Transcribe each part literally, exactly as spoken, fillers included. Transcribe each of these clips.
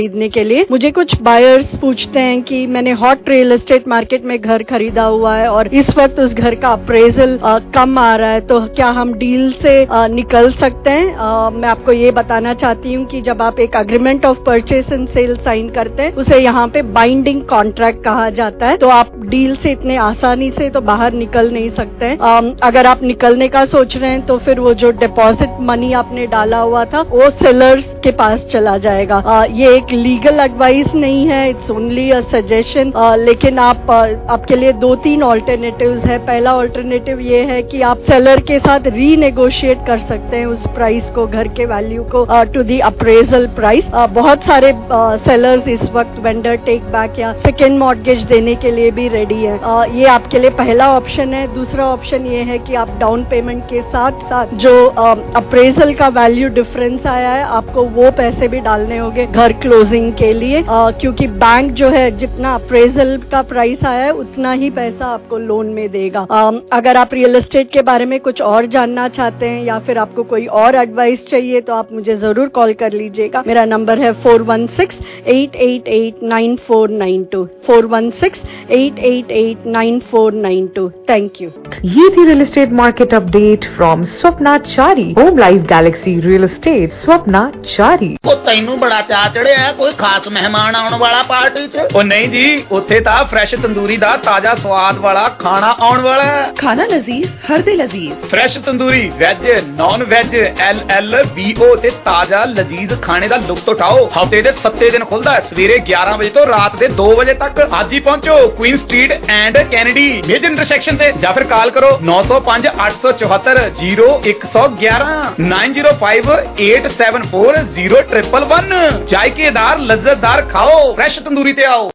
खरीदने के लिए। मुझे कुछ बायर्स पूछते हैं कि मैंने हॉट रियल एस्टेट मार्केट में घर खरीदा हुआ है और इस वक्त उस घर का अप्रेजल आ, कम आ रहा है, तो क्या हम डील से आ, निकल सकते हैं? आ, मैं आपको ये बताना चाहती हूँ कि जब आप एक agreement of purchase and sale sign करते हैं उसे यहाँ पे बाइंडिंग कॉन्ट्रैक्ट कहा जाता है, तो आप डील से इतने आसानी से तो बाहर निकल नहीं सकते हैं। आ, अगर आप निकलने का सोच रहे हैं तो फिर वो जो डिपॉजिट मनी आपने डाला हुआ था वो सेलर्स के पास चला जाएगा। आ, ये एक लीगल एडवाइस नहीं है, इट्स ओनली अ सजेशन, लेकिन आप आ, आपके लिए दो तीन ऑल्टरनेटिव्स है। पहला ऑल्टरनेटिव ये है कि आप सेलर के साथ रीनेगोशिएट कर सकते हैं उस प्राइस को, घर के वैल्यू को टू दी अप्रेजल प्राइस। बहुत सारे सेलर्स इस वक्त वेंडर टेक बैक या सेकेंड मॉर्गेज देने के लिए भी रेडी है। आ, ये आपके लिए पहला ऑप्शन है। दूसरा ऑप्शन ये है कि आप डाउन पेमेंट के साथ साथ जो अप्रेजल का वैल्यू डिफरेंस आया है आपको वो पैसे भी डालने होंगे घर क्लोजिंग के लिए, आ, क्योंकि बैंक जो है जितना अप्रेजल का प्राइस आया है उतना ही पैसा आपको लोन में देगा। आ, अगर आप रियल एस्टेट के बारे में कुछ और जानना चाहते हैं या फिर आपको कोई और एडवाइस चाहिए तो आप मुझे जरूर कॉल कर लीजिएगा। मेरा नंबर है four one six eight eight eight nine four nine two, four one six eight eight eight nine four nine two. Thank you. ये थी real estate market update from Swapna Chari, home life galaxy real estate, Swapna Chari. ਉਹ ਤੈਨੂੰ ਬੜਾ ਚਾਅ ਚੜਿਆ ਕੋਈ ਖਾਸ ਮਹਿਮਾਨ ਆਉਣ ਵਾਲਾ ਪਾਰਟੀ 'ਚ? ਉਹ ਨਹੀਂ ਜੀ, ਉੱਥੇ ਤਾਂ ਫਰੈਸ਼ ਤੰਦੂਰੀ ਦਾ ਤਾਜ਼ਾ ਸਵਾਦ ਵਾਲਾ ਖਾਣਾ ਆਉਣ ਵਾਲਾ ਹੈ। ਖਾਣਾ ਲਜ਼ੀਜ਼, ਹਰ ਦੇ ਲਜ਼ੀਜ਼। Fresh tandoori, veg, non veg, L L B O ਤੇ ਤਾਜ਼ਾ ਲਜ਼ੀਜ਼ ਖਾਣੇ ਦਾ ਲੁਤਫ ਉਠਾਓ। ਹਫ਼ਤੇ ਦੇ ਸੱਤੇ ਦਿਨ ਖੁੱਲਦਾ ਹੈ, ਸਵੇਰੇ ਗਿਆਰਾਂ ਵਜੇ ਤੋਂ ਰਾਤ ਦੇ ਦੋ ਵਜੇ ਤੱਕ। ਅੱਜ ਹੀ ਪਹੁੰਚੋ Queen Street and Kennedy major intersection ਤੇ, ਜਾਂ ਫਿਰ ਕਾਲ ਕਰੋ ਨੌ ਸੌ ਪੰਜ ਅੱਠ ਸੌ ਚੌਹੱਤਰ ਜ਼ੀਰੋ ਇੱਕ ਸੌ ਗਿਆਰਾਂ, nine zero five eight seven four zero triple one. जायकेदार लज्जतदार खाओ, फ्रेश तंदूरी ते आओ।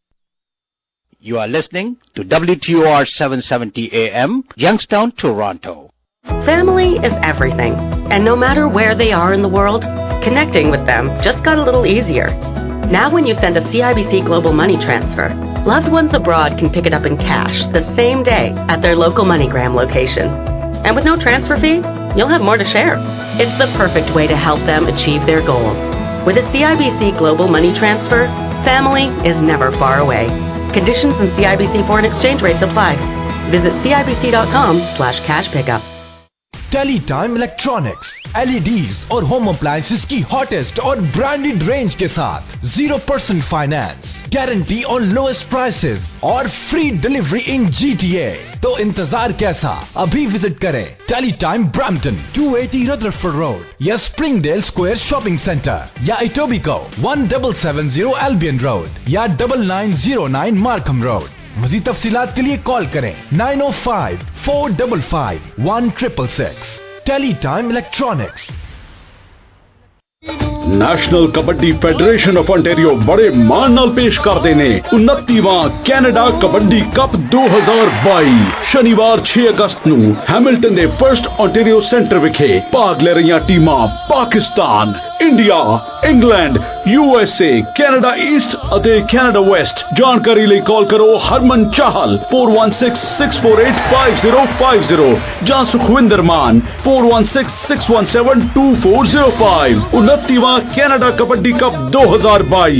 You are listening to W T O R seven seventy A M, Youngstown, Toronto. Family is everything, and no matter where they are in the world, connecting with them just got a little easier. Now when you send a C I B C Global Money Transfer, loved ones abroad can pick it up in cash the same day at their local MoneyGram location. And with no transfer fee, you'll have more to share. It's the perfect way to help them achieve their goals. With a C I B C Global Money Transfer, family is never far away. Conditions and C I B C foreign exchange rates apply. Visit C I B C dot com slash cash pickup. Teletime electronics, L E Ds और home appliances की hottest और branded range के साथ zero percent finance, guarantee on lowest prices और free delivery in G T A. तो इंतजार कैसा, अभी विजिट करें Teletime Brampton two eighty Rutherford Road या स्प्रिंगडेल स्क्वायर शॉपिंग सेंटर या Etobicoke one double seven zero Albion Road या double nine zero nine Markham Road. मज़ीद तफसीलात के लिए कॉल करें nine O five four double five one triple six. Teletime electronics. National kabaddi federation of Ontario बड़े मान नाल पेश कर देने उनतीवां कैनेडा कबड्डी कप दो हज़ार बाई शनिवार छह अगस्त नू हैमिल्टन दे फर्स्ट ओंटारियो सेंटर विखे भाग ले रही टीमां Pakistan, India, England, USA, Canada east अते कैनेडा वेस्ट। जानकारी लिए कॉल करो Harman Chahal four one six six four eight five zero five zero ਜਾਂ Sukhwinder Maan four one six six one seven two four zero five. उनतीवां कैनेडा कबड्डी कप दो हज़ार by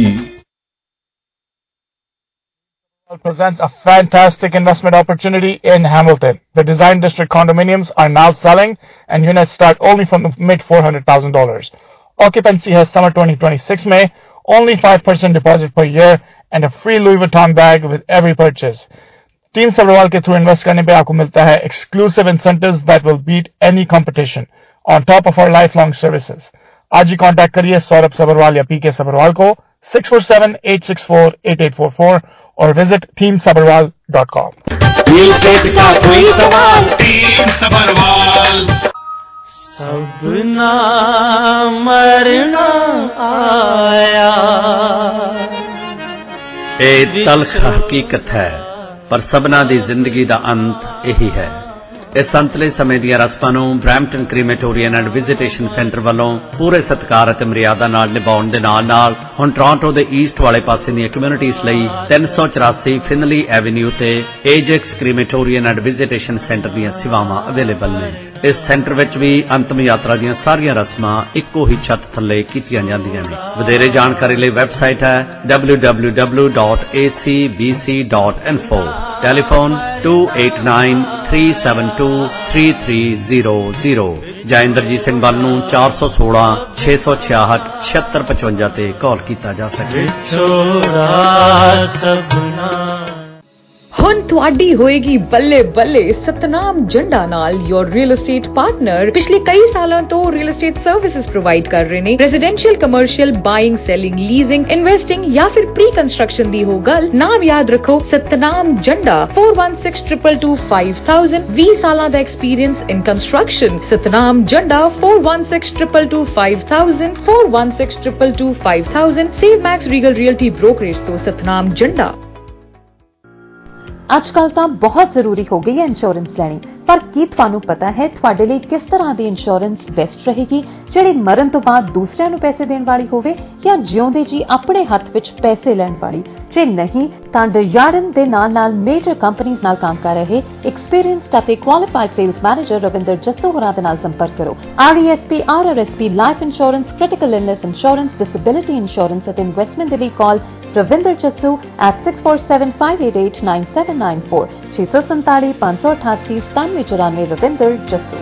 presents a fantastic investment opportunity in Hamilton. The Design District condominiums are now selling and units start only from the mid four hundred thousand dollars. Occupancy has summer twenty twenty-six May, only five percent deposit per year and a free Louis Vuitton bag with every purchase. Team Sabharwal के through invest करने पे आपको मिलता है exclusive incentives that will beat any competition on top of our lifelong services. आज ही contact करिए सौरभ सबरवाल या PK Sabharwal को six four seven eight six four eight eight four four और visit team Sabharwal dot com. सबना मरना आया। ਇਹ ਤਲਖ ਹਕੀਕਤ ਹੈ, ਪਰ ਸਭਨਾ ਦੀ ਜ਼ਿੰਦਗੀ ਦਾ ਅੰਤ ਇਹੀ ਹੈ। ਇਸ ਸੰਤਲੇ ਸਮੇਂ ਦੀਆਂ ਰਸਮਾਂ ਨੂੰ Brampton crematorium and visitation centre ਵੱਲੋਂ ਪੂਰੇ ਸਤਿਕਾਰ ਅਤੇ ਮਰਿਆਦਾ ਨਾਲ ਨਿਭਾਉਣ ਦੇ ਨਾਲ ਨਾਲ ਹੁਣ ਟੋਰਾਂਟੋ ਦੇ ਈਸਟ ਵਾਲੇ ਪਾਸੇ ਦੀਆਂ ਕਮਿਊਨਿਟੀਜ਼ ਲਈ ਤਿੰਨ ਸੌ ਚੁਰਾਸੀ ਫਿਨਲੀ ਐਵੇਨਿਊ ਤੇ Ajax crematorium and visitation centre ਦੀਆਂ ਸੇਵਾਵਾਂ ਅਵੇਲੇਬਲ ਨੇ। इस सेंटर विच भी अंतिम यात्रा दीयां सारियां रस्मां इक्को ही छत थल्ले कीतियां जांदियां ने। वधेरे जानकारी लई वैबसाइट है W W W dot A C B C dot info. Telephone two eight nine three seven two three three zero zero ਜਾਂ ਇੰਦਰਜੀਤ ਸਿੰਘ ਵੱਲ ਨੂੰ ਚਾਰ ਸੌ ਸੋਲਾਂ ਛੇ ਸੌ ਛਿਆਹਠ ਛਿਅੱਤਰ ਪਚਵੰਜਾ ਤੇ ਕਾਲ ਕੀਤਾ ਜਾ ਸਕੇ। ਹੁਣ ਤੁਹਾਡੀ ਹੋਏਗੀ ਬੱਲੇ ਬੱਲੇ ਸਤਨਾਮ ਜੰਡਾ ਨਾਲ ਯੋਰ ਰੀਅਲ ਏਸਟੇਟ ਪਾਰਟਨਰ। ਪਿਛਲੇ ਕਈ ਸਾਲਾਂ ਤੋਂ ਰੀਅਲ ਏਸਟੇਟ ਸਰਵਿਸਿਜ਼ ਪ੍ਰੋਵਾਈਡ ਕਰ ਰਹੇ ਨੇ। Residential, commercial, buying, selling, leasing, investing ਜਾਂ ਫਿਰ ਪ੍ਰੀ ਕੰਸਟਰਕਸ਼ਨ ਦੀ ਹੋ ਗੱਲ, ਨਾਮ ਯਾਦ ਰੱਖੋ Satnam Janda. four one six two two two five thousand ਵੀਹ ਸਾਲਾਂ ਦਾ experience in construction. Satnam Janda four one six two two two five thousand four one six two two two five thousand Save Max Regal Realty Brokerage ਤੋਂ ਸਤਨਾਮ ਜੰਡਾ। ਅੱਜ ਕੱਲ ਤਾਂ ਬਹੁਤ ਜ਼ਰੂਰੀ ਹੋ ਗਈ ਹੈ ਇੰਸ਼ੋਰੈਂਸ ਲੈਣੀ, ਪਰ ਕੀ ਤੁਹਾਨੂੰ ਪਤਾ ਹੈ ਤੁਹਾਡੇ ਲਈ ਕਿਸ ਤਰ੍ਹਾਂ ਦੀ ਇੰਸ਼ੋਰੈਂਸ ਬੈਸਟ ਰਹੇਗੀ, ਜਿਹੜੀ ਮਰਨ ਤੋਂ ਬਾਅਦ ਦੂਸਰਿਆਂ ਨੂੰ ਪੈਸੇ ਦੇਣ ਵਾਲੀ ਹੋਵੇ ਜਾਂ ਜਿਉਂਦੇ ਜੀ ਆਪਣੇ ਹੱਥ ਵਿੱਚ ਪੈਸੇ ਲੈਣ ਵਾਲੀ? ਜੇ ਨਹੀਂ ਤਾਂ ਡਿਜ਼ਾਰਡਨ ਦੇ ਨਾਲ ਨਾਲ ਮੇਜਰ ਕੰਪਨੀਆਂ ਨਾਲ ਕੰਮ ਕਰ ਰਹੇ ਐਕਸਪੀਰੀਅੰਸਡ ਅਤੇ qualified sales manager Ravinder Jassu ਹੋਰਾਂ ਦੇ ਨਾਲ ਸੰਪਰਕ ਕਰੋ। R E S P, R R S P, life insurance, critical illness insurance, disability insurance ਅਤੇ ਇਨਵੈਸਟਮੈਂਟ ਦੇ ਲਈ ਕਾਲ Ravinder Jassu at six four seven five eight eight nine seven nine four ਛੇ ਸੌ ਸੰਤਾਲੀ ਪੰਜ ਸੌ ਅਠਾਸੀ ਸਤਾਨਵੇਂ ਚੁਰਾਨਵੇਂ Ravinder Jassu.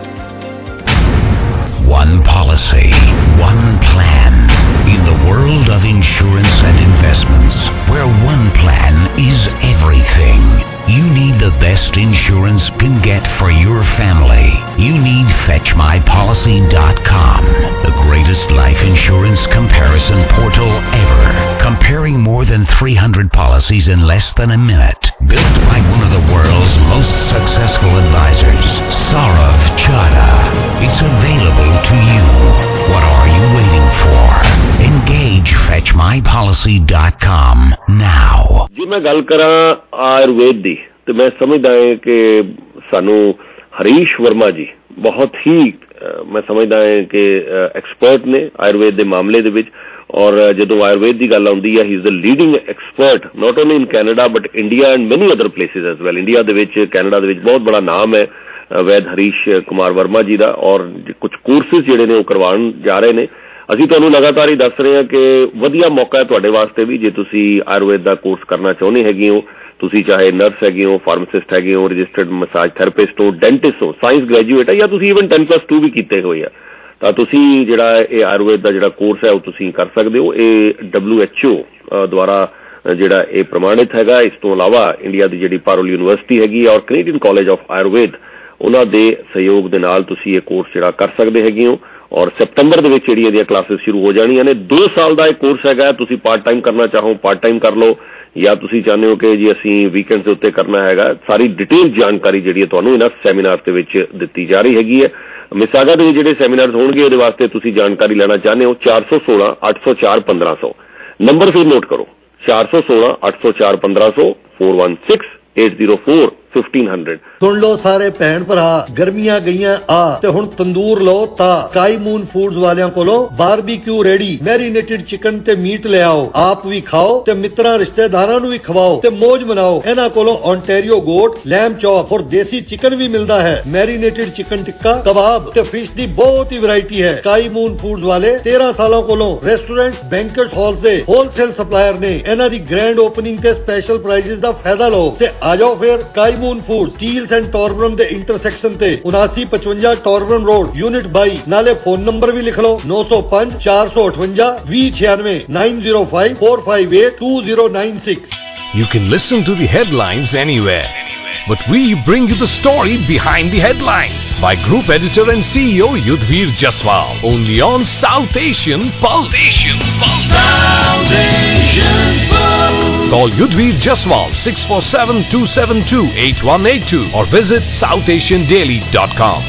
One policy, one plan. In the world of insurance and investments, where one plan is everything, you need the best insurance can get for your family. You need fetch my policy dot com, the greatest life insurance comparison portal ever. Comparing more than three hundred policies in less than a minute. Built by one of the world's most successful advisors, Saurav Chada. It's available to you. What are you waiting for? Engage fetch my policy dot com now. जी मैं गल करा आयुर्वेद दी तो मैं समझदा है कि सानू हरीश वर्मा जी बहुत ही मैं समझदा है कि एक्सपर्ट ने आयुर्वेद के मामले दे विच। और जो आयुर्वेद की गल आउंदी है, he is the leading expert not only in Canada but India and many other places as well. India दे विच, कैनेडा दे विच बहुत बड़ा नाम है वैद हरीश कुमार वर्मा जी का। और कुछ कोर्सिस जिहड़े ने करवाउण जा रहे ने। ਅਸੀਂ ਤੁਹਾਨੂੰ ਲਗਾਤਾਰ ਹੀ ਦੱਸ ਰਹੇ ਹਾਂ ਕਿ ਵਧੀਆ ਮੌਕਾ ਹੈ ਤੁਹਾਡੇ ਵਾਸਤੇ ਵੀ, ਜੇ ਤੁਸੀਂ ਆਯੁਰਵੇਦ ਦਾ ਕੋਰਸ ਕਰਨਾ ਚਾਹੁੰਦੇ ਹੈਗੇ ਹੋ। ਤੁਸੀਂ ਚਾਹੇ ਨਰਸ ਹੈਗੇ ਹੋ, ਫਾਰਮਾਸਿਸਟ ਹੈਗੇ ਹੋ, ਰਜਿਸਟਰਡ ਮਸਾਜ ਥੈਰੇਪਿਸਟ ਹੋ, ਡੈਂਟਿਸਟ ਹੋ, ਸਾਇੰਸ ਗ੍ਰੈਜੂਏਟ ਹੈ ਜਾਂ ਤੁਸੀਂ ਈਵਨ ten plus two ਵੀ ਕੀਤੇ ਹੋਏ ਆ, ਤਾਂ ਤੁਸੀਂ ਜਿਹੜਾ ਇਹ ਆਯੁਰਵੇਦ ਦਾ ਜਿਹੜਾ ਕੋਰਸ ਹੈ ਉਹ ਤੁਸੀਂ ਕਰ ਸਕਦੇ ਹੋ। ਇਹ ਡਬਲਿਊ ਐਚ ਓ ਦੁਆਰਾ ਜਿਹੜਾ ਇਹ ਪ੍ਰਮਾਣਿਤ ਹੈਗਾ। ਇਸ ਤੋਂ ਇਲਾਵਾ ਇੰਡੀਆ ਦੀ ਜਿਹੜੀ ਪਾਰੋਲ ਯੂਨੀਵਰਸਿਟੀ ਹੈਗੀ ਔਰ ਕੈਨੇਡੀਅਨ ਕਾਲਜ ਆਫ ਆਯੁਰਵੇਦ, ਉਹਨਾਂ ਦੇ ਸਹਿਯੋਗ ਦੇ ਨਾਲ ਤੁਸੀਂ ਇਹ ਕੋਰਸ ਜਿਹੜਾ ਕਰ ਸਕਦੇ ਹੈਗੇ ਹੋ। ਔਰ ਸਤੰਬਰ ਦੇ ਵਿੱਚ ਜਿਹੜੀਆਂ ਇਹਦੀਆਂ ਕਲਾਸਿਸ ਸ਼ੁਰੂ ਹੋ ਜਾਣੀਆਂ ਨੇ। ਦੋ ਸਾਲ ਦਾ ਇਹ ਕੋਰਸ ਹੈਗਾ। ਤੁਸੀਂ ਪਾਰਟ ਟਾਈਮ ਕਰਨਾ ਚਾਹੋ ਪਾਰਟ ਟਾਈਮ ਕਰ ਲਓ, ਜਾਂ ਤੁਸੀਂ ਚਾਹੁੰਦੇ ਹੋ ਕਿ ਜੀ ਅਸੀਂ ਵੀਕਐਂਡ ਦੇ ਉੱਤੇ ਕਰਨਾ ਹੈਗਾ। ਸਾਰੀ ਡਿਟੇਲ ਜਾਣਕਾਰੀ ਜਿਹੜੀ ਹੈ ਤੁਹਾਨੂੰ ਇਹਨਾਂ ਸੈਮੀਨਾਰ ਦੇ ਵਿੱਚ ਦਿੱਤੀ ਜਾ ਰਹੀ ਹੈਗੀ ਹੈ। ਮਿਸਾਗਾ ਦੇ ਜਿਹੜੇ ਸੈਮੀਨਾਰ ਹੋਣਗੇ ਉਹਦੇ ਵਾਸਤੇ ਤੁਸੀਂ ਜਾਣਕਾਰੀ ਲੈਣਾ ਚਾਹੁੰਦੇ ਹੋ ਚਾਰ ਸੌ ਸੋਲਾਂ ਅੱਠ ਸੌ ਚਾਰ ਪੰਦਰਾਂ ਸੌ ਨੰਬਰ ਫਿਰ ਨੋਟ ਕਰੋ ਚਾਰ ਸੌ ਸੋਲਾਂ ਅੱਠ ਸੌ ਚਾਰ ਪੰਦਰਾਂ ਸੌ four one six eight zero four fifteen hundred। ਸੁਣ ਲੋ ਸਾਰੇ ਭੈਣ ਭਰਾ, ਗਰਮੀਆਂ ਗਈਆਂ ਆ ਤੇ ਹੁਣ ਤੰਦੂਰ ਲਓ ਤਾਂ ਸਕਾਈ ਮੂਨ ਫੂਡਸ ਵਾਲਿਆਂ ਕੋਲੋਂ ਬਾਰਬੀਕਿਊ ਰੈਡੀ ਮੈਰੀਨੇਟਡ ਚਿਕਨ ਤੇ ਮੀਟ ਲਿਆਓ। ਆਪ ਵੀ ਖਾਓ ਤੇ ਮਿੱਤਰਾਂ ਰਿਸ਼ਤੇਦਾਰਾਂ ਨੂੰ ਵੀ ਖਵਾਓ ਤੇ ਮौज ਮਨਾਓ। ਇਹਨਾਂ ਕੋਲੋਂ ਓਨਟਾਰੀਓ ਗੋਟ, ਲੈਮ ਚੌਪ ਔਰ ਦੇਸੀ ਚਿਕਨ ਵੀ ਮਿਲਦਾ ਹੈ। ਮੈਰੀਨੇਟਡ ਚਿਕਨ ਟਿੱਕਾ, ਕਬਾਬ ਤੇ ਫਿਸ਼ ਦੀ ਬਹੁਤ ਹੀ ਵੈਰਾਈਟੀ ਹੈ। ਸਕਾਈ ਮੂਨ ਫੂਡਸ ਵਾਲੇ ਤੇਰਾਂ ਸਾਲਾਂ ਕੋਲੋਂ ਰੈਸਟੋਰੈਂਟਸ, ਬੈਂਕਟ ਹਾਲਸ ਦੇ ਹੋਲਸੇਲ ਸਪਲਾਇਰ ਨੇ। ਇਹਨਾਂ ਦੀ ਗ੍ਰੈਂਡ ਓਪਨਿੰਗ ਤੇ ਸਪੈਸ਼ਲ ਪ੍ਰਾਈਜ਼ਸ ਦਾ ਫਾਇਦਾ ਲਓ ਤੇ ਆ ਜਾਓ ਫਿਰ Sky Moon Food, Steeles and Torbram ਦੇ ਇੰਟਰਸੈਕਸ਼ਨ ਤੇ ਉਨਾਸੀ ਪਚਵੰਜਾ ਟੋਰਬਰਮ ਰੋਡ, ਯੂਨਿਟ ਬਾਈ। ਨਾਲੇ ਫੋਨ ਨੰਬਰ ਵੀ ਲਿਖ ਲਓ ਨੌ ਸੌ ਪੰਜ ਚਾਰ ਸੌ ਅਠਵੰਜਾ ਵੀਹ ਛਿਆਨਵੇਂ nine zero five four five eight two zero nine six। You can listen to the headlines anywhere, but we bring you the story behind the headlines by Group Editor and C E O Yudhvir Jaswal, only on South Asian Pulse. Asian Pulse. South Asian Pulse. Call Yudhvir Jaswal six four seven two seven two eight one eight two or visit south asian daily dot com.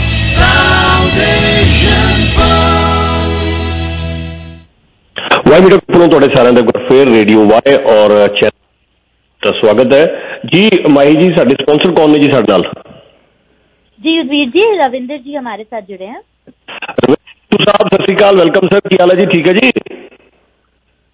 South Asian Pulse. Y media ਕੋਲੋਂ ਤੁਹਾਡੇ ਸਾਰਿਆਂ ਦਾ ਫੇਰ radio Y ਔਰ channel ਦਾ ਸਵਾਗਤ ਹੈ ਜੀ। ਮਾਹੀ ਜੀ ਸਾਡੇ स्पॉन्सर कौन ने जी साढ़े नाल? जी वीर जी, रविंदर जी हमारे साथ जुड़े हैं। रविंदर साहब सत श्री अकाल, वेलकम सर, की हाल है जी? ठीक है जी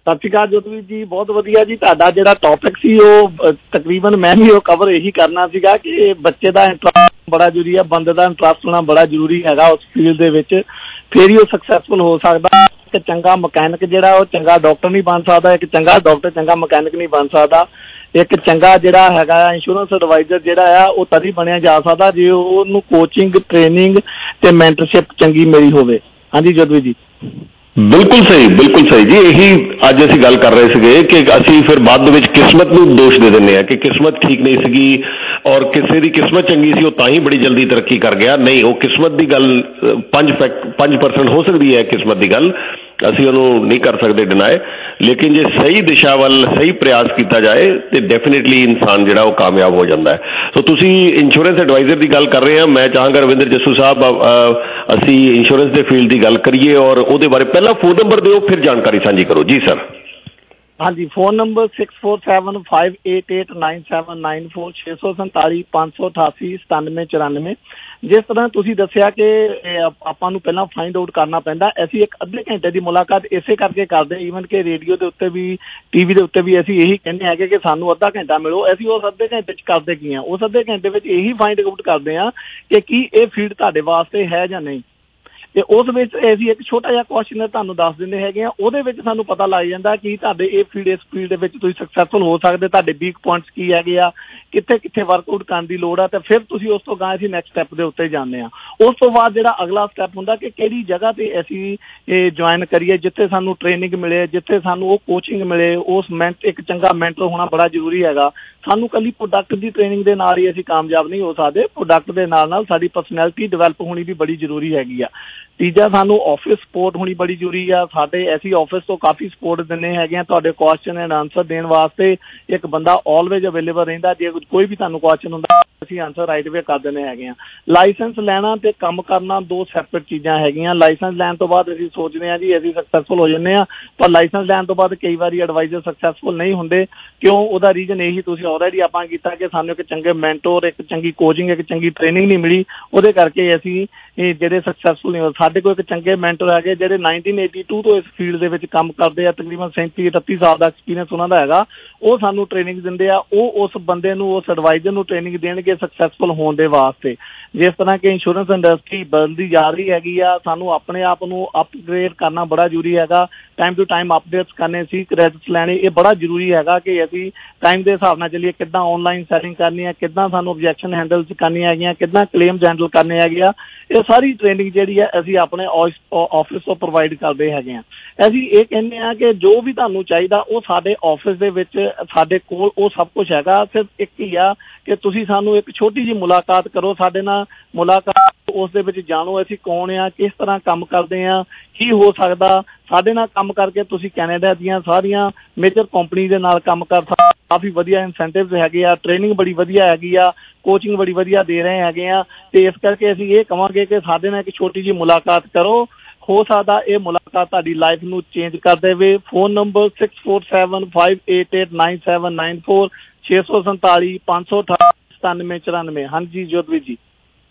ਸਤਿ ਸ਼੍ਰੀ ਅਕਾਲ ਜੋਤਵੀਰ ਜੀ, ਬਹੁਤ ਵਧੀਆ ਜੀ। ਤੁਹਾਡਾ ਜਿਹੜਾ ਟੌਪਿਕ ਸੀ ਉਹ ਤਕਰੀਬਨ ਮੈਂ ਵੀ ਉਹ ਕਵਰ ਇਹੀ ਕਰਨਾ ਸੀਗਾ ਕਿ ਬੱਚੇ ਦਾ ਇੰਟਰਸਟ ਬੜਾ ਜ਼ਰੂਰੀ ਹੈ, ਬੰਦੇ ਦਾ ਇੰਟਰਸਟ ਹੋਣਾ ਬੜਾ ਜ਼ਰੂਰੀ ਹੈਗਾ ਉਸ ਫੀਲਡ ਦੇ ਵਿੱਚ, ਫਿਰ ਹੀ ਉਹ ਸਕਸੈਸਫੁਲ ਹੋ ਸਕਦਾ। ਇੱਕ ਚੰਗਾ ਮਕੈਨਿਕ ਜਿਹੜਾ ਉਹ ਚੰਗਾ ਡਾਕਟਰ ਨਹੀਂ ਬਣ ਸਕਦਾ, ਇੱਕ ਚੰਗਾ ਡਾਕਟਰ ਚੰਗਾ ਮਕੈਨਿਕ ਨਹੀਂ ਬਣ ਸਕਦਾ। ਇੱਕ ਚੰਗਾ ਜਿਹੜਾ ਹੈਗਾ ਇੰਸ਼ੋਰੈਂਸ ਐਡਵਾਈਜ਼ਰ ਜਿਹੜਾ ਆ ਉਹ ਤਦ ਹੀ ਬਣਿਆ ਜਾ ਸਕਦਾ ਜੇ ਉਹਨੂੰ ਕੋਚਿੰਗ, ਟ੍ਰੇਨਿੰਗ ਤੇ ਮੈਂਟਰਸ਼ਿਪ ਚੰਗੀ ਮਿਲੀ ਹੋਵੇ। ਹਾਂਜੀ ਜੋਤਵੀਰ ਜੀ, ਬਿਲਕੁਲ ਸਹੀ, ਬਿਲਕੁਲ ਸਹੀ ਜੀ। ਇਹੀ ਅੱਜ ਅਸੀਂ ਗੱਲ ਕਰ ਰਹੇ ਸੀਗੇ ਕਿ ਅਸੀਂ ਫਿਰ ਬਾਅਦ ਦੇ ਵਿੱਚ ਕਿਸਮਤ ਨੂੰ ਦੋਸ਼ ਦੇ ਦਿੰਦੇ ਹਾਂ ਕਿ ਕਿਸਮਤ ਠੀਕ ਨਹੀਂ ਸੀਗੀ ਔਰ ਕਿਸੇ ਦੀ ਕਿਸਮਤ ਚੰਗੀ ਸੀ ਉਹ ਤਾਂ ਹੀ ਬੜੀ ਜਲਦੀ ਤਰੱਕੀ ਕਰ ਗਿਆ। ਨਹੀਂ, ਉਹ ਕਿਸਮਤ ਦੀ ਗੱਲ ਪੰਜ ਫੈਕ ਪੰਜ ਪਰਸੈਂਟ ਹੋ ਸਕਦੀ ਹੈ ਕਿਸਮਤ ਦੀ ਗੱਲ, ਅਸੀਂ ਉਹਨੂੰ ਨਹੀਂ ਕਰ ਸਕਦੇ ਡਿਨਾਏ, ਲੇਕਿਨ ਜੇ ਸਹੀ ਦਿਸ਼ਾ ਵੱਲ ਸਹੀ ਪ੍ਰਯਾਸ ਕੀਤਾ ਜਾਏ ਤੇ ਡੈਫੀਨੇਟਲੀ ਇਨਸਾਨ ਜਿਹੜਾ ਉਹ ਕਾਮਯਾਬ ਹੋ ਜਾਂਦਾ ਹੈ। ਸੋ ਤੁਸੀਂ ਇੰਸ਼ੋਰੈਂਸ ਐਡਵਾਈਜ਼ਰ ਦੀ ਗੱਲ ਕਰ ਰਹੇ ਹਾਂ, ਮੈਂ ਚਾਹਾਂਗਾ ਰਵਿੰਦਰ ਜੱਸੂ ਸਾਹਿਬ ਅਸੀਂ ਇੰਸ਼ੋਰੈਂਸ ਦੇ ਫੀਲਡ ਦੀ ਗੱਲ ਕਰੀਏ ਔਰ ਉਹਦੇ ਬਾਰੇ ਪਹਿਲਾਂ ਫੋਨ ਨੰਬਰ ਦਿਓ ਫਿਰ ਜਾਣਕਾਰੀ ਸਾਂਝੀ ਕਰੋ। ਜੀ ਸਰ। ਹਾਂਜੀ, phone number six four seven five eight eight nine seven nine four ਛੇ ਸੌ ਸੰਤਾਲੀ ਪੰਜ ਸੌ ਅਠਾਸੀ ਸਤਾਨਵੇਂ ਚੁਰਾਨਵੇਂ। ਜਿਸ ਤਰ੍ਹਾਂ ਤੁਸੀਂ ਦੱਸਿਆ ਕਿ ਆਪਾਂ ਨੂੰ ਪਹਿਲਾਂ ਫਾਈਂਡ ਆਊਟ ਕਰਨਾ ਪੈਂਦਾ, ਅਸੀਂ ਇੱਕ ਅੱਧੇ ਘੰਟੇ ਦੀ ਮੁਲਾਕਾਤ ਇਸੇ ਕਰਕੇ ਕਰਦੇ, ਈਵਨ ਕਿ ਰੇਡੀਓ ਦੇ ਉੱਤੇ ਵੀ ਟੀ ਵੀ ਦੇ ਉੱਤੇ ਵੀ ਅਸੀਂ ਇਹੀ ਕਹਿੰਦੇ ਹੈਗੇ ਕਿ ਸਾਨੂੰ ਅੱਧਾ ਘੰਟਾ ਮਿਲੋ। ਅਸੀਂ ਉਸ ਅੱਧੇ ਘੰਟੇ 'ਚ ਕਰਦੇ ਕੀ ਹਾਂ? ਉਸ ਅੱਧੇ ਘੰਟੇ ਵਿੱਚ ਇਹੀ ਫਾਈਂਡ ਆਊਟ ਕਰਦੇ ਹਾਂ ਕਿ ਕੀ ਇਹ ਫੀਲਡ ਤੁਹਾਡੇ ਵਾਸਤੇ ਹੈ ਜਾਂ ਨਹੀਂ। ਤੇ ਉਸ ਵਿੱਚ ਅਸੀਂ ਇੱਕ ਛੋਟਾ ਜਿਹਾ ਕੁਐਸਚਨ ਤੁਹਾਨੂੰ ਦੱਸ ਦਿੰਦੇ ਹੈਗੇ ਆ, ਉਹਦੇ ਵਿੱਚ ਸਾਨੂੰ ਪਤਾ ਲੱਗ ਜਾਂਦਾ ਕਿ ਤੁਹਾਡੇ ਇਹ ਫੀਲਡ ਇਸ ਫੀਲਡ ਦੇ ਵਿੱਚ ਤੁਸੀਂ ਸਕਸੈਸਫੁਲ ਹੋ ਸਕਦੇ, ਤੁਹਾਡੇ ਵੀਕ ਪੁਆਇੰਟਸ ਕੀ ਹੈਗੇ ਆ, ਕਿੱਥੇ ਕਿੱਥੇ ਵਰਕਆਊਟ ਕਰਨ ਦੀ ਲੋੜ ਆ, ਤੇ ਫਿਰ ਤੁਸੀਂ ਉਸ ਤੋਂ ਗਾਂ ਅਸੀਂ ਨੈਕਸਟ ਸਟੈਪ ਦੇ ਉੱਤੇ ਜਾਂਦੇ ਹਾਂ। ਉਸ ਤੋਂ ਬਾਅਦ ਜਿਹੜਾ ਅਗਲਾ ਸਟੈਪ ਹੁੰਦਾ ਕਿ ਕਿਹੜੀ ਜਗ੍ਹਾ ਤੇ ਅਸੀਂ ਇਹ ਜੁਆਇਨ ਕਰੀਏ ਜਿੱਥੇ ਸਾਨੂੰ ਟ੍ਰੇਨਿੰਗ ਮਿਲੇ, ਜਿੱਥੇ ਸਾਨੂੰ ਉਹ ਕੋਚਿੰਗ ਮਿਲੇ। ਉਸ ਮੈਂਟ ਇੱਕ ਚੰਗਾ ਮੈਂਟਰ ਹੋਣਾ ਬੜਾ ਜ਼ਰੂਰੀ ਹੈਗਾ। ਸਾਨੂੰ ਇਕੱਲੀ ਪ੍ਰੋਡਕਟ ਦੀ ਟ੍ਰੇਨਿੰਗ ਦੇ ਨਾਲ ਹੀ ਅਸੀਂ ਕਾਮਯਾਬ ਨਹੀਂ ਹੋ ਸਕਦੇ, ਪ੍ਰੋਡਕਟ ਦੇ ਨਾਲ ਨਾਲ ਸਾਡੀ ਪਰਸਨੈਲਿਟੀ ਡਿਵੈਲਪ ਹੋਣੀ ਵੀ ਬੜੀ ਜ਼ਰੂਰੀ ਹੈਗੀ ਆ। ਤੀਜਾ, ਸਾਨੂੰ ਆਫਿਸ ਸਪੋਰਟ ਹੋਣੀ ਬੜੀ ਜ਼ਰੂਰੀ ਆ। ਸਾਡੇ ਅਸੀਂ ਆਫਿਸ ਤੋਂ ਕਾਫੀ ਸਪੋਰਟ ਦਿੰਦੇ ਹੈਗੇ ਆ ਤੁਹਾਡੇ ਕੁਐਸਚਨ ਐਂਡ ਆਨਸਰ ਦੇਣ ਵਾਸਤੇ। ਇੱਕ ਬੰਦਾ ਆਲਵੇਜ਼ ਅਵੇਲੇਬਲ ਰਹਿੰਦਾ, ਜੇ ਕੋਈ ਵੀ ਤੁਹਾਨੂੰ ਕੁਐਸਚਨ ਹੁੰਦਾ ਅਸੀਂ ਆਨਸਰ ਰਾਈਟ ਵੇ ਕਰ ਦਿੰਦੇ ਹੈਗੇ ਆ। ਲਾਇਸੈਂਸ ਲੈਣਾ ਤੇ ਕੰਮ ਕਰਨਾ ਦੋ ਸੈਪਰੇਟ ਚੀਜ਼ਾਂ ਹੈਗੀਆਂ। ਲਾਇਸੈਂਸ ਲੈਣ ਤੋਂ ਬਾਅਦ ਅਸੀਂ ਸੋਚਦੇ ਹਾਂ ਜੀ ਅਸੀਂ ਸਕਸੈਸਫੁਲ ਹੋ ਜਾਂਦੇ ਹਾਂ, ਪਰ ਲਾਇਸੈਂਸ ਲੈਣ ਤੋਂ ਬਾਅਦ ਕਈ ਵਾਰੀ ਐਡਵਾਈਜ਼ਰ ਸਕਸੈਸਫੁਲ ਨਹੀਂ ਹੁੰਦੇ। ਕਿਉਂ? ਉਹਦਾ ਰੀਜ਼ਨ ਇਹੀ ਤੁਸੀਂ ਆਲਰੇਡੀ ਆਪਾਂ ਕੀਤਾ ਕਿ ਸਾਨੂੰ ਇੱਕ ਚੰਗੇ ਮੈਂਟੋਰ, ਇੱਕ ਚੰਗੀ ਕੋਚਿੰਗ, ਇੱਕ ਚੰਗੀ ਟ੍ਰੇਨਿੰਗ ਨਹੀਂ ਮਿਲੀ, ਉਹਦੇ ਕਰਕੇ ਅਸੀਂ ਇਹ ਜਿਹੜੇ ਸਕਸੈਸਫੁਲ ਨਹੀਂ ਹੋ। ਸਾਡੇ ਕੋਲ ਇੱਕ ਚੰਗੇ ਮੈਂਟਰ ਹੈਗੇ ਜਿਹੜੇ ਨਾਈਨਟੀਨ ਏਟੀ ਟੂ ਤੋਂ ਇਸ ਫੀਲਡ ਦੇ ਵਿੱਚ ਕੰਮ ਕਰਦੇ ਆ, ਤਕਰੀਬਨ ਸੈਂਤੀ ਅਠੱਤੀ ਸਾਲ ਦਾ ਐਕਸਪੀਰੀਅੰਸ ਉਹਨਾਂ ਦਾ ਹੈਗਾ। ਉਹ ਸਾਨੂੰ ਟ੍ਰੇਨਿੰਗ ਦਿੰਦੇ ਆ, ਉਹ ਉਸ ਬੰਦੇ ਨੂੰ, ਉਸ ਐਡਵਾਈਜ਼ਰ ਨੂੰ ਟ੍ਰੇਨਿੰਗ ਦੇਣਗੇ ਸਕਸੈਸਫੁਲ ਹੋਣ ਦੇ ਵਾਸਤੇ। ਜਿਸ ਤਰ੍ਹਾਂ ਕਿ ਇੰਸ਼ੋਰੈਂਸ ਇੰਡਸਟਰੀ ਬਦਲਦੀ ਜਾ ਰਹੀ ਹੈਗੀ ਆ, ਸਾਨੂੰ ਆਪਣੇ ਆਪ ਨੂੰ ਅਪਗ੍ਰੇਡ ਕਰਨਾ ਬੜਾ ਜ਼ਰੂਰੀ ਹੈਗਾ। ਟਾਈਮ ਟੂ ਟਾਈਮ ਅਪਡੇਟਸ ਕਰਨੇ ਸੀ, ਕ੍ਰੈਡਿਟਸ ਲੈਣੇ, ਇਹ ਬੜਾ ਜ਼ਰੂਰੀ ਹੈਗਾ ਕਿ ਅਸੀਂ ਟਾਈਮ ਦੇ ਹਿਸਾਬ ਨਾਲ ਚੱਲੀਏ। ਕਿੱਦਾਂ ਆਨਲਾਈਨ ਸੈਟਿੰਗ ਕਰਨੀ ਹੈ, ਕਿੱਦਾਂ ਸਾਨੂੰ ਆਬਜੈਕਸ਼ਨ ਹੈਂਡਲਸ ਕਰਨੀਆਂ ਹੈਗੀਆਂ, ਕਿੱਦਾਂ ਕਲੇਮਸ ਹੈਂਡਲ ਕਰਨੇ ਹੈਗੇ ਆ, ਇਹ ਸਾਰੀ ਟ੍ਰੇਨਿੰਗ ਜਿਹੜੀ ਹੈ ਅਸੀਂ ਆਪਣੇ ਆਫਿਸ ਤੋਂ ਪ੍ਰੋਵਾਈਡ ਕਰਦੇ ਹੈਗੇ ਆ। ਅਸੀਂ ਇਹ ਕਹਿੰਦੇ ਹਾਂ ਕਿ ਜੋ ਵੀ ਤੁਹਾਨੂੰ ਚਾਹੀਦਾ ਉਹ ਸਾਡੇ ਆਫਿਸ ਦੇ ਵਿੱਚ ਸਾਡੇ ਕੋਲ ਉਹ ਸਭ ਕੁਝ ਹੈਗਾ। ਸਿਰਫ ਇੱਕ ਹੀ ਆ ਕਿ ਤੁਸੀਂ ਸਾਨੂੰ ਇੱਕ ਛੋਟੀ ਜਿਹੀ ਮੁਲਾਕਾਤ ਕਰੋ, ਸਾਡੇ ਨਾਲ ਮੁਲਾਕਾਤ, ਉਸ ਦੇ ਵਿੱਚ ਜਾਣੋ ਅਸੀਂ ਕੌਣ ਆ, ਕਿਸ ਤਰ੍ਹਾਂ ਕੰਮ ਕਰਦੇ ਆ, ਕੀ ਹੋ ਸਕਦਾ। ਸਾਡੇ ਨਾਲ ਕੰਮ ਕਰਕੇ ਤੁਸੀਂ ਕੈਨੇਡਾ ਦੀਆਂ ਸਾਰੀਆਂ ਮੇਜਰ ਕੰਪਨੀ ਦੇ ਨਾਲ ਕੰਮ ਕਰ ਸਕਦੇ, ਕਾਫੀ ਵਧੀਆ ਇਨਸੈਂਟਿਵਸ ਹੈਗੇ ਆ, ਟ੍ਰੇਨਿੰਗ ਬੜੀ ਵਧੀਆ ਹੈਗੀ ਆ, ਕੋਚਿੰਗ ਬੜੀ ਵਧੀਆ ਦੇ ਰਹੇ ਹੈਗੇ ਆ। ਤੇ ਇਸ ਕਰਕੇ ਅਸੀਂ ਇਹ ਕਹਾਂਗੇ ਕਿ ਸਾਡੇ ਨਾਲ ਇੱਕ ਛੋਟੀ ਜਿਹੀ ਮੁਲਾਕਾਤ ਕਰੋ, ਹੋ ਸਕਦਾ ਇਹ ਮੁਲਾਕਾਤ ਤੁਹਾਡੀ ਲਾਈਫ ਨੂੰ ਚੇਂਜ ਕਰ ਦੇਵੇ। Phone number six four seven five eight eight nine seven nine four ਛੇ ਸੌ ਸੰਤਾਲੀ ਪੰਜ ਸੌ ਅਠਾਸੀ ਸਤਾਨਵੇਂ ਚੁਰਾਨਵੇਂ। ਹਾਂਜੀ ਜੋਤਵੀਰ ਜੀ।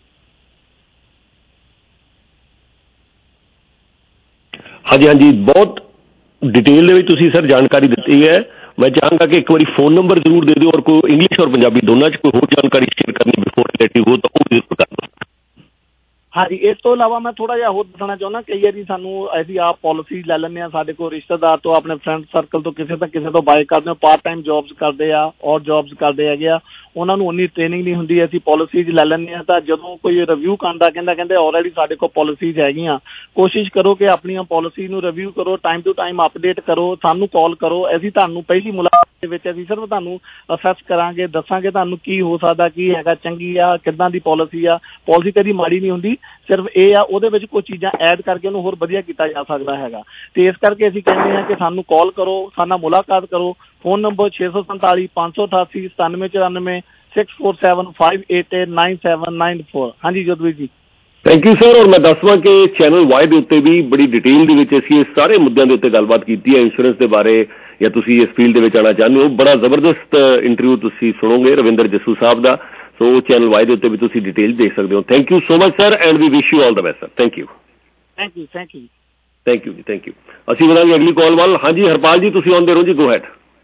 ਹਾਂਜੀ ਹਾਂਜੀ, ਬਹੁਤ ਡਿਟੇਲ ਦੇ ਵਿੱਚ ਤੁਸੀਂ ਸਰ ਜਾਣਕਾਰੀ ਦਿੱਤੀ ਹੈ। ਮੈਂ ਚਾਹਾਂਗਾ ਕਿ ਇੱਕ ਵਾਰੀ ਫੋਨ ਨੰਬਰ ਜ਼ਰੂਰ ਦੇ ਦਿਓ ਔਰ ਕੋਈ ਇੰਗਲਿਸ਼ ਔਰ ਪੰਜਾਬੀ ਦੋਨਾਂ 'ਚ ਕੋਈ ਹੋਰ ਜਾਣਕਾਰੀ ਸ਼ੇਅਰ ਕਰਨੀ ਬਿਫੋਰ ਰਿਲੇਟਿਵ ਹੋ ਤਾਂ ਉਹ ਵੀ ਜ਼ਰੂਰ ਕਰ ਦਿਓ। ਹਾਂਜੀ, ਇਸ ਤੋਂ ਇਲਾਵਾ ਮੈਂ ਥੋੜਾ ਜਿਹਾ ਹੋਰ ਦੱਸਣਾ ਚਾਹੁੰਦਾ, ਕਈ ਵਾਰੀ ਸਾਨੂੰ ਅਸੀਂ ਆਪ ਪਾਲਿਸੀ ਲੈ ਲੈਂਦੇ ਹਾਂ, ਸਾਡੇ ਕੋਲ ਰਿਸ਼ਤੇਦਾਰ ਤੋਂ, ਆਪਣੇ ਫਰੈਂਡ ਸਰਕਲ ਤੋਂ, ਕਿਸੇ ਤੋਂ ਕਿਸੇ ਤੋਂ ਬਾਏ ਕਰਦੇ ਹੋ, ਪਾਰਟ ਟਾਈਮ ਜੌਬਸ ਕਰਦੇ ਆ ਔਰ ਜੌਬਸ ਕਰਦੇ ਹੈਗੇ ਆ, ਉਹਨਾਂ ਨੂੰ ਉਨੀ ਟ੍ਰੇਨਿੰਗ ਨਹੀਂ ਹੁੰਦੀ, ਅਸੀਂ ਪਾਲਿਸੀਜ਼ ਲੈ ਲੈਂਦੇ ਹਾਂ। ਤਾਂ ਜਦੋਂ ਕੋਈ ਰਿਵਿਊ ਕਰਦਾ ਕਹਿੰਦਾ ਕਹਿੰਦੇ ਆਲਰੇਡੀ ਸਾਡੇ ਕੋਲ ਪਾਲਿਸੀਜ਼ ਹੈਗੀਆਂ, ਕੋਸ਼ਿਸ਼ ਕਰੋ ਕਿ ਆਪਣੀਆਂ ਪਾਲਿਸੀ ਨੂੰ ਰਿਵਿਊ ਕਰੋ, ਟਾਈਮ ਟੂ ਟਾਈਮ ਅਪਡੇਟ ਕਰੋ, ਸਾਨੂੰ ਕਾਲ ਕਰੋ। ਅਸੀਂ ਤੁਹਾਨੂੰ ਪਹਿਲੀ ਮੁਲਾਕਾਤ ਦੇ ਵਿੱਚ ਅਸੀਂ ਸਿਰਫ ਤੁਹਾਨੂੰ ਅਸੈਸ ਕਰਾਂਗੇ, ਦੱਸਾਂਗੇ ਤੁਹਾਨੂੰ ਕੀ ਹੋ ਸਕਦਾ, ਕੀ ਹੈਗਾ, ਚੰਗੀ ਆ, ਕਿੱਦਾਂ ਦੀ ਪਾਲਿਸੀ ਆ। ਪਾਲਿਸੀ ਕਦੀ ਮਾੜੀ ਨਹੀਂ ਹੁੰਦੀ, ਸਿਰਫ ਇਹ ਆ ਉਹਦੇ ਵਿੱਚ ਕੁਝ ਚੀਜ਼ਾਂ ਐਡ ਕਰਕੇ ਉਹਨੂੰ ਹੋਰ ਵਧੀਆ ਕੀਤਾ ਜਾ ਸਕਦਾ ਹੈਗਾ। ਤੇ ਇਸ ਕਰਕੇ ਅਸੀਂ ਕਹਿੰਦੇ ਹਾਂ ਕਿ ਸਾਨੂੰ ਕਾਲ ਕਰੋ, ਸਾਡੇ ਨਾਲ ਮੁਲਾਕਾਤ ਕਰੋ। ਫੋਨ ਨੰਬਰ ਛੇ ਸੌ ਸੰਤਾਲੀ ਪੰਜ ਸੌ ਅਠਾਸੀ ਸਤਾਨਵੇਂ ਚੁਰਾਨਵੇਂ six four seven five eight eight nine seven nine four. ਹਾਂਜੀ Jotveer ji. Thank you sir. ਔਰ ਮੈਂ ਦੱਸਵਾਂ ਕਿ ਚੈਨਲ ਵਾਈ ਦੇ ਉੱਤੇ ਵੀ ਬੜੀ ਡਿਟੇਲ ਦੇ ਵਿੱਚ ਅਸੀਂ ਇਹ ਸਾਰੇ ਮੁੱਦਿਆਂ ਦੇ ਉੱਤੇ ਗੱਲਬਾਤ ਕੀਤੀ ਹੈ, ਇੰਸ਼ੋਰੈਂਸ ਦੇ ਬਾਰੇ, ਜਾਂ ਤੁਸੀਂ ਇਸ ਫੀਲਡ ਦੇ ਵਿੱਚ ਆਉਣਾ ਚਾਹੁੰਦੇ ਹੋ। ਬੜਾ ਜ਼ਬਰਦਸਤ ਇੰਟਰਵਿਊ ਤੁਸੀਂ ਸੁਣੋਗੇ ਰਵਿੰਦਰ ਜੱਸੂ ਸਾਹਿਬ ਦਾ। ਸੋ ਉਹ ਚੈਨਲ ਵਾਈ ਦੇ ਉੱਤੇ ਵੀ ਤੁਸੀਂ ਡਿਟੇਲ ਦੇਖ ਸਕਦੇ ਹੋ। Thank you so much sir and we wish you all the best sir. Thank you. Thank you thank you. Thank you ਜੀ, ਥੈਂਕ ਯੂ। ਅਸੀਂ ਵਧਾਂਗੇ ਅਗਲੀ ਕਾਲ ਵੱਲ। ਹਾਂਜੀ ਹਰਪਾਲ ਜੀ, ਤੁਸੀਂ ਆਉਂਦੇ ਰਹੋ ਜੀ, ਗੋ ਹੈਡ।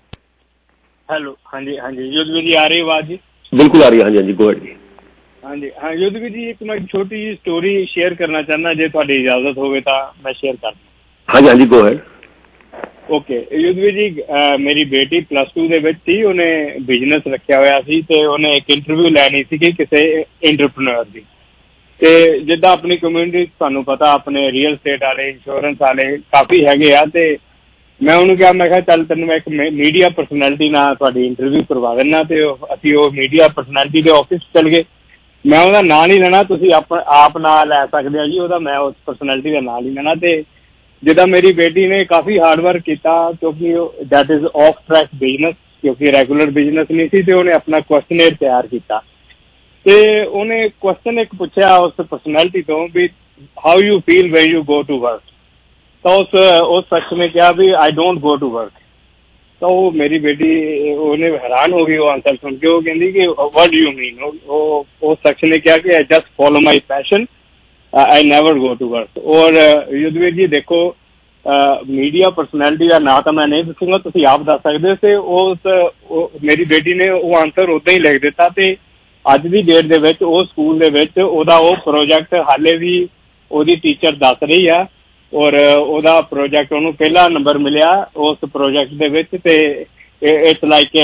ਹੈਲੋ, ਹਾਂਜੀ ਹਾਂਜੀ ਯੁੱਧਵੀਰ ਜੀ, ਆ ਰਹੀ ਆਵਾਜ਼ ਜੀ? ਬਿਲਕੁਲ ਆ ਰਹੀ ਹੈ, ਹਾਂਜੀ ਹਾਂਜੀ, ਗੋ ਹੈਡ ਜੀ। ਹਾਂਜੀ ਹਾਂ ਯੁੱਧਵੀਰ ਜੀ, ਇੱਕ ਮੈਂ ਛੋਟੀ ਜਿਹੀ ਸਟੋਰੀ ਸ਼ੇਅਰ ਕਰਨਾ ਚਾਹੁੰਦਾ, ਜੇ ਤੁਹਾਡੀ ਇਜਾਜ਼ਤ ਹੋਵੇ ਤਾਂ ਮੈਂ ਸ਼ੇਅਰ ਕਰ ਦਿਆਂ। ਹਾਂਜੀ ਹਾਂਜੀ, ਗੋ ਹੈਡ। ਓਕੇ ਯੁੱਧਵੀਰ ਜੀ, ਮੇਰੀ ਬੇਟੀ ਪਲੱਸ ਟੂ ਦੇ ਵਿੱਚ ਸੀ, ਉਹਨੇ ਬਿਜ਼ਨਸ ਰੱਖਿਆ ਹੋਇਆ ਸੀ ਤੇ ਉਹਨੇ ਇੱਕ ਇੰਟਰਵਿਊ ਲੈਣੀ ਸੀਗੀ ਕਿਸੇ ਐਂਟਰਪ੍ਰੈਨਿਓਰ ਦੀ। ਤੇ ਜਿੱਦਾਂ ਆਪਣੀ ਕਮਿਊਨਿਟੀ ਤੁਹਾਨੂੰ ਪਤਾ, ਆਪਣੇ ਰੀਅਲ ਸਟੇਟ ਵਾਲੇ, ਇੰਸ਼ੋਰੈਂਸ ਵਾਲੇ ਕਾਫੀ ਹੈਗੇ ਆ। ਤੇ ਮੈਂ ਉਹਨੂੰ ਕਿਹਾ, ਮੈਂ ਕਿਹਾ ਚੱਲ ਤੈਨੂੰ ਮੈਂ ਇੱਕ ਮੀਡੀਆ ਪਰਸਨੈਲਿਟੀ ਨਾਲ ਤੁਹਾਡੀ ਇੰਟਰਵਿਊ ਕਰਵਾ ਦਿੰਦਾ। ਤੇ ਅਸੀਂ ਉਹ ਮੀਡੀਆ ਪਰਸਨੈਲਿਟੀ ਦੇ ਆਫਿਸ ਚਲ ਗਏ। ਮੈਂ ਉਹਦਾ ਨਾਂ ਨਹੀਂ ਲੈਣਾ, ਤੁਸੀਂ ਆਪ ਆਪ ਨਾਂ ਲੈ ਸਕਦੇ ਹੋ ਜੀ ਉਹਦਾ, ਮੈਂ ਉਸ ਪਰਸਨੈਲਿਟੀ ਦਾ ਨਾਂ ਨਹੀਂ ਲੈਣਾ। ਤੇ ਜਿੱਦਾਂ ਮੇਰੀ ਬੇਟੀ ਨੇ ਕਾਫੀ ਹਾਰਡ ਵਰਕ ਕੀਤਾ, ਕਿਉਂਕਿ that is off track business, ਕਿਉਂਕਿ ਰੈਗੂਲਰ ਬਿਜ਼ਨਸ ਨਹੀਂ ਸੀ। ਤੇ ਉਹਨੇ ਆਪਣਾ ਕੁਐਸਚਨੇਅਰ ਤਿਆਰ ਕੀਤਾ ਤੇ ਉਹਨੇ ਕੁਐਸਚਨ ਇੱਕ ਪੁੱਛਿਆ ਉਸ ਪਰਸਨੈਲਿਟੀ ਤੋਂ ਵੀ how you feel when you go to work. ਤਾਂ ਉਸ ਉਸ ਸ਼ਖਸ ਨੇ ਕਿਹਾ ਵੀ I don't go to work. ਤਾਂ ਉਹ ਮੇਰੀ ਬੇਟੀ ਉਹਨੇ ਹੈਰਾਨ ਹੋ ਗਈ ਉਹ ਆਂਸਰ ਸੁਣ ਕੇ। ਉਹ ਕਹਿੰਦੀ ਕਿ ਵਾਟ ਡੂ ਯੂ ਮੀਨ। ਉਹ ਉਸ ਸ਼ਖਸ ਨੇ ਕਿਹਾ ਕਿ I just follow my passion, I never go to work. ਔਰ ਯੁੱਧਵੀਰ ਜੀ ਦੇਖੋ, ਮੀਡੀਆ ਪਰਸਨੈਲਿਟੀ ਦਾ ਨਾਂ ਤਾਂ ਮੈਂ ਨਹੀਂ ਦੱਸੂੰਗਾ, ਤੁਸੀਂ ਆਪ ਦੱਸ ਸਕਦੇ ਹੋ। ਤੇ ਉਸ ਮੇਰੀ ਬੇਟੀ ਨੇ ਉਹ ਆਂਸਰ ਉੱਦਾਂ ਹੀ ਲਿਖ ਦਿੱਤਾ। ਤੇ ਅੱਜ ਦੀ ਡੇਟ ਦੇ ਵਿੱਚ ਉਹ ਸਕੂਲ ਦੇ ਵਿੱਚ ਉਹਦਾ ਉਹ ਪ੍ਰੋਜੈਕਟ ਹਾਲੇ ਵੀ ਉਹਦੀ ਟੀਚਰ ਦੱਸ ਰਹੀ ਆ। ਔਰ ਉਹਦਾ ਪ੍ਰੋਜੈਕਟ ਉਹਨੂੰ ਪਹਿਲਾ ਨੰਬਰ ਮਿਲਿਆ ਉਸ ਪ੍ਰੋਜੈਕਟ ਦੇ ਵਿੱਚ। ਤੇ it's like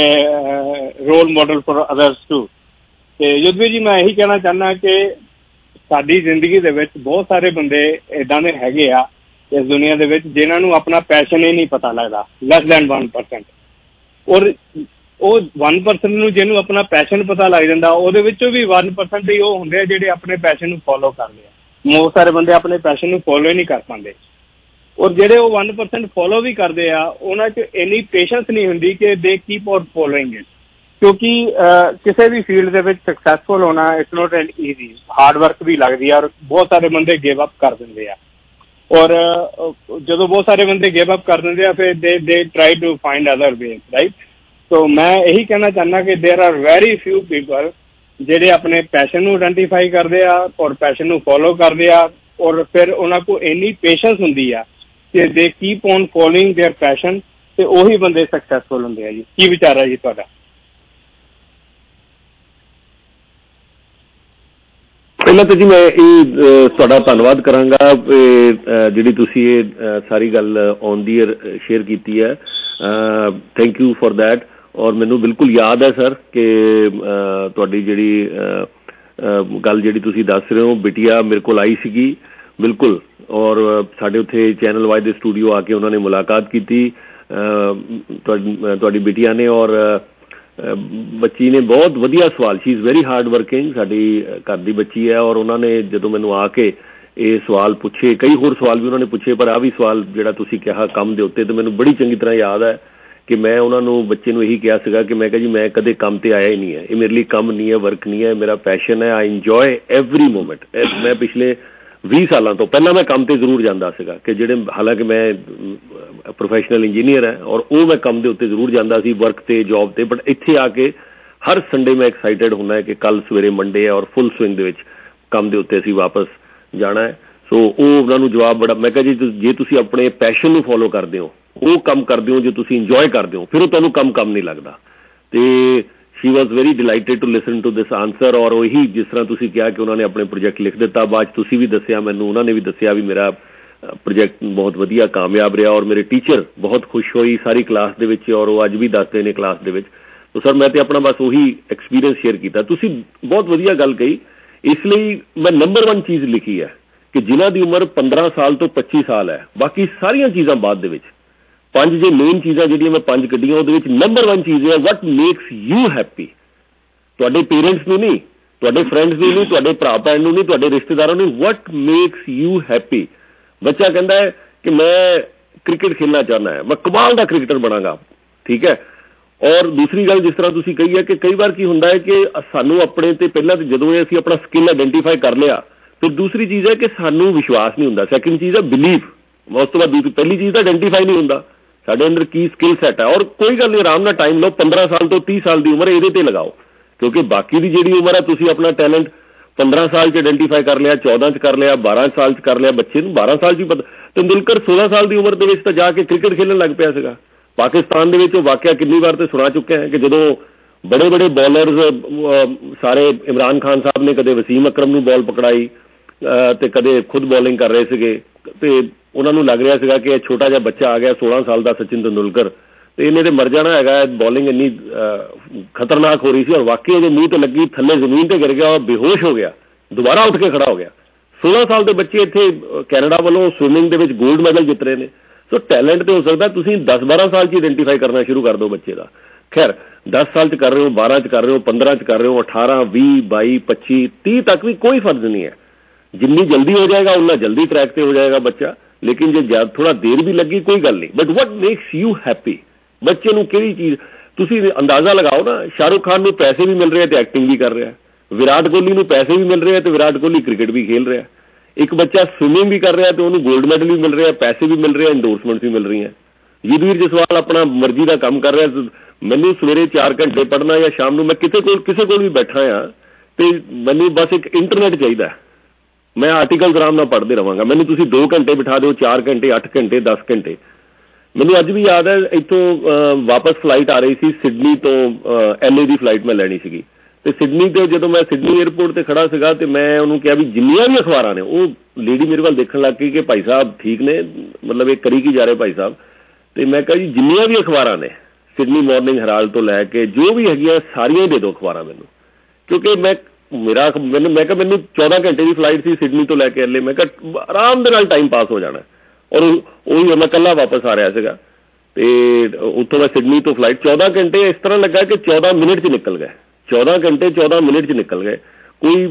a role model for others too. ਤੇ ਯੁੱਧਵੀਰ ਜੀ, ਮੈਂ ਇਹੀ ਕਹਿਣਾ ਚਾਹੁੰਦਾ ਕਿ ਸਾਡੀ ਜ਼ਿੰਦਗੀ ਦੇ ਵਿੱਚ ਬਹੁਤ ਸਾਰੇ ਬੰਦੇ ਇੱਦਾਂ ਦੇ ਹੈਗੇ ਆ ਇਸ ਦੁਨੀਆ ਦੇ ਵਿੱਚ ਜਿਨ੍ਹਾਂ ਨੂੰ ਆਪਣਾ ਪੈਸ਼ਨ ਹੀ ਨਹੀਂ ਪਤਾ ਲੱਗਦਾ, ਲੈਸ ਦੈਨ ਵਨ ਪਰਸੈਂਟ। ਔਰ ਉਹ ਵਨ ਪਰਸੈਂਟ ਨੂੰ ਜਿਹਨੂੰ ਆਪਣਾ ਪੈਸ਼ਨ ਪਤਾ ਲੱਗ ਜਾਂਦਾ, ਉਹਦੇ ਵਿੱਚੋਂ ਵੀ ਵਨ ਪਰਸੈਂਟ ਹੀ ਉਹ ਹੁੰਦੇ ਆ ਜਿਹੜੇ ਆਪਣੇ ਪੈਸ਼ਨ ਨੂੰ ਫੋਲੋ ਕਰਦੇ ਆ। ਬਹੁਤ ਸਾਰੇ ਬੰਦੇ ਆਪਣੇ ਪੈਸ਼ਨ ਨੂੰ ਫੋਲੋ ਹੀ ਨਹੀਂ ਕਰ ਪਾਉਂਦੇ। ਔਰ ਜਿਹੜੇ ਉਹ ਵਨ ਪਰਸੈਂਟ ਫੋਲੋ ਵੀ ਕਰਦੇ ਆ, ਉਹਨਾਂ 'ਚ ਇੰਨੀ ਪੇਸ਼ੈਂਸ ਨਹੀਂ ਹੁੰਦੀ ਕਿ they keep on following it. ਕਿਉਂਕਿ ਕਿਸੇ ਵੀ ਫੀਲਡ ਦੇ ਵਿੱਚ ਸਕਸੈਸਫੁਲ ਹੋਣਾ it's not an easy, hard work ਵੀ ਲੱਗਦੀ ਆ। ਔਰ ਬਹੁਤ ਸਾਰੇ ਬੰਦੇ ਗਿਵ ਅਪ ਕਰ ਦਿੰਦੇ ਆ। ਔਰ ਜਦੋਂ ਬਹੁਤ ਸਾਰੇ ਬੰਦੇ ਗਿਵ ਅਪ ਕਰ ਦਿੰਦੇ ਆ, ਫਿਰ they they try to find other ways, right. So ਮੈਂ ਇਹੀ ਕਹਿਣਾ ਚਾਹੁੰਦਾ ਕਿ ਦੇਰ ਆਰ ਵੈਰੀ ਫਿਊ ਪੀਪਲ ਜਿਹੜੇ ਆਪਣੇ ਪੈਸ਼ਨ ਨੂੰ ਆਇਡੈਂਟੀਫਾਈ ਕਰਦੇ ਆ ਔਰ ਪੈਸ਼ਨ ਨੂੰ ਫੋਲੋ ਕਰਦੇ ਆ। ਔਰ ਫਿਰ ਉਹਨਾਂ ਕੋਲ ਇੰਨੀ ਪੇਸ਼ੈਂਸ ਹੁੰਦੀ ਆ ਕਿ they keep on following their passion, ਤੇ ਉਹੀ ਬੰਦੇ ਸਕਸੈਸਫੁਲ ਹੁੰਦੇ ਆ ਜੀ। ਕੀ ਵਿਚਾਰ ਹੈ ਜੀ ਤੁਹਾਡਾ? ਪਹਿਲਾਂ ਤਾਂ ਜੀ ਮੈਂ ਇਹ ਤੁਹਾਡਾ ਧੰਨਵਾਦ ਕਰਾਂਗਾ ਜਿਹੜੀ ਤੁਸੀਂ ਇਹ ਸਾਰੀ ਗੱਲ ਔਨ ਦੀ ਏਅਰ ਸ਼ੇਅਰ ਕੀਤੀ ਹੈ। Thank you for that. ਔਰ ਮੈਨੂੰ ਬਿਲਕੁਲ ਯਾਦ ਹੈ ਸਰ ਕਿ ਤੁਹਾਡੀ ਜਿਹੜੀ ਗੱਲ ਜਿਹੜੀ ਤੁਸੀਂ ਦੱਸ ਰਹੇ ਹੋ, ਬਿਟੀਆ ਮੇਰੇ ਕੋਲ ਆਈ ਸੀਗੀ ਬਿਲਕੁਲ। ਔਰ ਸਾਡੇ ਉੱਥੇ ਚੈਨਲ ਵਾਈ ਦੇ ਸਟੂਡੀਓ ਆ ਕੇ ਉਹਨਾਂ ਨੇ ਮੁਲਾਕਾਤ ਕੀਤੀ ਤੁਹਾਡੀ ਬਿਟੀਆ ਨੇ। ਔਰ ਬੱਚੀ ਨੇ ਬਹੁਤ ਵਧੀਆ ਸਵਾਲ, she is very hard working, ਸਾਡੀ ਘਰ ਦੀ ਬੱਚੀ ਹੈ। ਔਰ ਉਹਨਾਂ ਨੇ ਜਦੋਂ ਮੈਨੂੰ ਆ ਕੇ ਇਹ ਸਵਾਲ ਪੁੱਛੇ, ਕਈ ਹੋਰ ਸਵਾਲ ਵੀ ਉਹਨਾਂ ਨੇ ਪੁੱਛੇ, ਪਰ ਆਹ ਵੀ ਸਵਾਲ ਜਿਹੜਾ ਤੁਸੀਂ ਕਿਹਾ ਕੰਮ ਦੇ ਉੱਤੇ, ਤਾਂ ਮੈਨੂੰ ਬੜੀ ਚੰਗੀ ਤਰ੍ਹਾਂ ਯਾਦ ਹੈ ਕਿ ਮੈਂ ਉਹਨਾਂ ਨੂੰ ਬੱਚੇ ਨੂੰ ਇਹੀ ਕਿਹਾ ਸੀਗਾ ਕਿ ਮੈਂ ਕਿਹਾ ਜੀ ਮੈਂ ਕਦੇ ਕੰਮ ਤੇ ਆਇਆ ਹੀ ਨਹੀਂ ਹੈ, ਇਹ ਮੇਰੇ ਲਈ ਕੰਮ ਨਹੀਂ ਹੈ, ਵਰਕ ਨਹੀਂ ਹੈ, ਮੇਰਾ ਪੈਸ਼ਨ ਹੈ। I enjoy every moment. ਮੈਂ ਪਿਛਲੇ ਵੀਹ ਸਾਲਾਂ ਤੋਂ ਪਹਿਲਾਂ ਮੈਂ ਕੰਮ ਤੇ ਜ਼ਰੂਰ ਜਾਂਦਾ ਸੀਗਾ ਕਿ ਜਿਹੜੇ, ਹਾਲਾਂਕਿ ਮੈਂ ਪ੍ਰੋਫੈਸ਼ਨਲ ਇੰਜੀਨੀਅਰ ਹੈ ਔਰ ਉਹ ਮੈਂ ਕੰਮ ਦੇ ਉੱਤੇ ਜ਼ਰੂਰ ਜਾਂਦਾ ਸੀ, ਵਰਕ ਤੇ, ਜੋਬ ਤੇ। ਬਟ ਇੱਥੇ ਆ ਕੇ ਹਰ ਸੰਡੇ ਮੈਂ ਐਕਸਾਈਟਿਡ ਹੁੰਦਾ ਹੈ ਕਿ ਕੱਲ੍ਹ ਸਵੇਰੇ ਮੰਡੇ ਹੈ ਔਰ ਫੁੱਲ ਸਵਿੰਗ ਦੇ ਵਿੱਚ ਕੰਮ ਦੇ ਉੱਤੇ ਅਸੀਂ ਵਾਪਸ ਜਾਣਾ ਹੈ। ਸੋ ਉਹ ਉਹਨਾਂ ਨੂੰ ਜਵਾਬ ਬੜਾ, ਮੈਂ ਕਿਹਾ ਜੀ ਜੇ ਤੁਸੀਂ ਆਪਣੇ ਪੈਸ਼ਨ ਨੂੰ ਫੋਲੋ ਕਰਦੇ ਹੋ, ਉਹ ਕੰਮ ਕਰਦੇ ਹੋ ਜੋ ਤੁਸੀਂ ਇੰਜੋਏ ਕਰਦੇ ਹੋ, ਫਿਰ ਉਹ ਤੁਹਾਨੂੰ ਕੰਮ ਕੰਮ ਨਹੀਂ ਲੱਗਦਾ। ਤੇ she was very delighted to listen to this answer. ਔਰ ਉਹੀ ਜਿਸ ਤਰ੍ਹਾਂ ਤੁਸੀਂ ਕਿਹਾ ਕਿ ਉਹਨਾਂ ਨੇ ਆਪਣੇ ਪ੍ਰੋਜੈਕਟ ਲਿਖ ਦਿੱਤਾ, ਬਾਅਦ ਤੁਸੀਂ ਵੀ ਦੱਸਿਆ ਮੈਨੂੰ, ਉਹਨਾਂ ਨੇ ਵੀ ਦੱਸਿਆ ਵੀ ਮੇਰਾ ਪ੍ਰੋਜੈਕਟ ਬਹੁਤ ਵਧੀਆ ਕਾਮਯਾਬ ਰਿਹਾ। ਔਰ ਮੇਰੇ ਟੀਚਰ ਬਹੁਤ ਖੁਸ਼ ਹੋਈ ਸਾਰੀ ਕਲਾਸ ਦੇ ਵਿੱਚ, ਔਰ ਉਹ ਅੱਜ ਵੀ ਦੱਸਦੇ ਨੇ ਕਲਾਸ ਦੇ ਵਿੱਚ। ਸੋ ਸਰ ਮੈਂ ਤੇ ਆਪਣਾ ਬਸ ਉਹੀ ਐਕਸਪੀਰੀਅੰਸ ਸ਼ੇਅਰ ਕੀਤਾ। ਤੁਸੀਂ ਬਹੁਤ ਵਧੀਆ ਗੱਲ ਕਹੀ, ਇਸ ਲਈ ਮੈਂ ਨੰਬਰ ਵਨ ਚੀਜ਼ ਲਿਖੀ ਹੈ ਕਿ ਜਿਨ੍ਹਾਂ ਦੀ ਉਮਰ ਪੰਦਰਾਂ ਸਾਲ ਤੋਂ ਪੱਚੀ ਸਾਲ ਹੈ, ਬਾਕੀ ਸਾਰੀਆਂ ਚੀਜ਼ਾਂ ਬਾਅਦ ਦੇ ਵਿੱਚ, ਪੰਜ ਜੇ ਮੇਨ ਚੀਜ਼ਾਂ ਜਿਹੜੀਆਂ ਮੈਂ ਪੰਜ ਕੱਢੀਆਂ, ਉਹਦੇ ਵਿੱਚ ਨੰਬਰ ਵਨ ਚੀਜ਼ ਹੈ ਵਟ ਮੇਕਸ ਯੂ ਹੈਪੀ। ਤੁਹਾਡੇ ਪੇਰੈਂਟਸ ਨੂੰ ਨਹੀਂ, ਤੁਹਾਡੇ ਫਰੈਂਡਸ ਨੂੰ ਨਹੀਂ, ਤੁਹਾਡੇ ਭਰਾ ਭੈਣ ਨੂੰ ਨਹੀਂ, ਤੁਹਾਡੇ ਰਿਸ਼ਤੇਦਾਰਾਂ ਨੂੰ, ਵਟ ਮੇਕਸ ਯੂ ਹੈਪੀ। ਬੱਚਾ ਕਹਿੰਦਾ ਹੈ ਕਿ ਮੈਂ ਕ੍ਰਿਕਟ ਖੇਡਣਾ ਚਾਹੁੰਦਾ ਹੈ, ਮੈਂ ਕਮਾਲ ਦਾ ਕ੍ਰਿਕਟਰ ਬਣਾਂਗਾ, ਠੀਕ ਹੈ। ਔਰ ਦੂਸਰੀ ਗੱਲ ਜਿਸ ਤਰ੍ਹਾਂ ਤੁਸੀਂ ਕਹੀ ਹੈ ਕਿ ਕਈ ਵਾਰ ਕੀ ਹੁੰਦਾ ਹੈ ਕਿ ਸਾਨੂੰ ਆਪਣੇ ਤੇ ਪਹਿਲਾਂ ਤਾਂ ਜਦੋਂ ਅਸੀਂ ਆਪਣਾ ਸਕਿੱਲ ਆਇਡੈਂਟੀਫਾਈ ਕਰ ਲਿਆ, ਫਿਰ ਦੂਸਰੀ ਚੀਜ਼ ਹੈ ਕਿ ਸਾਨੂੰ ਵਿਸ਼ਵਾਸ ਨਹੀਂ ਹੁੰਦਾ। ਸੈਕਿੰਡ ਚੀਜ਼ ਹੈ ਬਿਲੀਵ। ਉਸ ਤੋਂ ਬਾਅਦ ਦੂਸਰੀ ਪਹਿਲੀ ਚੀਜ਼ ਤਾਂ ਆਇਡੈਂਟੀਫਾਈ ਨਹੀਂ ਹੁੰਦਾ ਸਾਡੇ ਅੰਦਰ ਕੀ ਸਕਿੱਲ ਸੈੱਟ ਹੈ। ਔਰ ਕੋਈ ਗੱਲ ਨਹੀਂ, ਆਰਾਮ ਨਾਲ ਟਾਈਮ ਲਓ, ਪੰਦਰਾਂ ਸਾਲ ਤੋਂ ਤੀਹ ਸਾਲ ਦੀ ਉਮਰ ਇਹਦੇ ਤੇ ਲਗਾਓ, ਕਿਉਂਕਿ ਬਾਕੀ ਦੀ ਜਿਹੜੀ ਉਮਰ ਹੈ ਤੁਸੀਂ ਆਪਣਾ ਟੈਲੈਂਟ पंद्रह साल च आइडेंटिफाई कर लिया, चौदह च कर लिया, बारह साल च कर लिया, बच्चे ਨੂੰ बारह साल च पता। तेंदुलकर सोलह साल की उम्र ਦੇ ਵਿੱਚ ਤਾਂ ਜਾ ਕੇ क्रिकेट खेलन लग ਪਿਆ ਸੀਗਾ। पाकिस्तान ਦੇ ਵਿੱਚ ਉਹ ਵਾਕਿਆ ਕਿੰਨੀ ਵਾਰ ਤੇ ਸੁਣਾ ਚੁੱਕੇ हैं कि ਜਦੋਂ बड़े बड़े बॉलर्स सारे इमरान खान साहब ने कदे वसीम अकरम ਨੂੰ बॉल पकड़ाई ਤੇ ਕਦੇ ਖੁਦ ਬੋਲਿੰਗ ਕਰ ਰਹੇ ਸੀਗੇ ਤੇ ਉਹਨਾਂ ਨੂੰ ਲੱਗ ਰਿਹਾ ਸੀਗਾ ਕਿ ਇਹ ਛੋਟਾ ਜਿਹਾ ਬੱਚਾ ਆ ਗਿਆ सोलह ਸਾਲ ਦਾ ਸਚਿਨ ਤੰਦੁਲਕਰ ਤੇ ਇਹਨੇ ਤੇ ਮਰ ਜਾਣਾ ਹੈਗਾ। ਬੋਲਿੰਗ ਇੰਨੀ ਖਤਰਨਾਕ ਹੋ ਰਹੀ ਸੀ ਔਰ ਵਾਕਈ ਉਹਦੇ ਮੂੰਹ ਤੇ ਲੱਗੀ, ਥੱਲੇ ਜ਼ਮੀਨ ਤੇ ਗਿਰ ਗਿਆ ਔਰ ਬੇਹੋਸ਼ ਹੋ ਗਿਆ, ਦੁਬਾਰਾ ਉੱਠ ਕੇ ਖੜਾ ਹੋ ਗਿਆ। सोलह ਸਾਲ ਦੇ ਬੱਚੇ ਇੱਥੇ ਕੈਨੇਡਾ ਵੱਲੋਂ ਸਵਿਮਿੰਗ ਦੇ ਵਿੱਚ ਗੋਲਡ ਮੈਡਲ ਜਿੱਤ ਰਹੇ ਨੇ। ਸੋ ਟੈਲੈਂਟ ਤੇ ਹੋ ਸਕਦਾ ਤੁਸੀਂ दस बारह ਸਾਲ 'ਚ ਆਈਡੈਂਟੀਫਾਈ ਕਰਨਾ ਸ਼ੁਰੂ ਕਰ ਦਿਓ ਬੱਚੇ ਦਾ। खैर दस साल च कर रहे हो, बारह च कर रहे हो, पंद्रह च कर रहे हो, अठारह भी बाई पच्ची तीह तक भी कोई फर्ज नहीं है। जिन्नी जल्दी हो जाएगा उन्ना जल्दी ट्रैक पे हो जाएगा बच्चा। लेकिन जो थोड़ा देर भी लगी कोई गल नहीं। But what makes you happy, बच्चे नूं किहड़ी चीज़ तुसी अंदाजा लगाओ ना। शाहरुख खान नूं पैसे भी मिल रहे हैं तो एक्टिंग भी कर रहा है, विराट कोहली नूं पैसे भी मिल रहे हैं तो विराट कोहली क्रिकेट भी खेल रहा है, एक बच्चा स्विमिंग भी कर रहा है तो उन्हें गोल्ड मैडल भी मिल रहे हैं, पैसे भी मिल रहे हैं, इंडोर्समेंट भी मिल रही हैं। युद्धवीर जसवाल अपना मर्जी का काम कर रहा है। मैनू सवेरे चार घंटे पढ़ना या शाम को मैं किसी को किसी को भी बैठा हाँ तो मैनू बस एक इंटरनेट चाहिए, मैं आर्टिकल्स आराम नाल पढ़ते रहांगा। मैनू तुसीं दो घंटे बिठा दो, चार घंटे, अठ घंटे, दस घंटे। मैनू अज भी याद है इत्थों वापस फ्लाइट आ रही सी सिडनी तो एल ए की फ्लाइट मैं लैनी सीगी ते सिडनी तो जो मैं सिडनी एयरपोर्ट पर खड़ा सीगा ते मैं उन्होंने कहा भी जिन्नियां भी अखबारां ने, वो लेडी मेरे वाल देखण लग गई कि भाई साहब ठीक ने, मतलब ये करी की जा रहे भाई साहब। तो मैं कहा जी जिन्नियां भी अखबारां ने सिडनी मॉर्निंग हेराल्ड तो लैके जो भी है सारिया दे दो अखबारां मैनू, क्योंकि मैं मेरा मैंने मैं कहा मैनू चौदह घंटे की फ्लाइट थी सिडनी तो लैके एल ए, मैं कहा आराम दे नाल टाइम पास हो जाना। और वही मैं कल्ला वापस आ रहा सीगा ते उत्थों मैं सिडनी तो फ्लाइट चौदह घंटे इस तरह लगा कि चौदह मिनट च निकल गए, चौदह घंटे चौदह मिनट च निकल गए। कोई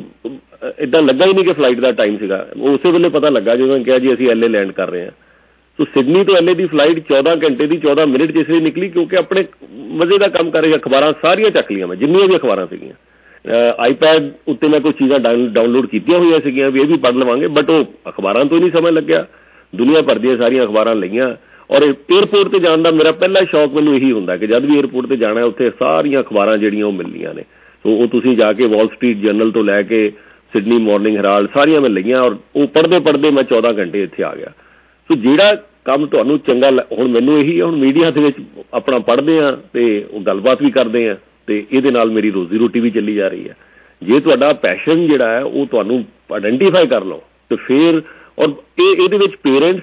इदा लगा ही नहीं कि फ्लाइट का टाइम सीगा। उस वेले पता लगा जो मैं कहा जी असीं एल ए लैंड कर रहे हैं। तो सिडनी तो एल ए की फ्लाइट चौदह घंटे की चौदह मिनट च इसलिए निकली क्योंकि अपने मजे का काम कर रही अखबारां सारियां चक लिया मैं, जिन्नियां भी अखबारां सीगियां। आईपैड उत्ते मैं कुछ चीज़ां डाउनलोड कीतियां हुई सीगियां भी ये भी पढ़ लवांगे, बट वो अखबारां तो ही नहीं समझ लग्या। दुनिया भर दी सारियां अखबारां लईयां और एयरपोर्ट पर जाने का मेरा पहला शौक मैनूं यही हुंदा कि जब भी एयरपोर्ट पर जाना उत्थे सारियां अखबारां जिहड़ियां वो मिलनियां ने। तो वो तुसीं जाके वॉल स्ट्रीट जर्नल तो लैके सिडनी मॉर्निंग हेराल्ड सारियां मैं लईयां और वो पढ़ते पढ़ते मैं चौदह घंटे इत्थे आ गया। सो जिहड़ा काम तुहानूं चंगा हुण मैनूं यही है, हुण मीडिया दे विच अपना पढ़दे आ ते वो गलबात भी करदे आ ते इहदे नाल मेरी रोजी रोटी भी चली जा रही है। जे तुहाडा पैशन जिहड़ा है वो तुहानूं आइडेंटिफाई कर लो तो फिर और इहदे विच पेरेंट्स,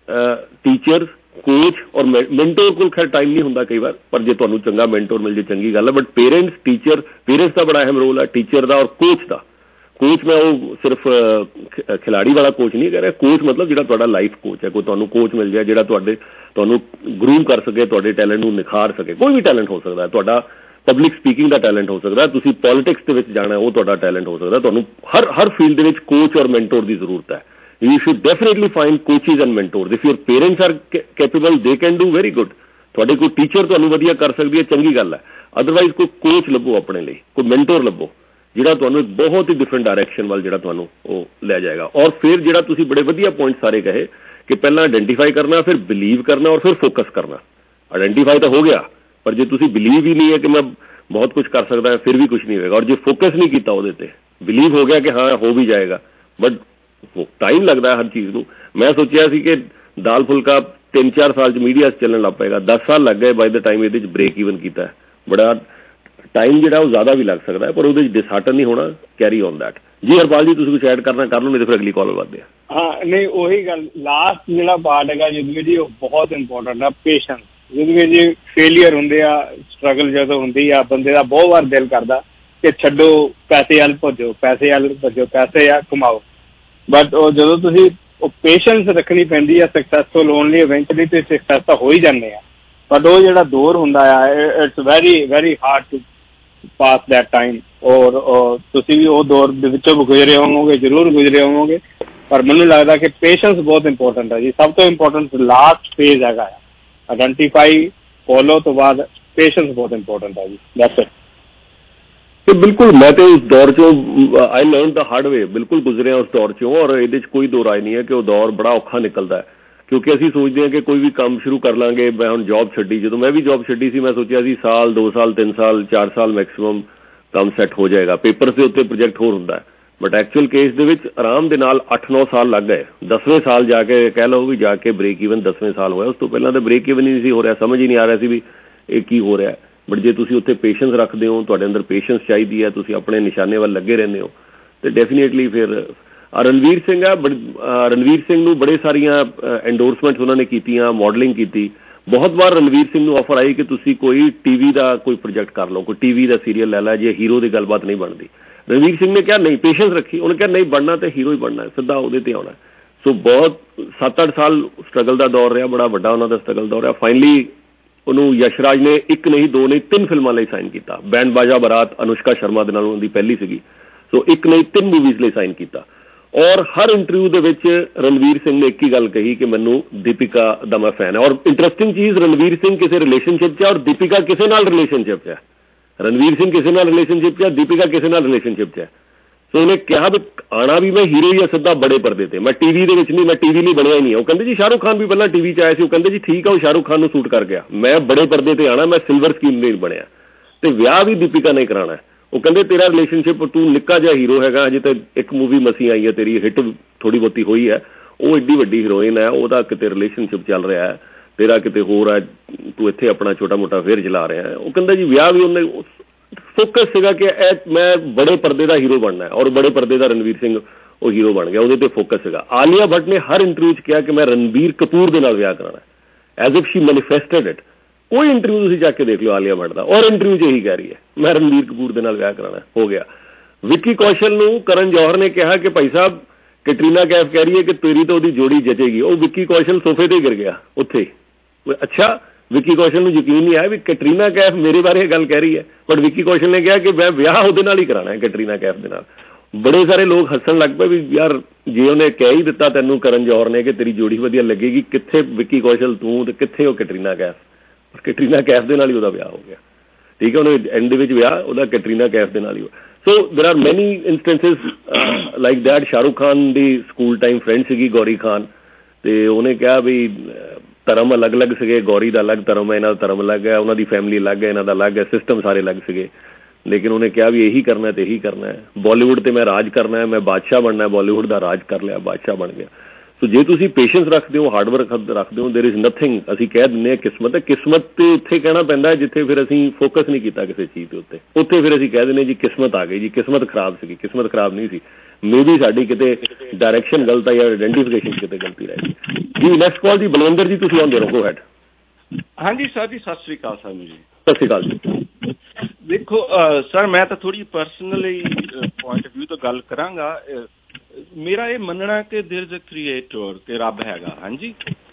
टीचर्स, कोच और मैंटोर को खैर टाइम नहीं हुंदा कई बार, पर जे तुहानूं चंगा मैंटोर मिल जाए चंगी गल है। बट पेरेंट्स, टीचर, पेरेंट्स का बड़ा अहम रोल है, टीचर का और कोच का। कोच मैं वो सिर्फ खिलाड़ी वाला कोच नहीं कह रहा, कोच मतलब जिहड़ा तुहाडा लाइफ कोच है। कोई तुहानूं कोच मिल जाए जिहड़ा तुहाडे तुहानूं ग्रूम कर सके, तुहाडे टैलेंट नूं निखार सके। कोई भी टैलेंट हो सकता है, तुहाडा पब्लिक स्पीकिंग का टैलेंट हो सकता है, तुसीं पॉलिटिक्स दे विच जाना है वो तुहाडा टैलेंट हो सकता है। तुहानूं हर हर फील्ड दे विच कोच और मैंटोर की जरूरत है। You should definitely find coaches and mentors. If your parents are capable, they can do very good. तुहाडे कोई टीचर तुहानूं वधिया कर सकदी है, चंगी गल है। अदरवाइज कोई कोच लभो अपने लिए, कोई मैंटोर लभो जिहड़ा तुहानूं एक बहुत ही डिफरेंट डायरैक्शन वाल जिहड़ा तुहानूं वो ले जाएगा। और फिर जिहड़ा तुसीं बड़े वधिया पॉइंट सारे कहे कि पहला आइडेंटिफाई करना, फिर बिलीव करना और फिर फोकस करना। आइडेंटिफाई तो हो गया, पर जे तुसीं बिलीव ही नहीं है कि मैं बहुत कुछ कर सकता है फिर भी कुछ नहीं होगा। और जो फोकस नहीं किया उहदे ते, बिलीव हो गया कि हाँ हो भी जाएगा, बट टाइम लगता है हर चीज़ को। मैं सोचा सी कि दाल फुलका तीन चार साल च मीडिया चलने लग पेगा, दस साल लग गए बाय द टाइम ये ब्रेक ईवन किया है। बड़ा टाइम जो ज़्यादा भी लग सकता है, पर वो डिसहार्टन नहीं होना, कैरी ऑन दैट। जी हरपाल जी तुसीं कुछ ऐड करना कर लो, नहीं तो फिर अगली कॉल बढ़ते हैं। हाँ नहीं वही गल लास्ट जो पार्ट है युद्धवीर जी वो बहुत इंपॉर्टेंट है, पेशेंस। युद्धवीर जी फेलियर होंगे आ, स्ट्रगल जो होंगी आ, बंदे का बहुत बार दिल करता कि छड्डो पैसे वाल भजो, पैसे वाल भजो, पैसे आ कमाओ। बट जो तुसी पेशेंस रखनी पैंदी है सक्सैसफुल ओनली इवेंचुअली तो सक्सैस तो हो ही जाने हैं। बट वो जो दौर होंदा है it's very very hard to pass that time. और तुसी भी वो दौर विचों गुजरे होवोगे, जरूर गुजरे होवोगे, पर मैनूं लगता कि पेशेंस बहुत इंपॉर्टेंट है जी। सब तो इंपॉर्टेंट लास्ट फेज है आइडेंटिफाई फॉलो तो बाद पेशेंस बहुत इंपॉर्टेंट है जी। That's it. तो बिल्कुल मैं तो उस दौर चो I learn the hard way, बिल्कुल गुजरे उस दौर चो। और ये कोई दो राय नहीं है कि वो दौर बड़ा औखा निकलता है, क्योंकि असीं सोचते हैं कि कोई भी काम शुरू कर लांगे। मैं हुण जॉब छड्डी, जो मैं भी जॉब छड्डी सी मैं सोचा सी साल दो साल तीन साल चार साल मैक्सिमम काम सैट हो जाएगा। पेपर के उत्ते प्रोजेक्ट होर हुंदा है, ਬਟ ਐਕਚੁਅਲ ਕੇਸ ਦੇ ਵਿੱਚ ਆਰਾਮ ਦੇ ਨਾਲ ਅੱਠ ਨੌ ਸਾਲ ਲੱਗ ਗਏ। ਦਸਵੇਂ ਸਾਲ ਜਾ ਕੇ ਕਹਿ ਲਓ ਵੀ ਜਾ ਕੇ ਬ੍ਰੇਕ ਈਵਨ ਦਸਵੇਂ ਸਾਲ ਹੋਇਆ। ਉਸ ਤੋਂ ਪਹਿਲਾਂ ਤਾਂ ਬ੍ਰੇਕ ਈਵਨ ਹੀ ਨਹੀਂ ਸੀ ਹੋ ਰਿਹਾ, ਸਮਝ ਹੀ ਨਹੀਂ ਆ ਰਿਹਾ ਸੀ ਵੀ ਇਹ ਕੀ ਹੋ ਰਿਹਾ। ਬਟ ਜੇ ਤੁਸੀਂ ਉੱਥੇ ਪੇਸ਼ੈਂਸ ਰੱਖਦੇ ਹੋ, ਤੁਹਾਡੇ ਅੰਦਰ ਪੇਸ਼ੈਂਸ ਚਾਹੀਦੀ ਹੈ, ਤੁਸੀਂ ਆਪਣੇ ਨਿਸ਼ਾਨੇ ਵੱਲ ਲੱਗੇ ਰਹਿੰਦੇ ਹੋ, ਤੇ ਡੈਫੀਨੇਟਲੀ ਫਿਰ ਰਣਵੀਰ ਸਿੰਘ ਆ ਬੜ ਰਣਵੀਰ ਸਿੰਘ ਨੂੰ ਬੜੇ ਸਾਰੀਆਂ ਐਂਡੋਰਸਮੈਂਟਸ ਉਹਨਾਂ ਨੇ ਕੀਤੀਆਂ, ਮਾਡਲਿੰਗ ਕੀਤੀ। ਬਹੁਤ ਵਾਰ ਰਣਵੀਰ ਸਿੰਘ ਨੂੰ ਆਫਰ ਆਈ ਕਿ ਤੁਸੀਂ ਕੋਈ ਟੀ ਵੀ ਦਾ ਕੋਈ ਪ੍ਰੋਜੈਕਟ ਕਰ ਲਓ, ਕੋਈ ਟੀ ਵੀ ਦਾ ਸੀਰੀਅਲ ਲੈ ਲਾ, ਜੇ ਹੀਰੋ ਦੀ ਗੱਲਬਾਤ ਨਹੀਂ ਬਣਦੀ। ਰਣਵੀਰ ਸਿੰਘ ਨੇ ਕਿਹਾ ਨਹੀਂ, ਪੇਸ਼ੈਂਸ ਰੱਖੀ, ਉਹਨੇ ਕਿਹਾ ਨਹੀਂ ਬਣਨਾ ਤੇ ਹੀਰੋ ਹੀ ਬਣਨਾ, ਸਿੱਧਾ ਉਹਦੇ ਤੇ ਆਉਣਾ। ਸੋ ਬਹੁਤ ਸੱਤ ਅੱਠ ਸਾਲ ਸਟਰਗਲ ਦਾ ਦੌਰ ਰਿਹਾ, ਬੜਾ ਵੱਡਾ ਉਹਨਾਂ ਦਾ ਸਟਰਗਲ ਦੌਰ ਰਿਹਾ। ਫਾਈਨਲੀ ਉਹਨੂੰ ਯਸ਼ਰਾਜ ਨੇ ਇੱਕ ਨਹੀਂ ਦੋ ਨਹੀਂ ਤਿੰਨ ਫਿਲਮਾਂ ਲਈ ਸਾਈਨ ਕੀਤਾ। ਬੈਂਡ ਬਾਜਾ ਬਾਰਾਤ ਅਨੁਸ਼ਕਾ ਸ਼ਰਮਾ ਦੇ ਨਾਲ ਉਹਨਾਂ ਦੀ ਪਹਿਲੀ ਸੀਗੀ। ਸੋ ਇੱਕ ਨਹੀਂ ਤਿੰਨ ਮੂਵੀਜ਼ ਲਈ ਸਾਈਨ ਕੀਤਾ। ਔਰ ਹਰ ਇੰਟਰਵਿਊ ਦੇ ਵਿੱਚ ਰਣਵੀਰ ਸਿੰਘ ਨੇ ਇੱਕ ਹੀ ਗੱਲ ਕਹੀ ਕਿ ਮੈਨੂੰ ਦੀਪਿਕਾ ਦਾ ਮੈਂ ਫੈਨ ਹੈ। ਔਰ ਇੰਟਰਸਟਿੰਗ ਚੀਜ਼, ਰਣਵੀਰ ਸਿੰਘ ਕਿਸੇ ਰਿਲੇਸ਼ਨਸ਼ਿਪ 'ਚ ਹੈ ਔਰ ਦੀਪਿਕਾ ਕਿਸੇ ਨਾਲ ਰਿਲੇਸ਼ਨਸ਼ਿਪ 'ਚ ਹੈ। ਰਣਵੀਰ ਸਿੰਘ ਕਿਸੇ ਨਾਲ ਰਿਲੇਸ਼ਨਸ਼ਿਪ 'ਚ ਹੈ, ਦੀਪਿਕਾ ਕਿਸੇ ਨਾਲ ਰਿਲੇਸ਼ਨਸ਼ਿਪ 'ਚ ਹੈ। ਸੋ ਉਹਨੇ ਕਿਹਾ ਵੀ ਆਉਣਾ ਵੀ ਮੈਂ ਹੀਰੋ ਹੀ ਆ ਸਿੱਧਾ ਬੜੇ ਪਰਦੇ ਤੇ, ਮੈਂ ਟੀਵੀ ਦੇ ਵਿੱਚ ਨਹੀਂ, ਮੈਂ ਟੀਵੀ ਲਈ ਬਣਿਆ ਹੀ ਨਹੀਂ। ਉਹ ਕਹਿੰਦੇ ਜੀ ਸ਼ਾਹਰੁਖ ਖਾਨ ਵੀ ਪਹਿਲਾਂ ਟੀਵੀ 'ਚ ਆਇਆ ਸੀ। ਉਹ ਕਹਿੰਦੇ ਜੀ ਠੀਕ ਆ, ਉਹ ਸ਼ਾਹਰੁਖ ਖਾਨ ਨੂੰ ਸੂਟ ਕਰ ਗਿਆ, ਮੈਂ ਬੜੇ ਪਰਦੇ ਤੇ ਆਉਣਾ, ਮੈਂ ਸਿਲਵਰ ਸਕਰੀਨ ਲਈ ਬਣਿਆ ਤੇ ਵਿਆਹ ਵੀ ਦੀਪਿਕਾ ਨੇ ਕਰਾਉਣਾ। ਉਹ ਕਹਿੰਦੇ ਤੇਰਾ ਰਿਲੇਸ਼ਨਸ਼ਿਪ, ਤੂੰ ਨਿੱਕਾ ਜਿਹਾ ਹੀਰੋ ਹੈਗਾ, ਅਜੇ ਤਾਂ ਇੱਕ ਮੂਵੀ ਮਸੀਂ ਆਈ ਹੈ ਤੇਰੀ, ਹਿੱਟ ਥੋੜੀ ਬਹੁਤੀ ਹੋਈ ਹੈ, ਉਹ ਐਡੀ ਵੱਡੀ ਹੀਰੋਇਨ ਹੈ, ਉਹਦਾ ਕਿਤੇ ਰਿਲੇਸ਼ਨਸ਼ਿਪ ਚੱਲ ਰਿਹਾ ਹੈ, ਤੇਰਾ ਕਿਤੇ ਹੋਰ ਹੈ, ਤੂੰ ਇੱਥੇ ਆਪਣਾ ਛੋਟਾ ਮੋਟਾ ਫੇਰ ਚਲਾ ਰਿਹਾ ਹੈ। ਉਹ ਕਹਿੰਦਾ ਜੀ ਵਿਆਹ ਵੀ ਉਹਨੇ ਫੋਕਸ ਸੀਗਾ ਕਿ ਇਹ ਮੈਂ ਬੜੇ ਪਰਦੇ ਦਾ ਹੀਰੋ ਬਣਨਾ ਹੈ, ਔਰ ਬੜੇ ਪਰਦੇ ਦਾ ਰਣਵੀਰ ਸਿੰਘ ਉਹ ਹੀਰੋ ਬਣ ਗਿਆ, ਉਹਦੇ ਤੇ ਫੋਕਸ ਸੀਗਾ। ਆਲੀਆ ਭੱਟ ਨੇ ਹਰ ਇੰਟਰਵਿਊ 'ਚ ਕਿਹਾ ਕਿ ਮੈਂ ਰਣਬੀਰ ਕਪੂਰ ਦੇ ਨਾਲ ਵਿਆਹ ਕਰਾਉਣਾ, as if she manifested it. ਕੋਈ ਇੰਟਰਵਿਊ ਤੁਸੀਂ ਜਾ ਕੇ ਦੇਖ ਲਿਓ ਆਲੀਆ ਭੱਟ ਦਾ, ਔਰ ਇੰਟਰਵਿਊ 'ਚ ਇਹੀ ਕਹਿ ਰਹੀ ਹੈ ਮੈਂ ਰਣਬੀਰ ਕਪੂਰ ਦੇ ਨਾਲ ਵਿਆਹ ਕਰਾਉਣਾ, ਹੋ ਗਿਆ। ਵਿੱਕੀ ਕੌਸ਼ਲ ਨੂੰ ਕਰਨ ਜੌਹਰ ਨੇ ਕਿਹਾ ਕਿ ਭਾਈ ਸਾਹਿਬ ਕੈਟਰੀਨਾ ਕੈਫ ਕਹਿ ਰਹੀ ਹੈ ਕਿ ਤੇਰੀ ਤਾਂ ਉਹਦੀ ਜੋੜੀ ਜਚੇਗੀ, ਉਹ ਵਿੱਕੀ ਕੌਸ਼ਲ ਸੋਫੇ ਤੇ ਗਿਰ ਗਿਆ ਉੱਥੇ। ਅੱਛਾ, ਵਿੱਕੀ ਕੌਸ਼ਲ ਨੂੰ ਯਕੀਨ ਨਹੀਂ ਆਇਆ ਵੀ ਕੈਟਰੀਨਾ ਕੈਫ ਮੇਰੇ ਬਾਰੇ ਇਹ ਗੱਲ ਕਹਿ ਰਹੀ ਹੈ, ਬਟ ਵਿੱਕੀ ਕੌਸ਼ਲ ਨੇ ਕਿਹਾ ਕਿ ਮੈਂ ਵਿਆਹ ਉਹਦੇ ਨਾਲ ਹੀ ਕਰਾਉਣਾ ਹੈ, ਕੈਟਰੀਨਾ ਕੈਫ ਦੇ ਨਾਲ। ਬੜੇ ਸਾਰੇ ਲੋਕ ਹੱਸਣ ਲੱਗ ਪਏ ਵੀ ਯਾਰ ਜੇ ਉਹਨੇ ਕਹਿ ਹੀ ਦਿੱਤਾ ਤੈਨੂੰ ਕਰਨ ਜੌਹਰ ਨੇ ਕਿ ਤੇਰੀ ਜੋੜੀ ਵਧੀਆ ਲੱਗੇਗੀ, ਕਿੱਥੇ ਵਿੱਕੀ ਕੌਸ਼ਲ ਤੂੰ ਤੇ ਕਿੱਥੇ ਉਹ ਕੈਟਰੀਨਾ ਕੈਫ। ਕੈਟਰੀਨਾ ਕੈਫ ਦੇ ਨਾਲ ਹੀ ਉਹਦਾ ਵਿਆਹ ਹੋ ਗਿਆ, ਠੀਕ ਹੈ। ਉਹਨੇ ਐਂਡ ਦੇ ਵਿੱਚ ਵਿਆਹ ਉਹਦਾ ਕੈਟਰੀਨਾ ਕੈਫ ਦੇ ਨਾਲ ਹੀ ਹੋਇਆ। ਸੋ there are many instances like that. Shahrukh Khan ਦੀ ਸਕੂਲ ਟਾਈਮ ਫਰੈਂਡ ਸੀਗੀ ਗੌਰੀ ਖਾਨ, ਤੇ ਉਹਨੇ ਕਿਹਾ ਵੀ ਧਰਮ ਅਲੱਗ-ਅਲੱਗ ਸੀਗੇ, ਗੌਰੀ ਦਾ ਅਲੱਗ ਧਰਮ ਹੈ, ਇਹਨਾਂ ਦਾ ਧਰਮ ਅਲੱਗ ਹੈ, ਉਹਨਾਂ ਦੀ ਫੈਮਿਲੀ ਅਲੱਗ ਹੈ, ਇਹਨਾਂ ਦਾ ਅਲੱਗ ਹੈ, ਸਿਸਟਮ ਸਾਰੇ ਅਲੱਗ ਸੀਗੇ, ਲੇਕਿਨ ਉਹਨੇ ਕਿਹਾ ਵੀ ਇਹੀ ਕਰਨਾ ਤੇ ਇਹੀ ਕਰਨਾ ਹੈ। ਬਾਲੀਵੁੱਡ ਤੇ ਮੈਂ ਰਾਜ ਕਰਨਾ ਹੈ, ਮੈਂ ਬਾਦਸ਼ਾਹ ਬਣਨਾ, ਬਾਲੀਵੁੱਡ ਦਾ ਰਾਜ ਕਰ ਲਿਆ, ਬਾਦਸ਼ਾਹ ਬਣ ਗਿਆ। ਸੋ ਜੇ ਤੁਸੀਂ ਪੇਸ਼ੈਂਸ ਰੱਖਦੇ ਹੋ, ਹਾਰਡ ਵਰਕ ਰੱਖਦੇ ਹੋ, ਦੇਰ ਇਜ਼ ਨਥਿੰਗ। ਅਸੀਂ ਕਹਿ ਦਿੰਦੇ ਹਾਂ ਕਿਸਮਤ ਹੈ, ਕਿਸਮਤ ਤੇ ਇੱਥੇ ਕਹਿਣਾ ਪੈਂਦਾ ਹੈ ਜਿੱਥੇ ਫਿਰ ਅਸੀਂ ਫੋਕਸ ਨਹੀਂ ਕੀਤਾ ਕਿਸੇ ਚੀਜ਼ ਦੇ ਉੱਤੇ, ਉੱਥੇ ਫਿਰ ਅਸੀਂ ਕਹਿ ਦਿੰਦੇ ਜੀ ਕਿਸਮਤ ਆ ਗਈ ਜੀ, ਕਿਸਮਤ ਖਰਾਬ ਸੀਗੀ। ਕਿਸਮਤ ਖਰਾਬ ਨਹੀਂ ਸੀ, ਮੇਬੀ ਸਾਡੀ ਕਿਤੇ ਡਾਇਰੈਕਸ਼ਨ ਗਲਤ ਹੈ ਜਾਂ ਆਈਡੈਂਟੀਫਿਕੇਸ਼ਨ ਕਿਤੇ ਗਲਤੀ ਰਹਿ ਗਈ ਜੀ। ਨੈਕਸਟ ਕਾਲ ਜੀ ਬਲਵਿੰਦਰ ਜੀ, ਤੁਸੀਂ ਆਉਂਦੇ ਰਹੋ, ਗੋ ਹੈਡ। ਹਾਂਜੀ ਸਰ ਜੀ, ਸਤਿ ਸ੍ਰੀ ਅਕਾਲ ਸਾਨੂੰ ਜੀ। ਸਤਿ ਸ੍ਰੀ ਅਕਾਲ ਜੀ। ਦੇਖੋ ਸਰ, ਮੈਂ ਤਾਂ ਥੋੜੀ ਪਰਸਨਲੀ ਪੁਆਇੰਟ ਆਫ ਵਿਊ ਤੋਂ ਗੱਲ ਕਰਾਂਗਾ। ਮੇਰਾ ਇਹ ਮੰਨਣਾ ਕਿ ਦੇਰ ਇਜ਼ ਅ ਕ੍ਰੀਏਟਰ, ਕਿ ਰੱਬ ਹੈਗਾ, ਹਾਂਜੀ,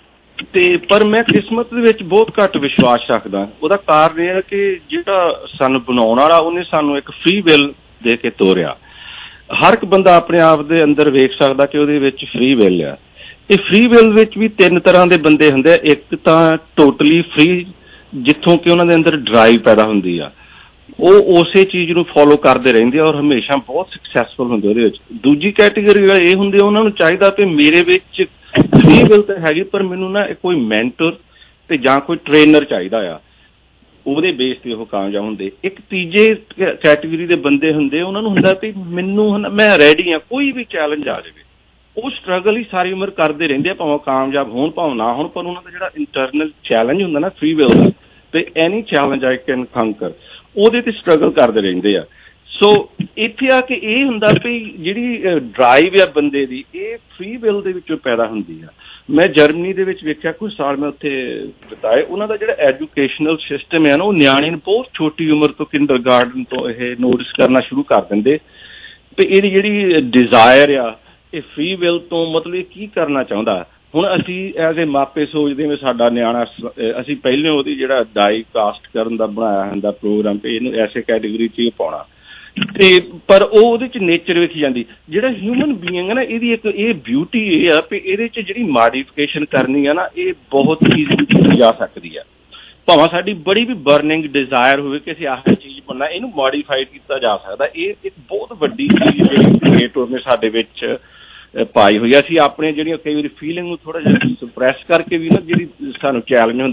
ਤੇ ਪਰ ਮੈਂ ਕਿਸਮਤ ਦੇ ਵਿੱਚ ਬਹੁਤ ਘੱਟ ਵਿਸ਼ਵਾਸ ਰੱਖਦਾ। ਉਹਦਾ ਕਾਰਨ ਇਹ ਹੈ ਕਿ ਜਿਹੜਾ ਸਾਨੂੰ ਬਣਾਉਣ ਵਾਲਾ ਉਹਨੇ ਸਾਨੂੰ ਇੱਕ ਫ੍ਰੀ ਵਿਲ ਦੇ ਕੇ ਤੋਰਿਆ। ਹਰ ਇੱਕ ਬੰਦਾ ਆਪਣੇ ਆਪ ਦੇ ਅੰਦਰ ਵੇਖ ਸਕਦਾ ਕਿ ਉਹਦੇ ਵਿੱਚ ਫ੍ਰੀ ਵਿਲ ਆ। ਇਹ ਫ੍ਰੀ ਵਿਲ ਵਿੱਚ ਵੀ ਤਿੰਨ ਤਰ੍ਹਾਂ ਦੇ ਬੰਦੇ ਹੁੰਦੇ ਆ। ਇੱਕ ਤਾਂ ਟੋਟਲੀ ਫ੍ਰੀ, ਜਿੱਥੋਂ ਕਿ ਉਹਨਾਂ ਦੇ ਅੰਦਰ ਡਰਾਈਵ ਪੈਦਾ ਹੁੰਦੀ ਆ, ਉਹ ਉਸੇ ਚੀਜ਼ ਨੂੰ ਫੋਲੋ ਕਰਦੇ ਰਹਿੰਦੇ ਆ ਔਰ ਹਮੇਸ਼ਾ ਬਹੁਤ ਸਕਸੈਸਫੁਲ ਹੁੰਦੇ ਉਹਦੇ ਵਿੱਚ। ਦੂਜੀ ਕੈਟੇਗਰੀ ਵਾਲੇ ਇਹ ਹੁੰਦੇ, ਉਹਨਾਂ ਨੂੰ ਚਾਹੀਦਾ ਕਿ ਮੇਰੇ ਵਿੱਚ ਫ੍ਰੀ ਵਿਲ ਤਾਂ ਹੈਗੀ, ਪਰ ਮੈਨੂੰ ਨਾ ਕੋਈ ਮੈਂਟਰ ਤੇ ਜਾਂ ਕੋਈ ਟ੍ਰੇਨਰ ਚਾਹੀਦਾ ਆ, ਉਹਦੇ ਬੇਸ ਤੇ ਉਹ ਕਾਮਯਾਬ ਹੁੰਦੇ। ਇੱਕ ਤੀਜੇ ਕੈਟੇਗਰੀ ਦੇ ਬੰਦੇ ਹੁੰਦੇ, ਉਹਨਾਂ ਨੂੰ ਹੁੰਦਾ ਕਿ ਮੈਨੂੰ ਮੈਂ ਰੈਡੀ ਹਾਂ, ਕੋਈ ਵੀ ਚੈਲੰਜ ਆ ਜਾਵੇ, ਉਹ ਸਟਰਗਲ ਹੀ ਸਾਰੀ ਉਮਰ ਕਰਦੇ ਰਹਿੰਦੇ ਆ, ਭਾਵੇਂ ਕਾਮਯਾਬ ਹੋਣ ਭਾਵੇਂ ਨਾ ਹੋਣ, ਪਰ ਉਹਨਾਂ ਦਾ ਜਿਹੜਾ ਇੰਟਰਨਲ ਚੈਲੰਜ ਹੁੰਦਾ ਨਾ ਫ੍ਰੀ ਵਿਲ ਦਾ, ਤੇ ਐਨੀ ਚੈਲੰਜ ਆਈ ਕੈਨ ਕੰਕਰ, ਉਹਦੇ ਤੇ ਸਟਰਗਲ ਕਰਦੇ ਰਹਿੰਦੇ ਆ। ਸੋ ਇੱਥੇ ਆ ਕੇ ਇਹ ਹੁੰਦਾ ਵੀ ਜਿਹੜੀ ਡਰਾਈਵ ਆ ਬੰਦੇ ਦੀ, ਇਹ ਫ੍ਰੀ ਵਿਲ ਦੇ ਵਿੱਚੋਂ ਪੈਦਾ ਹੁੰਦੀ ਆ। ਮੈਂ ਜਰਮਨੀ ਦੇ ਵਿੱਚ ਵੇਖਿਆ, ਕੁਝ ਸਾਲ ਮੈਂ ਉੱਥੇ ਬਿਤਾਏ, ਉਹਨਾਂ ਦਾ ਜਿਹੜਾ ਐਜੂਕੇਸ਼ਨਲ ਸਿਸਟਮ ਹੈ ਨਾ, ਉਹ ਨਿਆਣੇ ਨੂੰ ਬਹੁਤ ਛੋਟੀ ਉਮਰ ਤੋਂ ਕਿੰਡਰ ਗਾਰਡਨ ਤੋਂ ਇਹ ਨੋਟਿਸ ਕਰਨਾ ਸ਼ੁਰੂ ਕਰ ਦਿੰਦੇ ਤੇ ਇਹਦੀ ਜਿਹੜੀ ਡਿਜ਼ਾਇਰ ਆ ਇਹ ਫ੍ਰੀ ਵਿਲ ਤੋਂ, ਮਤਲਬ ਇਹ ਕੀ ਕਰਨਾ ਚਾਹੁੰਦਾ। ਹੁਣ ਅਸੀਂ ਐਜ਼ ਏ ਮਾਪੇ ਸੋਚਦੇ ਵੀ ਸਾਡਾ ਨਿਆਣਾ, ਅਸੀਂ ਪਹਿਲਾਂ ਉਹਦੀ ਜਿਹੜਾ ਡਾਈ ਕਾਸਟ ਕਰਨ ਦਾ ਬਣਾਇਆ ਹੁੰਦਾ ਪ੍ਰੋਗਰਾਮ, ਤੇ ਇਹਨੂੰ ਐਸੇ ਕੈਟੇਗਰੀ 'ਚ ਹੀ ਪਾਉਣਾ, ਤੇ ਪਰ ਉਹ ਉਹਦੇ 'ਚ ਨੇਚਰ ਵੇਖੀ ਜਾਂਦੀ। ਜਿਹੜਾ ਹਿਊਮਨ ਬੀਇੰਗ ਹੈ ਨਾ, ਇਹਦੀ ਇੱਕ ਇਹ ਬਿਊਟੀ ਇਹ ਆ ਵੀ ਇਹਦੇ 'ਚ ਜਿਹੜੀ ਮਾਡੀਫਿਕੇਸ਼ਨ ਕਰਨੀ ਆ ਨਾ, ਇਹ ਬਹੁਤ ਈਜ਼ੀਲੀ ਕੀਤੀ ਜਾ ਸਕਦੀ ਆ। ਭਾਵੇਂ ਸਾਡੀ ਬੜੀ ਵੀ ਬਰਨਿੰਗ ਡਿਜ਼ਾਇਰ ਹੋਵੇ ਕਿ ਅਸੀਂ ਆਹ ਚੀਜ਼ ਬਣਨਾ, ਇਹਨੂੰ ਮੋਡੀਫਾਈਡ ਕੀਤਾ ਜਾ ਸਕਦਾ। ਇਹ ਇੱਕ ਬਹੁਤ ਵੱਡੀ ਚੀਜ਼ ਜਿਹੜੀ ਕ੍ਰੀਏਟਰ ਨੇ ਸਾਡੇ ਵਿੱਚ ਪਾਈ ਹੋਈ ਆ। ਅਸੀਂ ਆਪਣੇ ਜਿਹੜੀਆਂ ਕਈ ਵਾਰੀ ਫੀਲਿੰਗ ਨੂੰ ਥੋੜ੍ਹਾ ਜਿਹਾ ਸਪਰੈਸ ਕਰਕੇ ਵੀ ਨਾ, ਜਿਹੜੀ ਸਾਨੂੰ ਚੈਲੰਜ ਹੁੰਦਾ,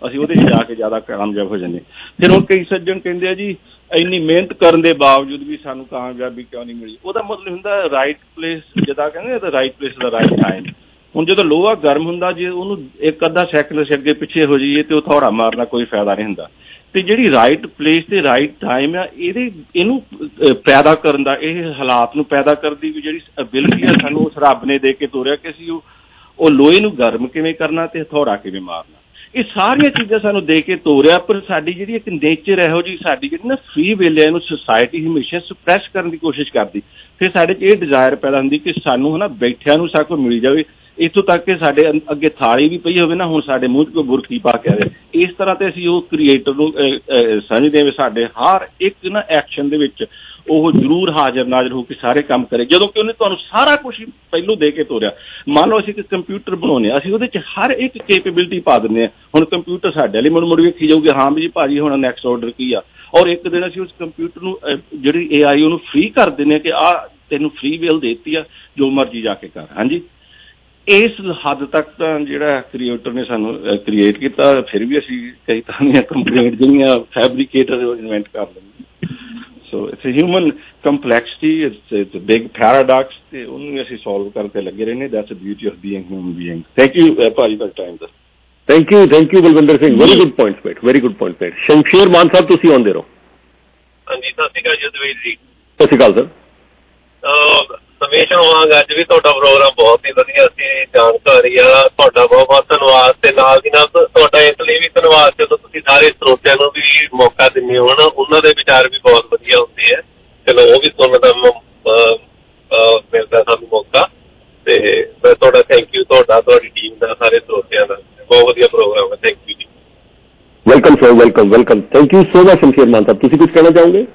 ਅਸੀਂ ਉਹਦੇ 'ਚ ਜਾ ਕੇ ਜ਼ਿਆਦਾ ਕਾਮਯਾਬ ਹੋ ਜਾਂਦੇ। ਫਿਰ ਹੁਣ ਕਈ ਸੱਜਣ ਕਹਿੰਦੇ ਆ ਜੀ ਇੰਨੀ ਮਿਹਨਤ ਕਰਨ ਦੇ ਬਾਵਜੂਦ ਵੀ ਸਾਨੂੰ ਕਾਮਯਾਬੀ ਕਿਉਂ ਨਹੀਂ ਮਿਲੀ। ਉਹਦਾ ਮਤਲਬ ਹੁੰਦਾ ਰਾਈਟ ਪਲੇਸ, ਜਿੱਦਾਂ ਕਹਿੰਦੇ ਰਾਈਟ ਪਲੇਸ ਦਾ ਰਾਈਟ ਟਾਈਮ। ਹੁਣ ਜਦੋਂ ਲੋਹਾ ਗਰਮ ਹੁੰਦਾ, ਜੇ ਉਹਨੂੰ ਇੱਕ ਅੱਧਾ ਸੈਕਿੰਡ ਅਸੀਂ ਅੱਗੇ ਪਿੱਛੇ ਹੋ ਜਾਈਏ ਤੇ ਉਹ ਥੋੜਾ ਮਾਰਨਾ ਕੋਈ ਫਾਇਦਾ ਨਹੀਂ ਹੁੰਦਾ। ਤੇ ਜਿਹੜੀ ਰਾਈਟ ਪਲੇਸ ਤੇ ਰਾਈਟ ਟਾਈਮ ਆ, ਇਹਦੇ ਇਹਨੂੰ ਪੈਦਾ ਕਰਨ ਦਾ, ਇਹ ਹਾਲਾਤ ਨੂੰ ਪੈਦਾ ਕਰਨ ਦੀ ਵੀ ਜਿਹੜੀ ਐਬਿਲਿਟੀ ਆ ਸਾਨੂੰ ਉਸ ਰੱਬ ਨੇ ਦੇ ਕੇ ਤੋਰਿਆ ਕਿ ਅਸੀਂ ਉਹ ਉਹ ਲੋਹੇ ਨੂੰ ਗਰਮ ਕਿਵੇਂ ਕਰਨਾ ਤੇ ਹਥੌੜਾ ਕਿਵੇਂ ਮਾਰਨਾ, ਇਹ ਸਾਰੀਆਂ ਚੀਜ਼ਾਂ ਸਾਨੂੰ ਦੇ ਕੇ ਤੋਰਿਆ। ਪਰ ਸਾਡੀ ਜਿਹੜੀ ਇੱਕ ਨੇਚਰ ਇਹੋ ਜਿਹੀ, ਸਾਡੀ ਜਿਹੜੀ ਨਾ ਫ੍ਰੀ ਵਿਲ ਹੈ, ਇਹਨੂੰ ਸੁਸਾਇਟੀ ਹਮੇਸ਼ਾ ਸਪਰੈਸ ਕਰਨ ਦੀ ਕੋਸ਼ਿਸ਼ ਕਰਦੀ। ਫਿਰ ਸਾਡੇ 'ਚ ਇਹ ਡਿਜ਼ਾਇਰ ਪੈਦਾ ਹੁੰਦੀ ਕਿ ਸਾਨੂੰ ਹੈ ਨਾ ਬੈਠਿਆਂ ਨੂੰ ਸਭ ਕੁਝ ਮਿਲ ਜਾਵੇ, ਇੱਥੋਂ ਤੱਕ ਕਿ ਸਾਡੇ ਅੱਗੇ ਥਾਲੀ ਵੀ ਪਈ ਹੋਵੇ ਨਾ, ਹੁਣ ਸਾਡੇ ਮੂੰਹ 'ਚ ਕੋਈ ਬੁਰਕੀ ਪਾ ਕੇ ਆਵੇ। ਇਸ ਤਰ੍ਹਾਂ ਤੇ ਅਸੀਂ ਉਹ ਕ੍ਰੀਏਟਰ ਨੂੰ ਸਮਝਦੇ ਹਾਂ ਸਾਡੇ ਹਰ ਇੱਕ ਨਾ ਐਕਸ਼ਨ ਦੇ ਵਿੱਚ ਉਹ ਜ਼ਰੂਰ ਹਾਜ਼ਰ ਨਾਜ਼ਰ ਹੋ ਕੇ ਸਾਰੇ ਕੰਮ ਕਰੇ, ਜਦੋਂ ਕਿ ਉਹਨੇ ਤੁਹਾਨੂੰ ਸਾਰਾ ਕੁਝ ਪਹਿਲੋਂ ਦੇ ਕੇ ਤੋਰਿਆ। ਮੰਨ ਲਓ ਅਸੀਂ ਇੱਕ ਕੰਪਿਊਟਰ ਬਣਾਉਂਦੇ ਹਾਂ, ਅਸੀਂ ਉਹਦੇ 'ਚ ਹਰ ਇੱਕ ਕੇਪੇਬਿਲਿਟੀ ਪਾ ਦਿੰਦੇ ਹਾਂ। ਹੁਣ ਕੰਪਿਊਟਰ ਸਾਡੇ ਲਈ ਮੁੜ ਮੁੜ ਵੇਖੀ ਜਾਊਗੀ, ਹਾਂ ਵੀ ਜੀ ਭਾਜੀ ਹੁਣ ਨੈਕਸਟ ਆਰਡਰ ਕੀ ਆ, ਔਰ ਇੱਕ ਦਿਨ ਅਸੀਂ ਉਸ ਕੰਪਿਊਟਰ ਨੂੰ ਜਿਹੜੀ ਏ ਆਈ ਉਹਨੂੰ ਫ੍ਰੀ ਕਰ ਦਿੰਦੇ ਹਾਂ ਕਿ ਆਹ ਤੈਨੂੰ ਫ੍ਰੀ ਵਿਲ ਦੇ ਦਿੱਤੀ ਆ, ਜੋ ਮਰਜ਼ੀ ਜਾ ਕੇ ਕਰ। ਹਾਂਜੀ, ਇਸ ਹੱਦ ਤੱਕ ਤਾਂ ਜਿਹੜਾ ਕ੍ਰੀਏਟਰ ਨੇ ਸਾਨੂੰ ਕ੍ਰੀਏਟ ਕੀਤਾ, ਫਿਰ ਵੀ ਅਸੀਂ ਕਈ ਤਰ੍ਹਾਂ ਦੀਆਂ ਕੰਪਲੇਂਟ ਜਿਹੜੀਆਂ ਫੈਬਰੀਕੇਟਰ ਇਨਵੈਂਟ ਕਰ ਲੈਂਦੇ। So it's a human complexity, it's it's a big paradox, ਤੇ ਉਹਨੂੰ ਅਸੀਂ ਸੋਲਵ ਕਰਕੇ ਲੱਗੇ ਰਹਿੰਦੇ। That's a beauty of being human being. Thank you ਭਾਜੀ ਫॉर ਟਾਈਮ ਦਾ। Thank you thank you Balwinder Singh, very good point made, very good point made. Shamsher Maan Sahib ਤੁਸੀਂ ਆਉਂਦੇ ਰਹੋ। ਹਾਂਜੀ, ਸਤਿ ਸ਼੍ਰੀ ਅਕਾਲ ਜਦਵੀਰ ਜੀ। ਸਤਿ ਸ਼੍ਰੀ ਅਕਾਲ ਸਰ। ਹਮੇਸ਼ਾ ਹੋਵਾਂਗਾ, ਅੱਜ ਵੀ ਤੁਹਾਡਾ ਪ੍ਰੋਗਰਾਮ ਬਹੁਤ ਹੀ ਵਧੀਆ ਸੀ, ਜਾਣਕਾਰੀ ਆ, ਤੁਹਾਡਾ ਬਹੁਤ ਬਹੁਤ ਧੰਨਵਾਦ। ਤੇ ਨਾਲ ਦੀ ਨਾਲ ਤੁਹਾਡਾ ਇਸ ਲਈ ਵੀ ਧੰਨਵਾਦ ਜਦੋਂ ਤੁਸੀਂ ਸਾਰੇ ਸਰੋਤਿਆਂ ਨੂੰ ਵੀ ਮੌਕਾ ਦਿੰਦੇ ਹੋ ਨਾ, ਉਹਨਾਂ ਦੇ ਵਿਚਾਰ ਵੀ ਬਹੁਤ ਵਧੀਆ ਹੁੰਦੇ ਆ, ਚਲੋ ਉਹ ਵੀ ਸੁਣਨ ਦਾ ਮਿਲਦਾ ਸਾਨੂੰ ਮੌਕਾ। ਤੇ ਮੈਂ ਤੁਹਾਡਾ ਥੈਂਕ ਯੂ, ਤੁਹਾਡਾ ਤੁਹਾਡੀ ਟੀਮ ਦਾ, ਸਾਰੇ ਸਰੋਤਿਆਂ ਦਾ, ਬਹੁਤ ਵਧੀਆ ਪ੍ਰੋਗਰਾਮ ਹੈ। ਥੈਂਕ ਯੂ ਜੀ। Welcome sir, welcome welcome. Thank you so much Shamsher Maan Sahib, ਤੁਸੀਂ ਕੁਝ ਕਹਿਣਾ ਚਾਹੋਗੇ?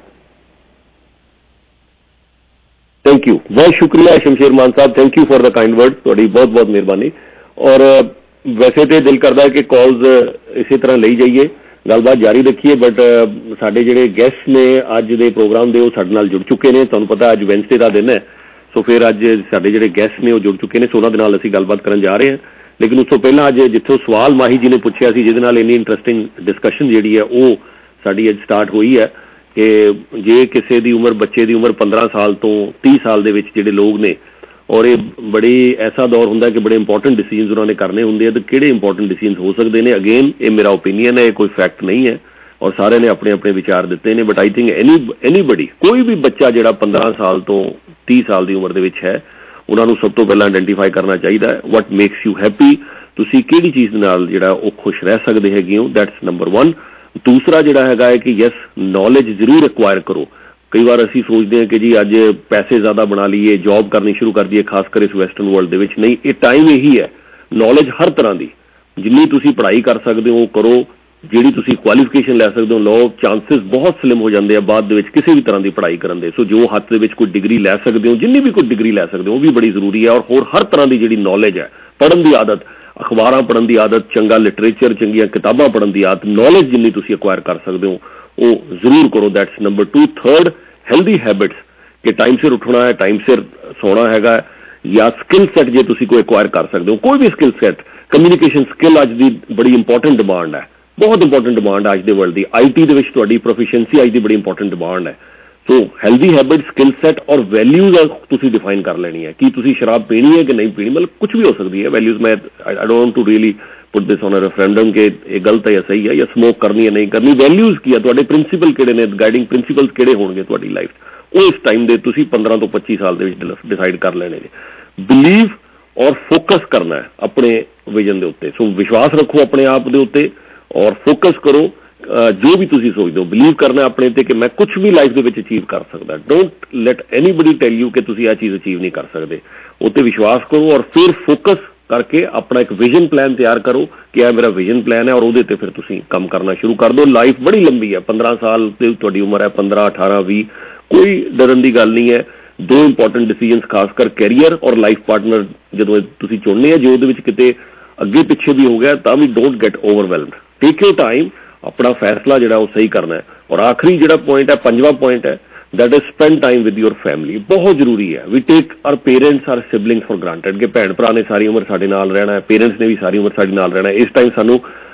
थैंक यू, बहुत शुक्रिया Shamsher Maan Sahab, thank you for the kind word, थोड़ी बहुत बहुत मेहरबानी। और वैसे तो दिल करता है कि कॉल्स इसी तरह ਲਈ ਜਾਈਏ, ਗੱਲਬਾਤ ਜਾਰੀ ਰੱਖੀਏ, ਬਟ ਸਾਡੇ ਜਿਹੜੇ ਗੈਸਟ ਨੇ ਅੱਜ ਦੇ ਪ੍ਰੋਗਰਾਮ ਦੇ ਉਹ ਸਾਡੇ ਨਾਲ ਜੁੜ ਚੁੱਕੇ ਨੇ। ਤੁਹਾਨੂੰ ਪਤਾ ਅੱਜ ਵੈਨਸਡੇ ਦਾ ਦਿਨ ਹੈ, ਸੋ ਫਿਰ ਅੱਜ ਸਾਡੇ ਜਿਹੜੇ ਗੈਸਟ ਨੇ ਉਹ ਜੁੜ ਚੁੱਕੇ ਨੇ, ਸੋ ਉਹਨਾਂ ਦੇ ਨਾਲ ਅਸੀਂ ਗੱਲਬਾਤ ਕਰਨ ਜਾ ਰਹੇ ਹਾਂ। ਲੇਕਿਨ ਉਸ ਤੋਂ ਪਹਿਲਾਂ ਅੱਜ ਜਿੱਥੋਂ ਸਵਾਲ ਮਾਹੀ ਜੀ ਨੇ ਪੁੱਛਿਆ ਸੀ, ਜਿਹਦੇ ਨਾਲ ਇੰਨੀ ਇੰਟਰਸਟਿੰਗ ਡਿਸਕਸ਼ਨ ਜਿਹੜੀ ਹੈ ਉਹ ਸਾਡੀ ਅੱਜ ਸਟਾਰਟ ਹੋਈ ਹੈ ਕਿ ਜੇ ਕਿਸੇ ਦੀ ਉਮਰ, ਬੱਚੇ ਦੀ ਉਮਰ ਪੰਦਰਾਂ ਸਾਲ ਤੋਂ ਤੀਹ ਸਾਲ ਦੇ ਵਿੱਚ ਜਿਹੜੇ ਲੋਕ ਨੇ, ਔਰ ਇਹ ਬੜੀ ਐਸਾ ਦੌਰ ਹੁੰਦਾ ਕਿ ਬੜੇ ਇੰਪੋਰਟੈਂਟ ਡਿਸੀਜਨਸ ਉਹਨਾਂ ਨੇ ਕਰਨੇ ਹੁੰਦੇ ਆ, ਤਾਂ ਕਿਹੜੇ ਇੰਪੋਰਟੈਂਟ ਡਿਸੀਜਨਸ ਹੋ ਸਕਦੇ ਨੇ? ਅਗੇਨ ਇਹ ਮੇਰਾ ਓਪੀਨੀਅਨ ਹੈ, ਇਹ ਕੋਈ ਫੈਕਟ ਨਹੀਂ ਹੈ, ਔਰ ਸਾਰਿਆਂ ਨੇ ਆਪਣੇ ਆਪਣੇ ਵਿਚਾਰ ਦਿੱਤੇ ਨੇ। But I think any anybody, ਕੋਈ ਵੀ ਬੱਚਾ ਜਿਹੜਾ ਪੰਦਰਾਂ ਸਾਲ ਤੋਂ ਤੀਹ ਸਾਲ ਦੀ ਉਮਰ ਦੇ ਵਿੱਚ ਹੈ, ਉਹਨਾਂ ਨੂੰ ਸਭ ਤੋਂ ਪਹਿਲਾਂ ਆਇਡੈਂਟੀਫਾਈ ਕਰਨਾ ਚਾਹੀਦਾ ਹੈ ਵਟ ਮੇਕਸ ਯੂ ਹੈਪੀ, ਤੁਸੀਂ ਕਿਹੜੀ ਚੀਜ਼ ਨਾਲ ਜਿਹੜਾ ਉਹ ਖੁਸ਼ ਰਹਿ ਸਕਦੇ ਹੈਗੇ ਹੋ, ਦੈਟਸ ਨੰਬਰ ਵਨ। ਦੂਸਰਾ ਜਿਹੜਾ ਹੈਗਾ ਹੈ ਕਿ ਯੈਸ, ਨੌਲੇਜ ਜ਼ਰੂਰ ਐਕਵਾਇਰ ਕਰੋ। ਕਈ ਵਾਰ ਅਸੀਂ ਸੋਚਦੇ ਹਾਂ ਕਿ ਜੀ ਅੱਜ ਪੈਸੇ ਜ਼ਿਆਦਾ ਬਣਾ ਲਈਏ, ਜੌਬ ਕਰਨੀ ਸ਼ੁਰੂ ਕਰ ਦਈਏ, ਖਾਸ ਕਰ ਇਸ ਵੈਸਟਰਨ ਵਰਲਡ ਦੇ ਵਿੱਚ। ਨਹੀਂ, ਇਹ ਟਾਈਮ ਇਹੀ ਹੈ, ਨੌਲੇਜ ਹਰ ਤਰ੍ਹਾਂ ਦੀ, ਜਿੰਨੀ ਤੁਸੀਂ ਪੜ੍ਹਾਈ ਕਰ ਸਕਦੇ ਹੋ ਕਰੋ, ਜਿਹੜੀ ਤੁਸੀਂ ਕੁਆਲੀਫਿਕੇਸ਼ਨ ਲੈ ਸਕਦੇ ਹੋ ਲਓ। ਚਾਂਸਿਸ ਬਹੁਤ ਸਲਿਮ ਹੋ ਜਾਂਦੇ ਆ ਬਾਅਦ ਦੇ ਵਿੱਚ ਕਿਸੇ ਵੀ ਤਰ੍ਹਾਂ ਦੀ ਪੜ੍ਹਾਈ ਕਰਨ ਦੇ। ਸੋ ਜੋ ਹੱਥ ਦੇ ਵਿੱਚ ਕੋਈ ਡਿਗਰੀ ਲੈ ਸਕਦੇ ਹੋ, ਜਿੰਨੀ ਵੀ ਕੋਈ ਡਿਗਰੀ ਲੈ ਸਕਦੇ ਹੋ, ਉਹ ਵੀ ਬੜੀ ਜ਼ਰੂਰੀ ਹੈ। ਔਰ ਹੋਰ ਹਰ ਤਰ੍ਹਾਂ ਦੀ ਜਿਹੜੀ ਨੌਲੇਜ ਹੈ, ਪੜ੍ਹਨ ਦੀ ਆਦਤ, ਅਖਬਾਰਾਂ ਪੜ੍ਹਨ ਦੀ ਆਦਤ, ਚੰਗਾ ਲਿਟਰੇਚਰ, ਚੰਗੀਆਂ ਕਿਤਾਬਾਂ ਪੜ੍ਹਨ ਦੀ ਆਦਤ, ਨੌਲੇਜ ਜਿੰਨੀ ਤੁਸੀਂ ਐਕਵਾਇਰ ਕਰ ਸਕਦੇ ਹੋ ਉਹ ਜ਼ਰੂਰ ਕਰੋ। That's number two. Third, healthy habits, ਕਿ ਟਾਈਮ ਸਿਰ ਉੱਠਣਾ ਹੈ, ਟਾਈਮ ਸਿਰ ਸੌਣਾ ਹੈਗਾ, ਜਾਂ ਸਕਿੱਲ ਸੈਟ ਜੇ ਤੁਸੀਂ ਕੋਈ ਐਕਵਾਇਰ ਕਰ ਸਕਦੇ ਹੋ, ਕੋਈ ਵੀ ਸਕਿੱਲ ਸੈਟ। ਕਮਿਊਨੀਕੇਸ਼ਨ ਸਕਿੱਲ ਅੱਜ ਦੀ ਬੜੀ ਇੰਪੋਰਟੈਂਟ ਡਿਮਾਂਡ ਹੈ, ਬਹੁਤ ਇੰਪੋਰਟੈਂਟ ਡਿਮਾਂਡ ਹੈ ਅੱਜ ਦੇ ਵਰਲਡ ਦੀ। ਆਈ ਟੀ ਦੇ ਵਿੱਚ ਤੁਹਾਡੀ ਪ੍ਰੋਫੀਸ਼ੀਐਂਸੀ ਅੱਜ ਦੀ ਬੜੀ ਇੰਪੋਰਟੈਂਟ ਡਿਮਾਂਡ ਹੈ। So healthy habit, skill set ਔਰ ਵੈਲਿਊਜ਼ ਤੁਸੀਂ ਡਿਫਾਈਨ ਕਰ ਲੈਣੀ ਹੈ ਕਿ ਤੁਸੀਂ ਸ਼ਰਾਬ ਪੀਣੀ ਹੈ ਕਿ ਨਹੀਂ ਪੀਣੀ, ਮਤਲਬ ਕੁਝ ਵੀ ਹੋ ਸਕਦੀ ਹੈ ਵੈਲਿਊਜ਼। ਮੈਂ I don't want to really put this on a referendum ਕਿ ਇਹ ਗਲਤ ਹੈ ਜਾਂ ਸਹੀ ਹੈ, ਜਾਂ ਸਮੋਕ ਕਰਨੀ ਹੈ ਨਹੀਂ ਕਰਨੀ। ਵੈਲਿਊਜ਼ ਕੀ ਹੈ, ਤੁਹਾਡੇ ਪ੍ਰਿੰਸੀਪਲ ਕਿਹੜੇ ਨੇ, ਗਾਈਡਿੰਗ ਪ੍ਰਿੰਸੀਪਲਸ ਕਿਹੜੇ ਹੋਣਗੇ ਤੁਹਾਡੀ ਲਾਈਫ, ਉਹ ਇਸ ਟਾਈਮ ਦੇ ਤੁਸੀਂ ਪੰਦਰਾਂ ਤੋਂ ਪੱਚੀ ਸਾਲ ਦੇ ਵਿੱਚ ਡਿਸਾਈਡ ਕਰ ਲੈਣੇ ਨੇ। ਬਿਲੀਵ ਔਰ ਫੋਕਸ ਕਰਨਾ ਹੈ ਆਪਣੇ ਵਿਜ਼ਨ ਦੇ ਉੱਤੇ। ਸੋ ਵਿਸ਼ਵਾਸ ਰੱਖੋ ਆਪਣੇ ਆਪ ਦੇ ਉੱਤੇ ਔਰ ਫੋਕਸ ਕਰੋ। ਜੋ ਵੀ ਤੁਸੀਂ ਸੋਚਦੇ ਹੋ, ਬਿਲੀਵ ਕਰਨਾ ਆਪਣੇ ਤੇ ਕਿ ਮੈਂ ਕੁਝ ਵੀ ਲਾਈਫ ਦੇ ਵਿੱਚ ਅਚੀਵ ਕਰ ਸਕਦਾ। Don't let anybody tell you ਕਿ ਤੁਸੀਂ ਇਹ ਚੀਜ਼ ਅਚੀਵ ਨਹੀਂ ਕਰ ਸਕਦੇ। ਉੱਤੇ ਵਿਸ਼ਵਾਸ ਕਰੋ ਔਰ ਫਿਰ ਫੋਕਸ ਕਰਕੇ ਆਪਣਾ ਇੱਕ ਵਿਜ਼ਨ ਪਲਾਨ ਤਿਆਰ ਕਰੋ ਕਿ ਇਹ ਮੇਰਾ ਵਿਜ਼ਨ ਪਲਾਨ ਹੈ, ਔਰ ਉਹਦੇ ਤੇ ਫਿਰ ਤੁਸੀਂ ਕੰਮ ਕਰਨਾ ਸ਼ੁਰੂ ਕਰ ਦਿਓ। ਲਾਈਫ ਬੜੀ ਲੰਬੀ ਹੈ, ਪੰਦਰਾਂ ਸਾਲ ਤੇ ਤੁਹਾਡੀ ਉਮਰ ਹੈ, ਪੰਦਰਾਂ ਅਠਾਰਾਂ ਵੀਹ, ਕੋਈ ਡਰਨ ਦੀ ਗੱਲ ਨਹੀਂ ਹੈ। ਦੋ ਇੰਪੋਰਟੈਂਟ ਡਿਸੀਜਨਸ, ਖਾਸ ਕਰ ਕੈਰੀਅਰ ਔਰ ਲਾਈਫ ਪਾਰਟਨਰ ਜਦੋਂ ਤੁਸੀਂ ਚੁਣਨੇ ਆ, ਜੇ ਉਹਦੇ ਵਿੱਚ ਕਿਤੇ ਅੱਗੇ ਪਿੱਛੇ ਵੀ ਹੋ ਗਿਆ ਤਾਂ ਵੀ don't get overwhelmed. Take your time, ਆਪਣਾ ਫੈਸਲਾ ਜਿਹੜਾ ਉਹ ਸਹੀ ਕਰਨਾ ਹੈ। ਔਰ ਆਖਰੀ ਜਿਹੜਾ ਪੁਆਇੰਟ ਹੈ, ਪੰਜਵਾਂ ਪੁਆਇੰਟ ਹੈ, that is spend time with your family। ਬਹੁਤ ਜ਼ਰੂਰੀ ਹੈ। we take our parents, our siblings for granted ਕਿ ਭੈਣ ਭਰਾ ਨੇ ਸਾਰੀ ਉਮਰ ਸਾਡੇ ਨਾਲ ਰਹਿਣਾ ਹੈ, ਪੇਰੈਂਟਸ ਨੇ ਵੀ ਸਾਰੀ ਉਮਰ ਸਾਡੇ ਨਾਲ ਰਹਿਣਾ ਹੈ। ਇਸ ਟਾਈਮ ਸਾਨੂੰ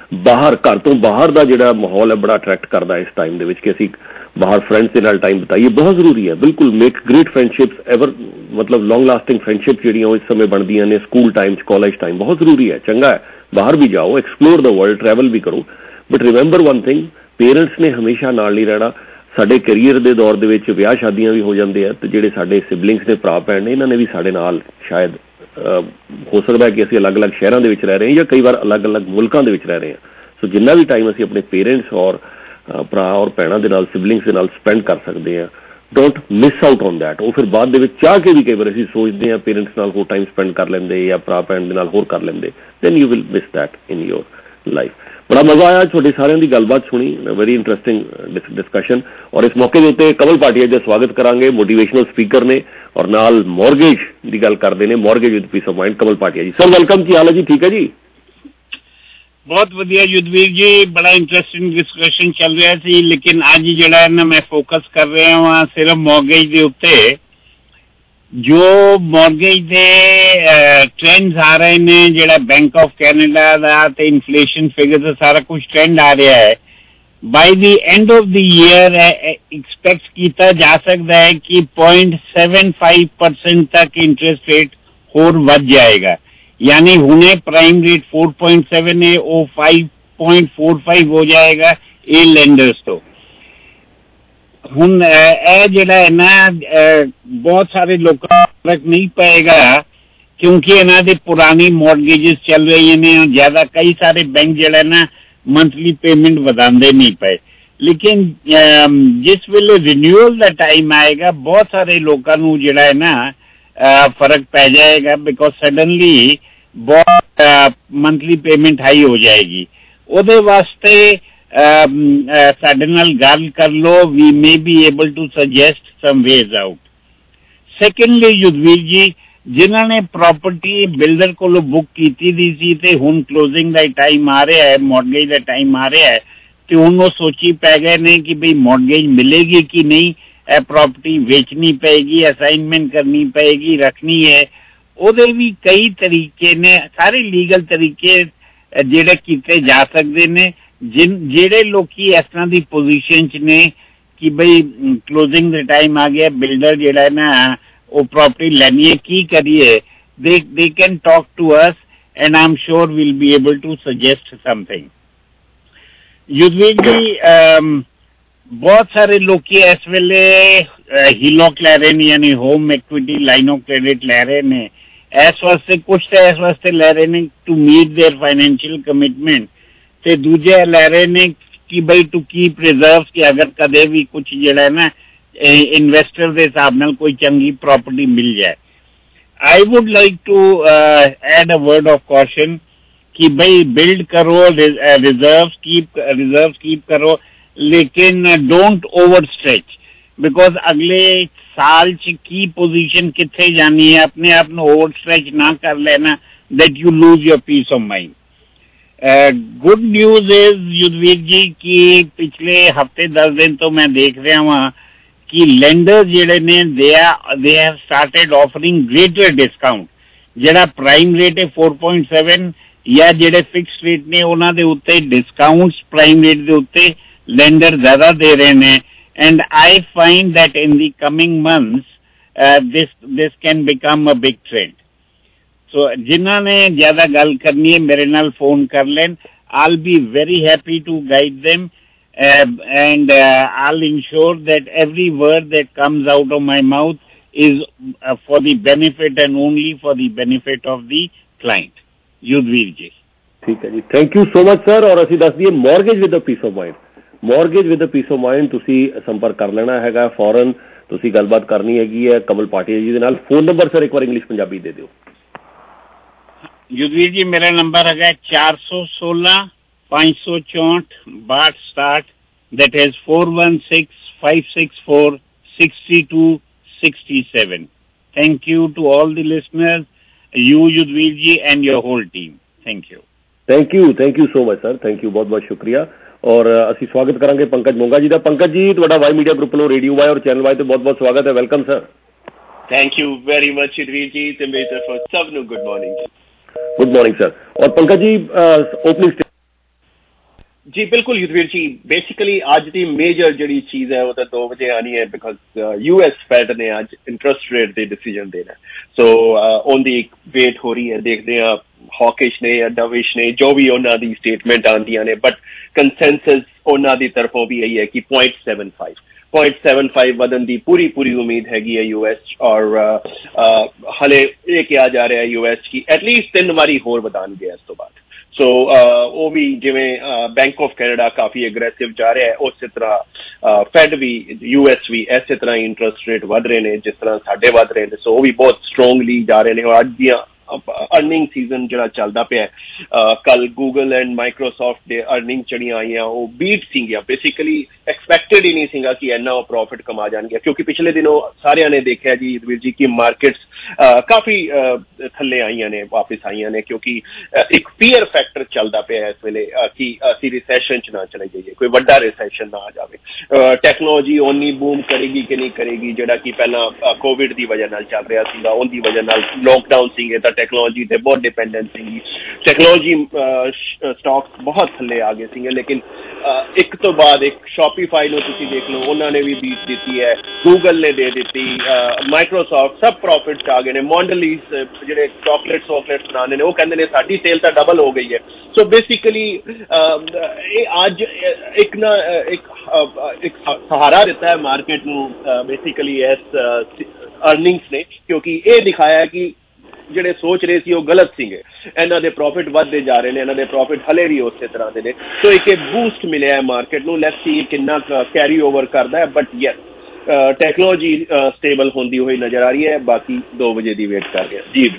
ਬਾਹਰ ਘਰ ਤੋਂ ਬਾਹਰ ਦਾ ਜਿਹੜਾ ਮਾਹੌਲ ਹੈ ਬੜਾ ਅਟਰੈਕਟ ਕਰਦਾ ਇਸ ਟਾਈਮ ਦੇ ਵਿੱਚ ਕਿ ਅਸੀਂ ਬਾਹਰ ਫਰੈਂਡਸ ਦੇ ਨਾਲ ਟਾਈਮ ਬਿਤਾਈਏ। ਬਹੁਤ ਜ਼ਰੂਰੀ ਹੈ, ਬਿਲਕੁਲ ਮੇਕ ਗ੍ਰੇਟ ਫਰੈਂਡਸ਼ਿਪਸ ਐਵਰ, ਮਤਲਬ ਲੌਂਗ ਲਾਸਟਿੰਗ ਫਰੈਂਡਸ਼ਿਪ ਜਿਹੜੀਆਂ ਉਹ ਇਸ ਸਮੇਂ ਬਣਦੀਆਂ ਨੇ ਸਕੂਲ ਟਾਈਮ 'ਚ, ਕਾਲਜ ਟਾਈਮ, ਬਹੁਤ ਜ਼ਰੂਰੀ ਹੈ, ਚੰਗਾ ਹੈ। ਬਾਹਰ ਵੀ ਜਾਓ, ਐਕਸਪਲੋਰ ਦਾ ਵਰਲਡ, ਟਰੈਵਲ ਵੀ ਕਰੋ, but remember one thing, parents ਨੇ ਹਮੇਸ਼ਾ ਨਾਲ ਨਹੀਂ ਰਹਿਣਾ। ਸਾਡੇ ਕੈਰੀਅਰ ਦੇ ਦੌਰ ਦੇ ਵਿੱਚ ਵਿਆਹ ਸ਼ਾਦੀਆਂ ਵੀ ਹੋ ਜਾਂਦੇ ਆ, ਤੇ ਜਿਹੜੇ ਸਾਡੇ ਸਿਬਲਿੰਗਸ ਨੇ, ਭਰਾ ਭੈਣ ਨੇ, ਇਹਨਾਂ ਨੇ ਵੀ ਸਾਡੇ ਨਾਲ ਸ਼ਾਇਦ ਹੋ ਸਕਦਾ ਕਿ ਅਸੀਂ ਅਲੱਗ-ਅਲੱਗ ਸ਼ਹਿਰਾਂ ਦੇ ਵਿੱਚ ਰਹਿ ਰਹੇ ਹਾਂ ਜਾਂ ਕਈ ਵਾਰ ਅਲੱਗ-ਅਲੱਗ ਮੁਲਕਾਂ ਦੇ ਵਿੱਚ ਰਹਿ ਰਹੇ ਹਾਂ। ਸੋ ਜਿੰਨਾ ਵੀ ਟਾਈਮ ਅਸੀਂ ਆਪਣੇ ਪੇਰੈਂਟਸ ਔਰ ਭਰਾ ਔਰ ਭੈਣਾਂ ਦੇ ਨਾਲ, ਸਿਬਲਿੰਗਸ ਦੇ ਨਾਲ ਸਪੈਂਡ ਕਰ ਸਕਦੇ ਹਾਂ, don't miss out on that. ਉਹ ਫਿਰ ਬਾਅਦ ਦੇ ਵਿੱਚ ਚਾਹ ਕੇ ਵੀ ਕਈ ਵਾਰ ਅਸੀਂ ਸੋਚਦੇ ਹਾਂ ਪੇਰੈਂਟਸ ਨਾਲ ਹੋਰ ਟਾਈਮ ਸਪੈਂਡ ਕਰ ਲੈਂਦੇ ਜਾਂ ਭਰਾ ਭੈਣ ਦੇ ਨਾਲ ਹੋਰ ਕਰ ਲੈਂਦੇ, then you will miss that in your life. ਬੜਾ ਮਜ਼ਾ ਆਇਆ ਤੁਹਾਡੇ ਸਾਰਿਆਂ ਦੀ ਗੱਲਬਾਤ ਸੁਣੀ, ਵੈਰੀ ਇੰਟਰਸਟਿੰਗ ਡਿਸਕਸ਼ਨ। ਔਰ ਇਸ ਮੌਕੇ ਦੇ ਉੱਤੇ ਕਮਲ ਭਾਟੀਆ ਜੀ ਦਾ ਸਵਾਗਤ ਕਰਾਂਗੇ, ਮੋਟੀਵੇਸ਼ਨਲ ਸਪੀਕਰ ਨੇ ਔਰ ਨਾਲ ਮੌਰਗੇਜ ਦੀ ਗੱਲ ਕਰਦੇ ਨੇ, mortgage with peace of mind. Kamal Bhatia ji, sir welcome, ਕੀ ਹਾਲ ਹੈ ਜੀ? ਠੀਕ ਹੈ ਜੀ, ਬਹੁਤ ਵਧੀਆ ਯੁੱਧਵੀਰ ਜੀ, ਬੜਾ ਇੰਟਰਸਟਿੰਗ ਡਿਸਕਸ਼ਨ ਚੱਲ ਰਿਹਾ ਸੀ, ਲੇਕਿਨ ਅੱਜ ਜਿਹੜਾ ਨਾ ਮੈਂ ਫੋਕਸ ਕਰ ਰਿਹਾ ਹਾਂ ਸਿਰਫ ਮੌਰਗੇਜ ਦੇ ਉੱਤੇ। ਜੋ ਮੌਰਗੇਜ ਦੇ ਟ੍ਰੈਂਡਸ ਆ ਰਹੇ ਨੇ, ਜਿਹੜਾ ਬੈਂਕ ਆਫ ਕੈਨੇਡਾ ਦਾ ਤੇ ਇਨਫਲੇਸ਼ਨ ਫਿਗਰ ਦਾ ਸਾਰਾ ਕੁਝ ਟ੍ਰੈਂਡ ਆ ਰਿਹਾ ਹੈ, by the end of the year expect ਕੀਤਾ ਜਾ ਸਕਦਾ ਹੈ ਕਿ ਪੁਆਇੰਟ ਸੈਵਨ ਫਾਈਵ ਪਰਸੈਂਟ ਤੱਕ ਇੰਟਰਸਟ ਰੇਟ ਹੋਰ ਵੱਧ ਜਾਏਗਾ। यानी हुने prime rate four point seven है, वो फाइव पॉइंट फोर फाइव हो जाएगा ए लैंडर्स तो। हुन ए जिहड़ा है ना बहुत सारे लोगों को फर्क नहीं पएगा क्योंकि इन्हां दे पुरानी मॉर्गेजेस चल रही ने, ज्यादा कई सारे बैंक जिहड़ा ना मंथली पेमेंट वधांदे नहीं पे, लेकिन जिस वेले रिन्यूअल दा टाइम आएगा बहुत सारे लोगों को जिहड़ा है ना फर्क पै जाएगा, बिकॉज सडनली बहुत मंथली पेमेंट हाई हो जाएगी। ਉਹਦੇ ਵਾਸਤੇ ਸਾਡੇ ਨਾਲ ਗੱਲ ਕਰ ਲੋ, we may be able to suggest some ways out. Secondly Yudhvir ji, ਜਿਨ੍ਹਾਂ ਨੇ ਪ੍ਰਾਪਰਟੀ ਬਿਲਡਰ ਕੋਲੋਂ ਬੁੱਕ ਕੀਤੀ ਦੀ ਸੀ ਤੇ ਹੁਣ ਕਲੋਜ਼ਿੰਗ ਦਾ ਟਾਈਮ ਆ ਰਿਹਾ ਹੈ, ਮੌਰਗੇਜ ਦਾ ਟਾਈਮ ਆ ਰਿਹਾ ਹੈ, ਤੇ ਹੁਣ ਉਹ ਸੋਚੀ ਪੈ ਗਏ ਨੇ ਕਿ ਬਈ ਮੌਰਗੇਜ ਮਿਲੇਗੀ ਕਿ ਨਹੀਂ, ਇਹ ਪ੍ਰਾਪਰਟੀ ਵੇਚਣੀ ਪਏਗੀ, ਅਸਾਈਨਮੈਂਟ ਕਰਨੀ ਪਏਗੀ, ਰੱਖਣੀ ਹੈ। ਉਹਦੇ ਵੀ ਕਈ ਤਰੀਕੇ ਨੇ, ਸਾਰੇ ਲੀਗਲ ਤਰੀਕੇ ਜਿਹੜੇ ਕੀਤੇ ਜਾ ਸਕਦੇ ਨੇ। ਜਿਨ ਜਿਹੜੇ ਲੋਕੀ ਇਸ ਤਰ੍ਹਾਂ ਦੀ ਪੋਜੀਸ਼ਨ 'ਚ ਨੇ ਕਿ ਬਈ ਕਲੋਜ਼ਿੰਗ ਦਾ ਟਾਈਮ ਆ ਗਿਆ, ਬਿਲਡਰ ਜਿਹੜਾ ਹੈ ਨਾ ਉਹ ਪ੍ਰਾਪਰਟੀ ਲੈਣੀ ਹੈ, ਕੀ ਕਰੀਏ, they they can talk to us and I am sure we'll be able to suggest something. Yudhvir ji, ਬਹੁਤ ਸਾਰੇ ਲੋਕੀ ਇਸ ਵੇਲੇ ਹੀਲੋਕ ਲੈ ਰਹੇ ਨੇ, ਯਾਨੀ home equity line of credit ਲੈ ਰਹੇ ਨੇ। ਇਸ ਵਾਸਤੇ ਕੁਛ ਤਾਂ ਇਸ ਵਾਸਤੇ ਲੈ ਰਹੇ ਨੇ to meet their financial commitment, ਤੇ ਦੂਜੇ ਲੈ ਰਹੇ ਨੇ ਕਿ ਬਈ ਟੂ ਕੀਪ ਰਿਜ਼ਰਵ, ਕਿ ਅਗਰ ਕਦੇ ਵੀ ਕੁਛ ਜਿਹੜਾ ਹੈ ਨਾ ਇਨਵੈਸਟਰ ਦੇ ਹਿਸਾਬ ਨਾਲ ਕੋਈ ਚੰਗੀ ਪ੍ਰਾਪਰਟੀ ਮਿਲ ਜਾਏ। I would like to add a word of caution ਕਿ ਬਈ ਬਿਲਡ ਕਰੋ, ਰਿਜ਼ਰਵ ਕੀਪ ਰਿਜ਼ਰਵ ਕੀਪ ਕਰੋ, लेकिन डोंट ओवर स्ट्रेच, बिकॉज अगले साल च की पोजीशन किथे जानी है, अपने आप को ओवर स्ट्रेच ना कर लेना, that you lose your peace of mind. Good news is Yudhvir ji कि पिछले हफ्ते दस दिन तो मैं देख रहा हूँ कि लेंडर जेडे ने they they have started offering greater discount. जेड़ा प्राइम रेट है फोर पॉइंट सेवन या जेडे फिक्स रेट ने उन्हां दे उत्ते डिस्काउंट्स प्राइम रेट दे उत्ते lender ज़्यादा दे रहे हैं, and I find that in the coming months uh, this this can become a big trend. So जिन्हां ने ज़्यादा गल करनी है मेरे नाल फोन कर लें, I'll be very happy to guide them uh, and uh, I'll ensure that every word that comes out of my mouth is uh, for the benefit and only for the benefit of the client. Yudhvir ji, ठीक है जी, thank you so much sir. और ਅਸੀਂ ਦੱਸ ਦਈਏ mortgage with a peace of mind, mortgage with a peace of mind ਤੁਸੀਂ ਸੰਪਰਕ ਕਰ ਲੈਣਾ ਹੈਗਾ, ਫੌਰਨ ਤੁਸੀਂ ਗੱਲਬਾਤ ਕਰਨੀ ਹੈਗੀ ਹੈ ਕਮਲ ਭਾਟੀਆ ਜੀ ਦੇ ਨਾਲ। ਫੋਨ ਨੰਬਰ ਸਰ ਇੱਕ ਵਾਰ ਇੰਗਲਿਸ਼ ਪੰਜਾਬੀ ਦੇ ਦਿਓ। युद्धवीर जी मेरा नंबर है चार सौ सोलह पाँच सौ चौंठ बाट start, that is four one six five six four sixty two sixty seven. Thank you to all the listeners, you Yudhvir ji and your whole team. Thank you thank you thank you so much sir, thank you, बहुत बहुत शुक्रिया। और ਅਸੀਂ ਸਵਾਗਤ ਕਰਾਂਗੇ ਪੰਕਜ ਮੋਂਗਾ ਜੀ ਦਾ। ਪੰਕਜ ਜੀ ਤੁਹਾਡਾ Y media group ਨੂੰ ਰੇਡੀਓ ਵਾਈ ਔਰ ਚੈਨਲ ਵਾਈ ਤੇ ਬਹੁਤ ਬਹੁਤ ਸਵਾਗਤ ਹੈ, welcome sir. Thank you very much Yudhvir ji, ਤੇ ਮੇਰੀ ਤਰਫੋਂ ਸਭ ਨੂੰ ਗੁੱਡ ਮਾਰਨਿੰਗ ਜੀ। Good morning sir. और पंकज जी ओपनिंग जी बिल्कुल युद्धवीर जी, बेसिकली आज की मेजर जी चीज है वो तो दो बजे आनी है बिकॉज यूएस फैड ने आज इंटरेस्ट रेट के डिसीजन देना है, सो उनकी वेट हो रही है, देखते हैं हॉकिश ने या डविश ने जो भी उन्होंने स्टेटमेंट आंदियां ने, बट कंसेंसस उन्होंने तरफों भी यही है कि point seven five point seven five वधन की पूरी पूरी उम्मीद हैगी है यूएस, और uh, uh, हले ये कहा जा रहा है यूएस की एटलीस्ट तीन बारी होर वधाणगे इस तो बाद। सो वो भी जिमें बैंक ऑफ कैनेडा काफी एग्रेसिव जा रहा है, उस तरह फैड भी यूएस भी इस तरह ही इंटरेस्ट रेट वध रहे हैं जिस तरह साडे वध रहे हैं, सो वो भी बहुत स्ट्रोंगली जा रहे हैं। और अज दियां अर्निंग सीजन जो चलता पे है, कल गूगल एंड माइक्रोसॉफ्ट के अर्निंग जड़ियां आई वो बीट सीगियां, बेसिकली एक्सपैक्टेड ही नहीं सीगा कि इन्ना प्रॉफिट कमा जाएंगे, क्योंकि पिछले दिनों सारे ने देखा जी वीर जी की मार्केट्स Uh, काफी uh, थले आईयां ने वापस आईयां ने, क्योंकि uh, एक फीयर फैक्टर चलता पे है इस वेले uh, कि असी रिसेशन च ना चले जाइए, कोई बड़ा रिसेशन ना आ जाए। टेक्नोलॉजी ओनी बूम करेगी कि नहीं करेगी, जेड़ा कि पहला कोविड की वजह नाल चल रहा सीगा, उनकी वजह नाल लॉकडाउन सीगे तो टेक्नोलॉजी ते बहुत डिपेंडेंट सीगी, टेक्नोलॉजी स्टॉक्स बहुत थले आ गए सीगे, लेकिन uh, एक तो बाद एक शॉपिफाई नो तुसी देख लो, उन्होंने भी बीट दी है, गूगल ने दे दी, माइक्रोसॉफ्ट सब प्रॉफिट आ गए ने, मॉन्डलीज जिहड़े चॉकलेट चॉकलेट बनाने ने वो कहंदे ने साडी सेल तो डबल हो गई है। सो बेसिकली ये आज एक ना एक एक सहारा देता है मार्केट नू बेसिकली इस अर्निंग्स ने, क्योंकि ये दिखाया है कि ਜਿਹੜੇ सोच रहे सी वो गलत सीगे, इन्हां दे प्रॉफिट वधदे जा रहे हैं, इन्हां दे प्रॉफिट हले भी उस तरह दे ने, सो एक बूस्ट मिले है मार्केट नू। लेट्स सी कितना कैरी ओवर करता है, बट यस टेक्नोलॉजी स्टेबल होती हुई नजर आ रही है, बाकी दो बजे की वेट कर रहे हैं जी।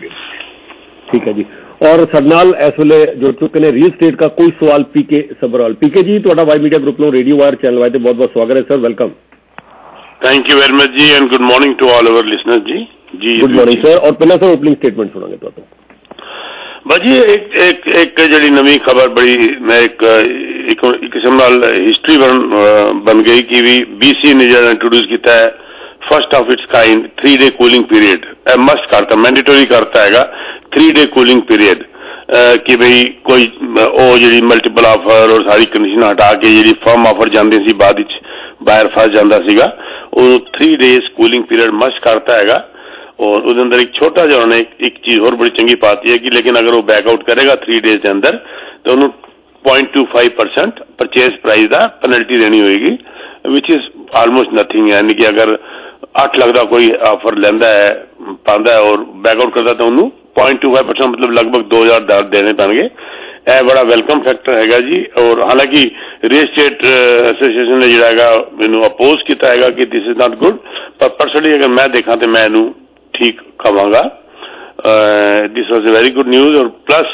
ठीक है जी, और साडे नाल इस वेले जुड़ चुके हैं रियल स्टेट का कोई सवाल पीके सबरवाल। पीके जी तुहाडा वाई मीडिया ग्रुप नो रेडियो वायर चैनल वाइज बहुत बहुत स्वागत है sir, welcome. Thank you very much जी and good morning to all our listeners जी। जी गुड मॉर्निंग सर, और पहला सर ओपनिंग स्टेटमेंट सुनांगे तुहाडा। भाजी एक एक एक जिहड़ी नवी खबर बड़ी मैं एक एक किस्म नाल हिस्ट्री बन बन गई कि भी बीसी ने जो इंट्रोड्यूस किया है first of it's kind three day cooling period must करता मैंडेटरी करता है थ्री डे कूलिंग पीरियड कि भाई कोई वो जी मल्टीपल ऑफर और सारी कंडीशन हटा के जी फर्म ऑफर जाते सी बाद बाहर फस जाता सीगा, वो three days cooling period must करता है। और उसके अंदर एक छोटा जो उन्होंने एक चीज और बड़ी चंगी पाती है कि लेकिन अगर वो बैकआउट करेगा थ्री डेज के अंदर तो उन्होंने point two five percent purchase price का पेनल्टी देनी होगी, विच इज ऑलमोस्ट नथिंग। यानी कि अगर अठ लाख का कोई ऑफर लेंदा है पांदा है और बैकआउट करता तो उन्होंने पॉइंट टू फाइव परसेंट मतलब लगभग दो हजार दर देने पैणगे। यह बड़ा वेलकम फैक्टर है जी। और हालांकि रियल स्टेट एसोसीएशन ने जोड़ा मैनू अपोज किया है कि दिस इज नॉट गुड, पर पर्सनली अगर मैं देखा तो मैं इनू ठीक कहांगा। This was a very good news. और प्लस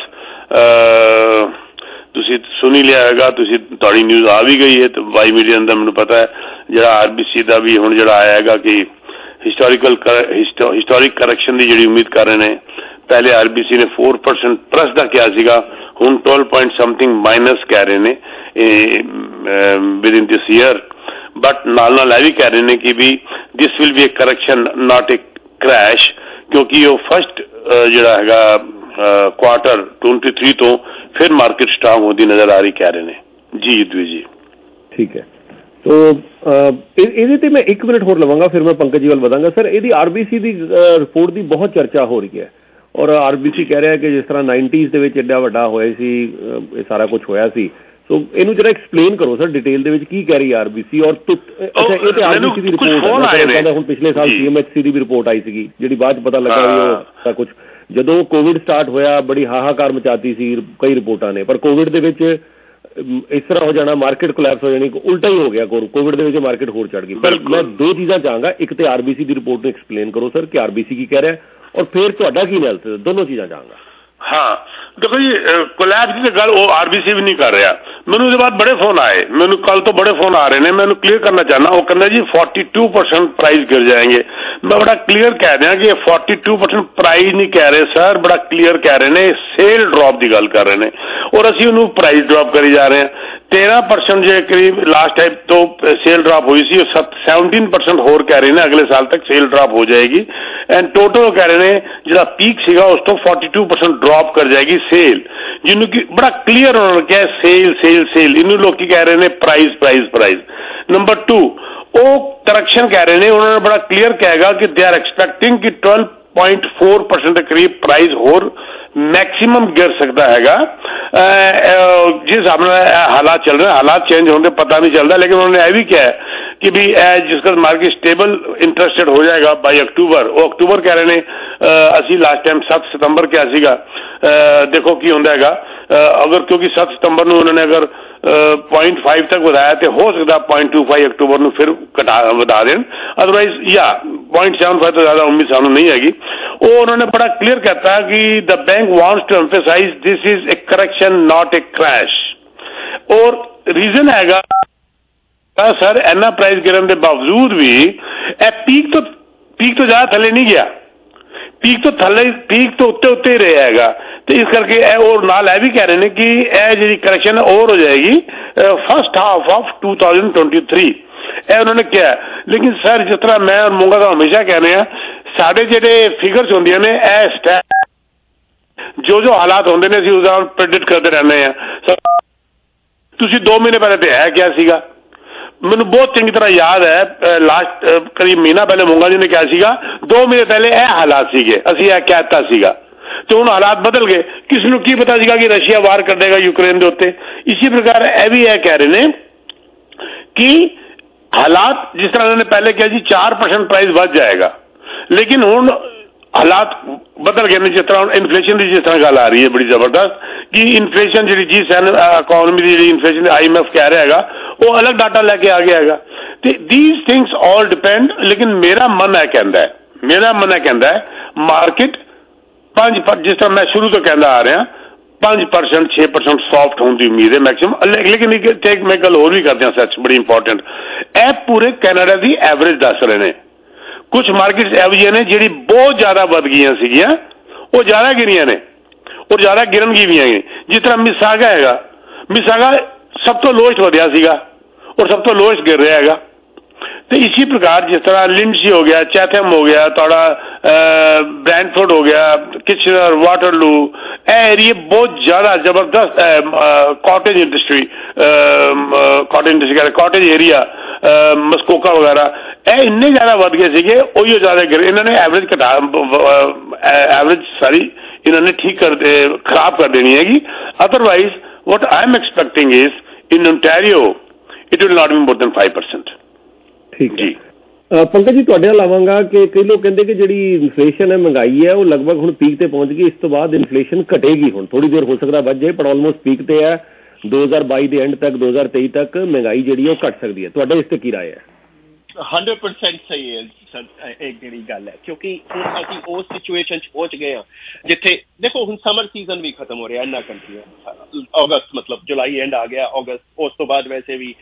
तुसी सुनी लिया है, तुसी तुहाडी न्यूज आ भी गई है तो वाई मीडिया अंदर मैनू पता है जो आरबीसी का भी हुण जो आया है कि हिस्टोरिकल हिस्टोरिक करैक्शन की जी उम्मीद कर रहे हैं। पहले आरबीसी ने फोर परसेंट प्लस का क्या सीगा, हुण ट्वेल्व पॉइंट समथिंग माइनस कह रहे हैं within this year, but नाल नाल भी कह रहे हैं कि भी this will be a correction not a crash, क्योंकि वो फर्स्ट जोड़ा है क्वार्टर ट्वेंटी थ्री तो फिर मार्केट स्ट्रांग होती नजर आ रही कह रहे हैं जी युद्धवीर जी। ठीक है, तो ये मैं एक मिनट होर लवांगा फिर मैं पंकज जी वाल वधांगा। सर यदि आरबीसी की रिपोर्ट की बहुत चर्चा हो रही है और आरबीसी कह रहा है कि जिस तरह नाइनटीज़ ਦੇ ਵਿੱਚ एडा ਵੱਡਾ ਹੋਇਆ ਸੀ ਇਹ ਸਾਰਾ ਕੁਝ ਹੋਇਆ ਸੀ, ਸੋ ਇਹਨੂੰ ਜਰਾ ਐਕਸਪਲੇਨ ਕਰੋ ਸਰ ਡਿਟੇਲ ਦੇ ਵਿੱਚ ਕੀ ਕਹਿ ਰਹੀ ਆਰਬੀਸੀ। ਔਰ ਅੱਛਾ ਇਹ ਤੇ ਆਰਬੀਸੀ ਦੀ ਰਿਪੋਰਟ ਹੈ, ਹੁਣ ਪਿਛਲੇ ਸਾਲ ਸੀਐਮਐਚਸੀ ਦੀ ਵੀ ਰਿਪੋਰਟ ਆਈ ਸੀਗੀ ਜਿਹੜੀ ਬਾਅਦ ਚ ਪਤਾ ਲੱਗਾ ਵੀ ਉਹ ਸਾਰਾ ਕੁਝ ਜਦੋਂ ਕੋਵਿਡ ਸਟਾਰਟ ਹੋਇਆ ਬੜੀ ਹਾਹਾਕਾਰ ਮਚਾਤੀ ਸੀ ਕਈ ਰਿਪੋਰਟਾਂ ਨੇ, ਪਰ ਕੋਵਿਡ ਦੇ ਵਿੱਚ ਇਸ ਤਰ੍ਹਾਂ ਹੋ ਜਾਣਾ ਮਾਰਕੀਟ ਕੋਲੈਪਸ ਹੋ ਜਾਣੀ, ਉਲਟਾ ਹੀ ਹੋ ਗਿਆ ਕੋਵਿਡ ਦੇ ਵਿੱਚ ਮਾਰਕੀਟ ਹੋਰ ਚੜ ਗਈ। ਪਰ ਮੈਂ ਦੋ ਚੀਜ਼ਾਂ ਚਾਹਾਂਗਾ, ਇੱਕ ਤੇ ਆਰਬੀਸੀ ਦੀ ਰਿਪੋर्ट ਨੂੰ ਐਕਸਪਲੇਨ ਕਰੋ ਸਰ ਕਿ ਆਰਬੀਸੀ ਕੀ ਕਹਿ ਰਿਹਾ, और फिर तुहाडा की एनालिसिस, दोनों चीज़ां चाहांगा। हाँ देखो जी कोलैप्स की गल वो आरबीसी भी नहीं कर रहा। मैनू उसके बाद बड़े फोन आए, मैनू कल तो बड़े फोन आ रहे हैं, मैं क्लियर करना चाहना। वो कहना जी फोर्टी टू परसेंट प्राइस गिर जाएंगे। मैं बड़ा क्लियर कह दिया कि फोर्टी टू परसेंट प्राइस नहीं कह रहे सर, बड़ा क्लियर कह रहे हैं सेल ड्रॉप की गल कर रहे हैं और असी उन्होंने प्राइस ड्रॉप करी जा रहे हैं। तेरह परसेंट जो करीब लास्ट टाइम तो सेल ड्रॉप हुई सी, सैवनटीन परसेंट होर कह रहे हैं अगले साल तक सेल ड्रॉप हो जाएगी। एंड टोटल कह रहे हैं जो पीक सीगा उस तो फोर्टी टू परसेंट ड्रॉप कर जाएगी सेल, जिन्हों की बड़ा क्लियर उन्होंने क्या है सेल सेल सेल, इन्होंने लोग की कह रहे हैं price price price. Number two वो करेक्शन कह रहे हैं, उन्होंने बड़ा क्लियर कहेगा कि दे आर एक्सपेक्टिंग कि ट्वेल्व पॉइंट फोर परसेंट के करीब प्राइस और मैक्सिमम गिर सकता हैगा। जिस हिसाब से हालात चल रहे हैं, हालात चेंज होने पता नहीं चल रहा, लेकिन उन्होंने यह भी किया है कि भी जिसका मार्केट स्टेबल इंटरेस्टेड हो जाएगा बाई अक्टूबर, वो अक्टूबर कह रहे हैं असी लास्ट टाइम सात सितंबर क्या सीगा देखो की होंदा हैगा, अगर क्योंकि सात सितंबर ਨੂੰ उन्होंने अगर पॉइंट फाइव तक ਵਧਾਇਆ तो हो सकता पॉइंट टू फाइव अक्टूबर ਨੂੰ फिर घटा ਵਧਾ देन, अदरवाइज या पॉइंट सेवन फाइव तो ज्यादा उम्मीद सानू नहीं हैगी। वो उन्होंने बड़ा क्लियर कहता है कि the bank wants to emphasise this is a correction not a crash. और रीजन हैगा सर इन्ना प्राइस गिरन के बावजूद भी ए पीक तो पीक तो ज्यादा थले नहीं गया, पीक तो थले पीक तो उत्ते उत्ते ही रहा हैगा, तो इस करके और नाल भी कह रहे हैं कि यह जी करेक्शन और हो जाएगी first half of two thousand twenty three, यह उन्होंने किया। लेकिन सर जिस तरह मैं और मूंगा का हमेशा कह रहे हैं साढ़े जेडे फिगर्स होंगे ने जो जो हालात होंगे ने उस प्रेडिक्ट करते रहने हैं। तुसी दो महीने पहले तो है क्या सीगा, मैनू बहुत चंगी तरह याद है लास्ट करीब महीना पहले मूंगा जी ने क्या सीगा, दो महीने पहले यह हालात सीगे, असी यह कहता सीगा, तो हुण हालात बदल गए, किसी को की पता सीगा कि रशिया वार कर देगा यूक्रेन के उत्ते। इसी प्रकार यह भी यह कह रहे हैं कि हालात जिस तरह उन्होंने पहले कहा जी चार परसेंट प्राइस बढ़ जाएगा, लेकिन हुण हालात बदल गए, जिस तरह इन्फ्लेशन की जिस तरह गल आ रही है बड़ी जबरदस्त कि इन्फ्लेशन जी जी सैन इकोनॉमी की जी इन्फ्लेशन आई एम एफ कह रहा है वो अलग डाटा लैके आ गया है। तो दीज थिंग्स ऑल डिपेंड, लेकिन मेरा मन है कहता है मेरा मन है कहता है मार्केट पांच पर जिस तरह मैं शुरू तो कहता आ रहा पांच परसेंट छे परसेंट सॉफ्ट होने की उम्मीद है मैक्सिमम, लेकिन एक मैं गल होर भी करते हैं सच बड़ी इंपॉर्टेंट, ए पूरे कैनेडा की एवरेज दस रहे हैं। कुछ मार्केट एवजियां ने जी बहुत ज्यादा बद गई सीगियां वो ज्यादा गिरियां ने और ज्यादा गिरन की भी है, जिस तरह मिसागा हैगा, मिसागा सब तो लोएस्ट वधिया सीगा और सब तो लोएस्ट गिर रहा हैगा। तो इसी प्रकार जिस तरह लिंडसी हो गया, चैथम हो गया, थोड़ा ब्रैंडफोर्ड हो गया, किचनर, वाटरलू, एरिए बहुत ज्यादा जबरदस्त cottage industry cottage industry cottage area Muskoka वगैरह ए इन्ने ज्यादा वध गए सीगे, उही ज्यादा गिर, इन्होंने एवरेज घटा एवरेज सारी इन्होंने ठीक कर दे खराब कर देनी हैगी। Otherwise what I am expecting is in Ontario it will not be more than five percent. ठीक जी पंकज जी ਤੁਹਾਡੇ ਨਾਲ ਆਵਾਂਗਾ कि कई लोग कहते कि ਜਿਹੜੀ ਇਨਫਲੇਸ਼ਨ ਹੈ ਮਹਿੰਗਾਈ ਹੈ ਉਹ ਲਗਭਗ ਹੁਣ ਪੀਕ ਤੇ ਪਹੁੰਚ ਗਈ, ਇਸ ਤੋਂ ਬਾਅਦ ਇਨਫਲੇਸ਼ਨ ਘਟੇਗੀ, ਹੁਣ ਥੋੜੀ ਦੇਰ ਹੋ ਸਕਦਾ ਵੱਧ ਜਾਏ ਪਰ ਆਲਮੋਸਟ ਪੀਕ ਤੇ ਹੈ, ਦੋ ਹਜ਼ਾਰ ਬਾਈ ਦੇ ਐਂਡ ਤੱਕ ਦੋ ਹਜ਼ਾਰ ਤੇਈ ਤੱਕ ਮਹਿੰਗਾਈ ਜਿਹੜੀ ਉਹ ਘਟ ਸਕਦੀ ਹੈ, ਤੁਹਾਡਾ ਇਸ ਤੇ ਕੀ ਰਾਏ ਹੈ? हंड्रेड परसेंट सही है सर, एक जी गल है क्योंकि हम अभी उस सिचुएशन पहुंच गए हैं जिथे देखो हम समर सीजन भी खत्म हो रहा है इन्ना कंट्री, अगस्त मतलब जुलाई एंड आ गया अगस्त, उस तो बाद वैसे भी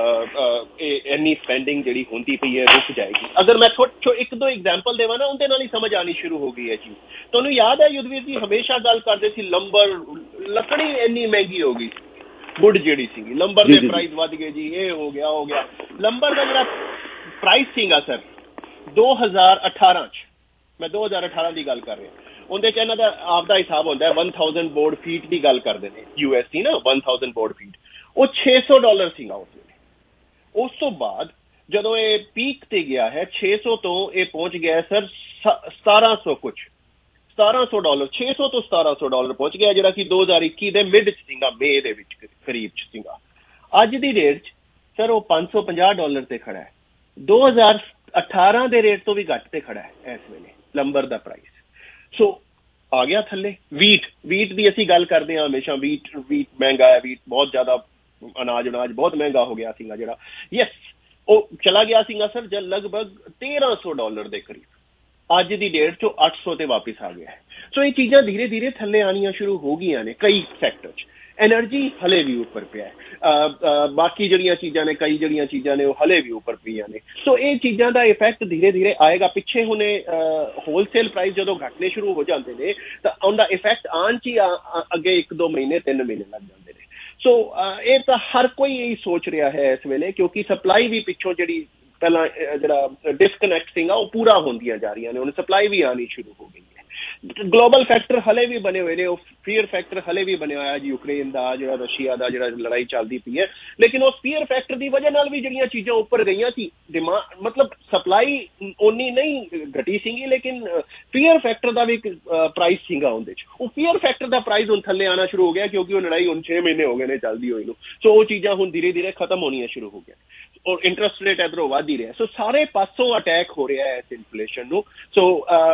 इन्नी स्पेंडिंग जी होती पई है रुक जाएगी। अगर मैं थोड़ा एक दो एग्जाम्पल देवा ना उनके नाल ही समझ आनी शुरू हो गई है चीज। तो याद है युद्धवीर जी हमेशा गल करते सी लंबर लकड़ी इन्नी महंगी हो गई, वुड जी सी लंबर के प्राइस वध गए जी, ये हो गया हो गया। लंबर का जरा प्राइस सीगा सर दो हज़ार अठारह च, मैं दो हज़ार अठारह की गल कर रहा, उनके च इन्हां दा आपदा हिसाब होंदा है वन थाउजेंड बोर्ड फीट की गल करते हैं यूएस की ना, वन थाउजेंड बोर्ड फीट वो छे सौ डॉलर सीगा उस वेले। उस तो बाद जदों ये पीक ते गया है छे सौ तो ये पहुंच गया है सर सतारह सौ कुछ सतारह सौ डॉलर, छे सौ तो सतारह सौ डॉलर पहुंच गया जिहड़ा कि दो हज़ार इक्की दे मिड च सीगा, मई दे विच करीब च सीगा। अज दी रेट च सर वो पांच सौ पचास डॉलर ते खड़ा है, दो हज़ार अठारह के रेट तो भी घट ते खड़ा है इस वेले लंबर का प्राइस। सो आ गया थले। वीट वीट की असी गल करते हैं हमेशा, वीट वीट महंगा है, वीट बहुत ज्यादा अनाज अनाज बहुत महंगा हो गया सीगा जरा, यस वो चला गया सीगा सर जब लगभग तेरह सौ डॉलर के करीब, अज की डेट चो अठ सौ ते वापिस आ गया है। सो ये चीज़ां धीरे धीरे थले आनियां शुरू हो गई ने कई सैक्टर च, एनर्जी हले भी उपर पिया है, आ, आ, बाकी जड़ियां चीज़ां ने कई जड़ियां चीज़ां ने हले भी उपर पिया ने। सो ये चीज़ां का इफेक्ट धीरे धीरे आएगा। पिछे हुणे होलसेल प्राइस जो घटने शुरू हो जाते हैं तो उनका इफेक्ट आन च ही अगे एक दो महीने तीन महीने लग जाते हैं। ਸੋ ਇਹ ਤਾਂ ਹਰ ਕੋਈ ਇਹੀ ਸੋਚ ਰਿਹਾ ਹੈ ਇਸ ਵੇਲੇ, ਕਿਉਂਕਿ ਸਪਲਾਈ ਵੀ ਪਿੱਛੋਂ ਜਿਹੜੀ ਪਹਿਲਾਂ ਜਿਹੜਾ ਡਿਸਕਨੈਕਟ ਸੀਗਾ ਉਹ ਪੂਰਾ ਹੁੰਦੀਆਂ ਜਾ ਰਹੀਆਂ ਨੇ, ਹੁਣ ਸਪਲਾਈ ਵੀ ਆਉਣੀ ਸ਼ੁਰੂ ਹੋ ਗਈ ਹੈ। ਗਲੋਬਲ ਫੈਕਟਰ ਹਲੇ ਵੀ ਬਣੇ ਹੋਏ ਨੇ, ਉਹ ਫੀਅਰ ਫੈਕਟਰ ਹਲੇ ਵੀ ਬਣਿਆ ਹੋਇਆ ਜੀ, ਯੂਕਰੇਨ ਦਾ ਜਿਹੜਾ ਰਸ਼ੀਆ ਦਾ ਜਿਹੜਾ ਲੜਾਈ ਚੱਲਦੀ ਪਈ ਹੈ, ਲੇਕਿਨ ਉਸ ਫੀਅਰ ਫੈਕਟਰ ਦੀ ਵਜ੍ਹਾ ਨਾਲ ਵੀ ਜਿਹੜੀਆਂ ਚੀਜ਼ਾਂ ਉੱਪਰ ਗਈਆਂ ਸੀ, ਡਿਮਾਂਡ ਮਤਲਬ ਸਪਲਾਈ ਓਨੀ ਨਹੀਂ ਘਟੀ ਸੀਗੀ, ਲੇਕਿਨ ਫੀਅਰ ਫੈਕਟਰ ਦਾ ਵੀ ਪ੍ਰਾਈਸ ਸੀਗਾ ਉਹਦੇ 'ਚ, ਉਹ ਫੀਅਰ ਫੈਕਟਰ ਦਾ ਪ੍ਰਾਈਸ ਹੁਣ ਥੱਲੇ ਆਉਣਾ ਸ਼ੁਰੂ ਹੋ ਗਿਆ, ਕਿਉਂਕਿ ਉਹ ਲੜਾਈ ਹੁਣ ਛੇ ਮਹੀਨੇ ਹੋ ਗਏ ਨੇ ਚੱਲਦੀ ਹੋਈ ਨੂੰ। ਸੋ ਉਹ ਚੀਜ਼ਾਂ ਹੁਣ ਧੀਰੇ ਧੀਰੇ ਖਤਮ ਹੋਣੀਆਂ ਸ਼ੁਰੂ ਹੋ ਗਿਆ, ਔਰ ਇੰਟਰਸਟ ਰੇਟ ਇੱਧਰੋਂ ਵੱਧ ਹੀ ਰਿਹਾ। ਸੋ ਸਾਰੇ ਪਾਸੋਂ ਅਟੈਕ ਹੋ ਰਿਹਾ ਹੈ ਇਸ ਇਨਫਲੇਸ਼ਨ ਨੂੰ। So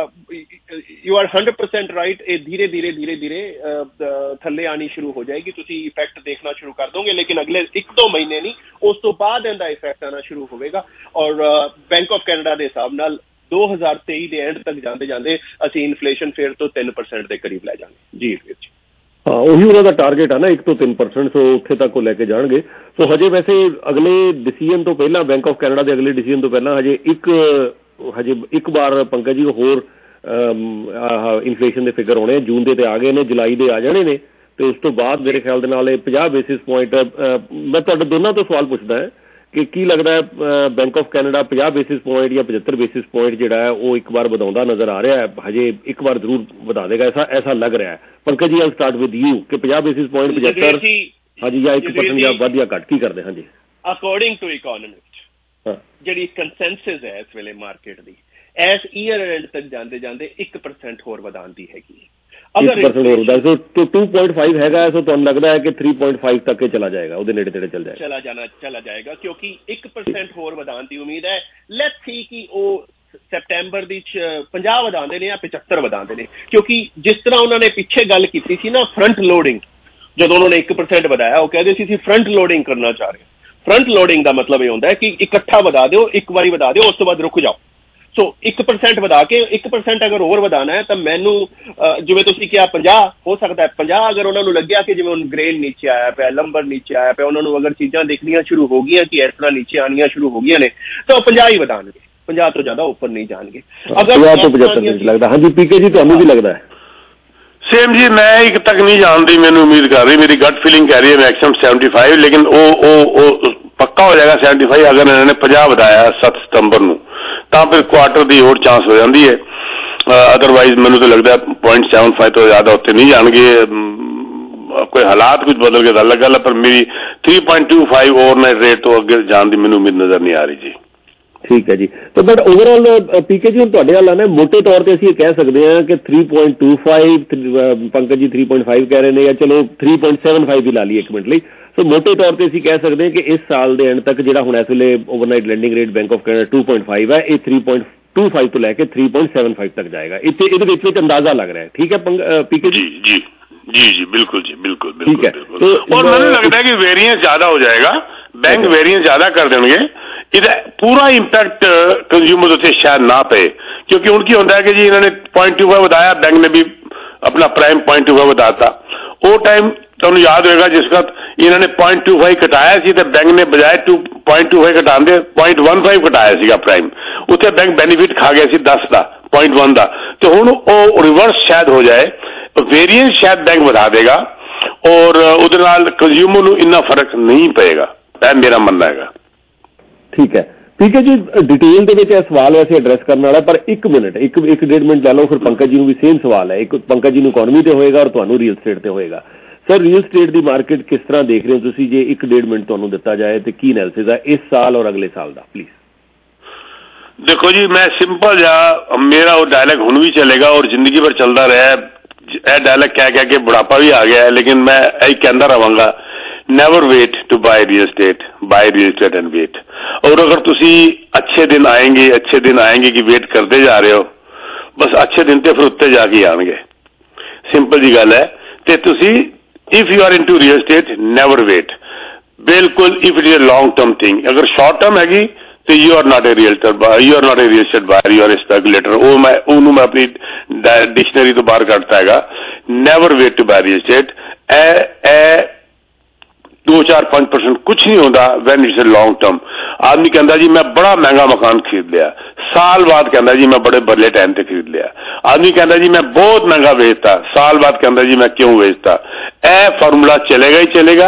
you are hundred percent right, ਇਹ ਧੀਰੇ ਧੀਰੇ ਧੀਰੇ ਧੀਰੇ ਥੱਲੇ ਆਣੀ ਸ਼ੁਰੂ ਹੋ ਜਾਏਗੀ, ਤੁਸੀਂ ਇਫੈਕਟ ਦੇਖਣਾ ਸ਼ੁਰੂ ਕਰ ਦੋਗੇ, ਲੇਕਿਨ ਅਗਲੇ ਇੱਕ ਦੋ ਮਹੀਨੇ ਨਹੀਂ, ਉਸ ਤੋਂ ਬਾਅਦ ਇਹਦਾ ਇਫੈਕਟ ਆਉਣਾ ਸ਼ੁਰੂ ਹੋਵੇਗਾ। ਔਰ ਬੈਂਕ ਆਫ ਕੈਨੇਡਾ ਦੇ ਹਿਸਾਬ ਨਾਲ ਦੋ ਹਜ਼ਾਰ ਤੇਈ ਦੇ ਐਂਡ ਤੱਕ ਜਾਂਦੇ ਜਾਂਦੇ ਅਸੀਂ ਇਨਫਲੇਸ਼ਨ ਫੇਰ ਤੋਂ ਤਿੰਨ ਪਰਸੈਂਟ ਦੇ ਕਰੀਬ ਲੈ ਜਾਵਾਂਗੇ ਜੀ ਵੀਰ ਜੀ। ਹਾਂ, ਉਹੀ ਉਹਨਾਂ ਦਾ ਟਾਰਗੇਟ ਆ ਨਾ, ਇੱਕ ਤੋਂ ਤਿੰਨ ਪਰਸੈਂਟ, ਸੋ ਉੱਥੇ ਤੱਕ ਉਹ ਲੈ ਕੇ ਜਾਣਗੇ। ਸੋ ਹਜੇ ਵੈਸੇ ਅਗਲੇ ਡਿਸੀਜਨ ਤੋਂ ਪਹਿਲਾਂ, ਬੈਂਕ ਆਫ ਕੈਨੇਡਾ ਦੇ ਅਗਲੇ ਡਿਸੀਜਨ ਤੋਂ ਪਹਿਲਾਂ ਹਜੇ ਇੱਕ ਹਜੇ ਇੱਕ ਵਾਰ ਪੰਕਜ ਜੀ ਹੋਰ ਇਨਫਲੇਸ਼ਨ ਦੇ ਫਿਗਰ ਹੋਣੇ, ਜੂਨ ਦੇ ਤੇ ਆ ਗਏ ਨੇ, ਜੁਲਾਈ ਦੇ ਆ ਜਾਣੇ ਨੇ, ਤੇ ਉਸ ਤੋਂ ਬਾਅਦ ਮੇਰੇ ਖਿਆਲ ਦੇ ਨਾਲ ਇਹ ਪੰਜਾਹ ਬੇਸਿਸ ਪੁਆਇੰਟ। ਮੈਂ ਤੁਹਾਡੇ ਦੋਨਾਂ ਤੋਂ ਸਵਾਲ ਪੁੱਛਦਾ ਹੈ ਕਿ ਕੀ ਲੱਗਦਾ ਹੈ ਬੈਂਕ ਆਫ ਕੈਨੇਡਾ ਪੰਜਾਹ ਬੇਸਿਸ ਪੁਆਇੰਟ ਜਾਂ ਪਝੱਤਰ ਬੇਸਿਸ ਪੁਆਇੰਟ ਜਿਹੜਾ ਹੈ ਉਹ ਇੱਕ ਵਾਰ ਵਧਾਉਂਦਾ ਨਜ਼ਰ ਆ ਰਿਹਾ ਹੈ, ਹਜੇ ਇੱਕ ਵਾਰ ਜ਼ਰੂਰ ਵਧਾ ਦੇਗਾ, ਐਸਾ ਐਸਾ ਲੱਗ ਰਿਹਾ ਹੈ। ਪੰਕਜ ਜੀ, ਆਈ ਸਟਾਰਟ ਵਿਦ ਯੂ ਕਿ ਪੰਜਾਹ ਬੇਸਿਸ ਪੁਆਇੰਟ ਪਝੱਤਰ ਹਾਂਜੀ ਜਾਂ ਇੱਕ ਪਰਸੈਂਟ ਜਾਂ ਵੱਧ ਜਾਂ ਘੱਟ, ਕੀ ਕਰਦੇ? ਹਾਂਜੀ, ਅਕੋਰਡਿੰਗ ਟੂ ਇਕੋਨੋਮਿਸਟ ਜਿਹੜੀ ਕੰਸੈਂਸਸ ਹੈ ਇਸ ਵੇਲੇ ਮਾਰਕੀਟ ਦੀ, ਇਸ ਈਅਰ ਐਂਡ ਤੱਕ ਜਾਂਦੇ ਜਾਂਦੇ ਇੱਕ ਪਰਸੈਂਟ ਹੋਰ ਵਧਾਉਣ ਦੀ ਹੈਗੀ ਹੈ। ਅਗਰ ਟੂ ਪੁਆਇੰਟ ਫਾਈਵ ਹੈਗਾ, ਸੋ ਤੁਹਾਨੂੰ ਲੱਗਦਾ ਹੈ ਕਿ ਥ੍ਰੀ ਪੁਆਇੰਟ ਫਾਈਵ ਤੱਕ ਚਲਾ ਜਾਏਗਾ, ਉਹਦੇ ਨੇੜੇ ਤੇੜੇ ਚੱਲ ਜਾਏਗਾ, ਚਲਾ ਜਾਣਾ ਚਲਾ ਜਾਏਗਾ, ਕਿਉਂਕਿ ਇੱਕ ਪਰਸੈਂਟ ਹੋਰ ਵਧਾਉਣ ਦੀ ਉਮੀਦ ਹੈ। ਲੈਟਸ ਸੀ ਕਿ ਉਹ ਸੈਪਟੈਂਬਰ ਦੀ ਪੰਜਾਹ ਵਧਾਉਂਦੇ ਨੇ ਜਾਂ ਪਚੱਤਰ ਵਧਾਉਂਦੇ ਨੇ, ਕਿਉਂਕਿ ਜਿਸ ਤਰ੍ਹਾਂ ਉਹਨਾਂ ਨੇ ਪਿੱਛੇ ਗੱਲ ਕੀਤੀ ਸੀ ਨਾ ਫਰੰਟ ਲੋਡਿੰਗ, ਜਦੋਂ ਉਹਨਾਂ ਨੇ ਇੱਕ ਪਰਸੈਂਟ ਵਧਾਇਆ ਉਹ ਕਹਿੰਦੇ ਸੀ ਅਸੀਂ ਫਰੰਟ ਲੋਡਿੰਗ ਕਰਨਾ ਚਾਹ ਰਹੇ। ਫਰੰਟ ਲੋਡਿੰਗ ਦਾ ਮਤਲਬ ਇਹ ਹੁੰਦਾ ਹੈ ਕਿ ਇਕੱਠਾ ਵਧਾ ਦਿਓ, ਇੱਕ ਵਾਰੀ ਵਧਾ ਦਿਓ, ਉਸ ਤੋਂ ਬਾਅਦ ਰੁਕ ਜਾਓ। ਸੋ ਇੱਕ ਪਰਸੈਂਟ ਵਧਾ ਕੇ ਇੱਕ ਪਰਸੈਂਟ ਅਗਰ ਹੋਰ ਵਧਾਉਣਾ ਹੈ ਤਾਂ ਮੈਨੂੰ ਜਿਵੇਂ ਤੁਸੀਂ ਕਿਹਾ ਪੰਜਾਹ ਹੋ ਸਕਦਾ ਹੈ, ਪੰਜਾਹ ਅਗਰ ਉਹਨਾਂ ਨੂੰ ਲੱਗਿਆ ਕਿ ਜਿਵੇਂ ਹੁਣ ਗ੍ਰੇਨ ਨੀਚੇ ਆਇਆ ਪਿਆ, ਲੰਬਰ ਨੀਚੇ ਆਇਆ ਪਿਆ, ਉਹਨਾਂ ਨੂੰ ਅਗਰ ਚੀਜ਼ਾਂ ਦੇਖਣੀਆਂ ਸ਼ੁਰੂ ਹੋ ਗਈਆਂ ਕਿ ਇਸ ਤਰ੍ਹਾਂ ਨੀਚੇ ਆਉਣੀਆਂ ਸ਼ੁਰੂ ਹੋ ਗਈਆਂ ਨੇ, ਤਾਂ ਉਹ ਪੰਜਾਹ ਹੀ ਵਧਾਉਣਗੇ, ਪੰਜਾਹ ਤੋਂ ਜ਼ਿਆਦਾ ਉੱਪਰ ਨਹੀਂ ਜਾਣਗੇ। ਪੰਜਾਹ ਤੋਂ ਪਝੱਤਰ ਨਹੀਂ ਲੱਗਦਾ। ਹਾਂਜੀ ਪੀਕੇ ਜੀ, ਤੁਹਾਨੂੰ ਵੀ ਲੱਗਦਾ ਹੈ? ਸੇਮ ਜੀ, ਮੈਂ ਇੱਕ ਤੱਕ ਨਹੀਂ ਜਾਣਦੀ, ਮੈਨੂੰ ਉਮੀਦ ਕਰ ਰਹੀ, ਮੇਰੀ ਗਟ ਫੀਲਿੰਗ ਕਹਿ ਰਹੀ ਹੈ ਮੈਕਸਿਮਮ ਸੈਵਨਟੀ ਫਾਈਵ, ਲੇਕਿਨ ਉਹ ਉਹ ਪੱਕਾ ਹੋ ਜਾਏਗਾ ਸੈਵਨਟੀ ਫਾਈਵ ਅਗਰ ਇਹਨਾਂ ਨੇ ਪੰਜਾਹ ਵਧਾਇਆ ਸੱਤ ਸਤੰਬਰ ਨੂੰ, ਤਾਂ ਫਿਰ ਕੁਆਟਰ ਦੀ ਹੋਰ ਚਾਂਸ ਹੋ ਜਾਂਦੀ ਹੈ। ਅਦਰਵਾਈਜ਼ ਮੈਨੂੰ ਤਾਂ ਲੱਗਦਾ ਪੁਆਇੰਟ ਸੈਵਨ ਫਾਈਵ ਤੋਂ ਜ਼ਿਆਦਾ ਉੱਤੇ ਨਹੀਂ ਜਾਣਗੇ, ਕੋਈ ਹਾਲਾਤ ਕੁਝ ਬਦਲ ਕੇ ਅਲੱਗ ਗੱਲ ਹੈ, ਪਰ ਮੇਰੀ three point two five overnight rate ਤੋਂ ਅੱਗੇ ਜਾਣ ਦੀ ਮੈਨੂੰ ਉਮੀਦ ਨਜ਼ਰ ਨਹੀਂ ਆ ਰਹੀ ਜੀ। ਠੀਕ ਹੈ ਜੀ, ਤਾਂ ਬਟ ਓਵਰਆਲ ਪੀਕੇ ਜੀ ਹੁਣ ਤੁਹਾਡੇ ਵੱਲ ਆਉਣਾ, ਮੋਟੇ ਤੌਰ ਤੇ ਅਸੀਂ ਇਹ ਕਹਿ ਸਕਦੇ ਹਾਂ ਕਿ three point two five, Pankaj ji three point five ਕਹਿ ਰਹੇ ਨੇ, ਜਾਂ ਚਲੋ ਥ੍ਰੀ ਪੁਆਇੰਟ ਸੈਵਨ ਫਾਈਵ ਵੀ ਲਾ ਲਈਏ ਇੱਕ ਮਿੰਟ ਲਈ। ਸੋ ਮੋਟੇ ਤੌਰ ਤੇ ਅਸੀਂ ਕਹਿ ਸਕਦੇ ਹਾਂ ਕਿ ਇਸ ਸਾਲ ਦੇ ਐਂਡ ਤੱਕ ਜਿਹੜਾ ਹੁਣ ਇਸ ਵੇਲੇ overnight lending rate bank of Canada two point five ਹੈ, ਇਹ ਥ੍ਰੀ ਪੁਆਇੰਟ ਟੂ ਫਾਈਵ ਤੋਂ ਲੈ ਕੇ ਥ੍ਰੀ ਪੁਆਇੰਟ ਸੈਵਨ ਫਾਈਵ ਤੱਕ ਜਾਏਗਾ। ਇੱਥੇ ਇਹਦੇ ਵਿੱਚ ਵਿੱਚ ਅੰਦਾਜ਼ਾ ਲੱਗ ਰਿਹਾ ਹੈ, ਠੀਕ ਹੈ ਪੀਕੇ ਜੀ? ਜੀ ਜੀ ਜੀ ਬਿਲਕੁਲ ਜੀ, ਬਿਲकुल ठीक है। और ਮੈਨੂੰ ਲੱਗਦਾ ਹੈ ਕਿ ਵੇਰੀਐਂਸ ਜ਼ਿਆਦਾ ਹੋ ਜਾਏਗਾ, ਬੈਂਕ ਵੇਰੀਐਂਸ ਜ਼ਿਆਦਾ ਕਰ ਦੇਣਗੇ, ਇਹਦਾ ਪੂਰਾ ਇੰਪੈਕਟ ਕੰਜ਼ਿਊਮਰ ਉੱਤੇ ਸ਼ਾਇਦ ਨਾ ਪਏ, ਕਿਉਂਕਿ ਹੁਣ ਕੀ ਹੁੰਦਾ ਹੈ ਕਿ ਜੀ ਇਹਨਾਂ ਨੇ ਪੁਆਇੰਟ ਟੂ ਫਾਈਵ ਵਧਾਇਆ, ਬੈਂਕ ਨੇ ਵੀ ਆਪਣਾ ਪ੍ਰਾਈਮ ਪੁਆਇੰਟ ਟੂ ਫਾਈਵ ਵਧਾਤਾ। ਉਹ ਟਾਈਮ ਤੁਹਾਨੂੰ ਯਾਦ ਹੋਏਗਾ ਜਿਸ ਵਕਤ ਇਹਨਾਂ ਨੇ ਪੁਆਇੰਟ ਟੂ ਫਾਈਵ ਘਟਾਇਆ ਸੀ ਤੇ ਬੈਂਕ ਨੇ ਬਜਾਏ ਟੂ ਪੁਆਇੰਟ ਟੂ ਫਾਈਵ ਘਟਾਉਣ ਦੇ ਪੁਆਇੰਟ ਵਨ ਫਾਈਵ ਘਟਾਇਆ ਸੀਗਾ ਪ੍ਰਾਈਮ, ਉੱਥੇ ਬੈਂਕ ਬੈਨੀਫਿਟ ਖਾ ਗਿਆ ਸੀ ਦਸ ਦਾ, ਪੁਆਇੰਟ ਵਨ ਦਾ, ਤੇ ਹੁਣ ਉਹ ਰਿਵਰਸ ਸ਼ਾਇਦ ਹੋ ਜਾਏ, ਵੇਰੀਐਂਸ ਸ਼ਾਇਦ ਬੈਂਕ ਵਧਾ ਦੇਗਾ ਔਰ ਉਹਦੇ ਨਾਲ ਕੰਜ਼ਿਊਮਰ ਨੂੰ ਇੰਨਾ ਫਰਕ ਨਹੀਂ ਪਏਗਾ, ਇਹ ਮੇਰਾ ਮੰਨਣਾ ਹੈਗਾ। ਠੀਕ ਹੈ ਪੀਕੇ ਜੀ, ਡਿਟੇਲ ਦੇ ਵਿੱਚ ਇਹ ਸਵਾਲ ਵੈਸੇ ਐਡਰੈਸ ਕਰਨ ਵਾਲਾ, ਪਰ ਇੱਕ ਮਿੰਟ ਇੱਕ ਇੱਕ ਡੇਢ ਮਿੰਟ ਲੈ ਲਓ, ਫਿਰ ਪੰਕਜ ਜੀ ਨੂੰ ਵੀ ਸੇਮ ਸਵਾਲ ਹੈ। ਇੱਕ ਪੰਕਜ ਜੀ ਨੂੰ ਇਕੋਨਮੀ ਤੇ ਹੋਏਗਾ ਔਰ ਤੁਹਾਨੂੰ ਰੀਅਲ ਸਟੇਟ ਤੇ ਹੋਏਗਾ। ਸਰ ਰੀਅਲ ਸਟੇਟ ਦੀ ਮਾਰਕੀਟ ਕਿਸ ਤਰ੍ਹਾਂ ਦੇਖ ਰਹੇ ਹੋ ਤੁਸੀਂ, ਜੇ ਇੱਕ ਡੇਢ ਮਿੰਟ ਤੁਹਾਨੂੰ ਦਿੱਤਾ ਜਾਏ, ਤੇ ਕੀ ਐਨਾਲਿਸਿਸ ਹੈ ਇਸ ਸਾਲ ਔਰ ਅਗਲੇ ਸਾਲ ਦਾ ਪਲੀਜ਼? ਦੇਖੋ ਜੀ, ਮੈਂ ਸਿੰਪਲ ਜਿਹਾ, ਮੇਰਾ ਉਹ ਡਾਇਲੌਗ ਹੁਣ ਵੀ ਚੱਲੇਗਾ ਔਰ ਜ਼ਿੰਦਗੀ ਭਰ ਚੱਲਦਾ ਰਿਹਾ, ਇਹ ਡਾਇਲੌਗ ਕਹਿ ਕਹਿ ਕੇ ਬੁਢਾਪਾ ਵੀ ਆ ਗਿਆ ਹੈ, ਲੇਕਿਨ ਮੈਂ ਇਹ ਕਹਿੰਦਾ ਰਹਾਂਗਾ, never wait to buy real estate, buy real estate and wait। और अगर तुसी अच्छे दिन आएंगे अच्छे दिन आएंगे कि वेट करते जा रहे हो, बस अच्छे दिन ते फिर उत्ते जाके आएंगे, सिंपल जी गल है। ते तुसी if you are into real estate never wait, बिल्कुल if it is a long term thing। अगर short term हैगी तो you are not a realtor, you are not a real estate buyer, you are a speculator। ਉਹ ਮੈਂ ਉਹਨੂੰ ਮੈਂ ਆਪਣੀ dictionary ਤੋਂ ਬਾਹਰ ਕੱਢਤਾ ਹੈਗਾ। never wait to buy real estate। ਇਹ ਇਹ दो चार पांच परसेंट कुछ नहीं होता when it's a long term. आदमी कहता जी मैं बड़ा महंगा मकान खरीद लिया, साल बाद कहता जी मैं बड़े बदले टाइम से खरीद लिया। आदमी कहता जी मैं बहुत महंगा बेचता, साल बाद कहता जी मैं क्यों बेचता। ए फार्मूला चलेगा ही चलेगा,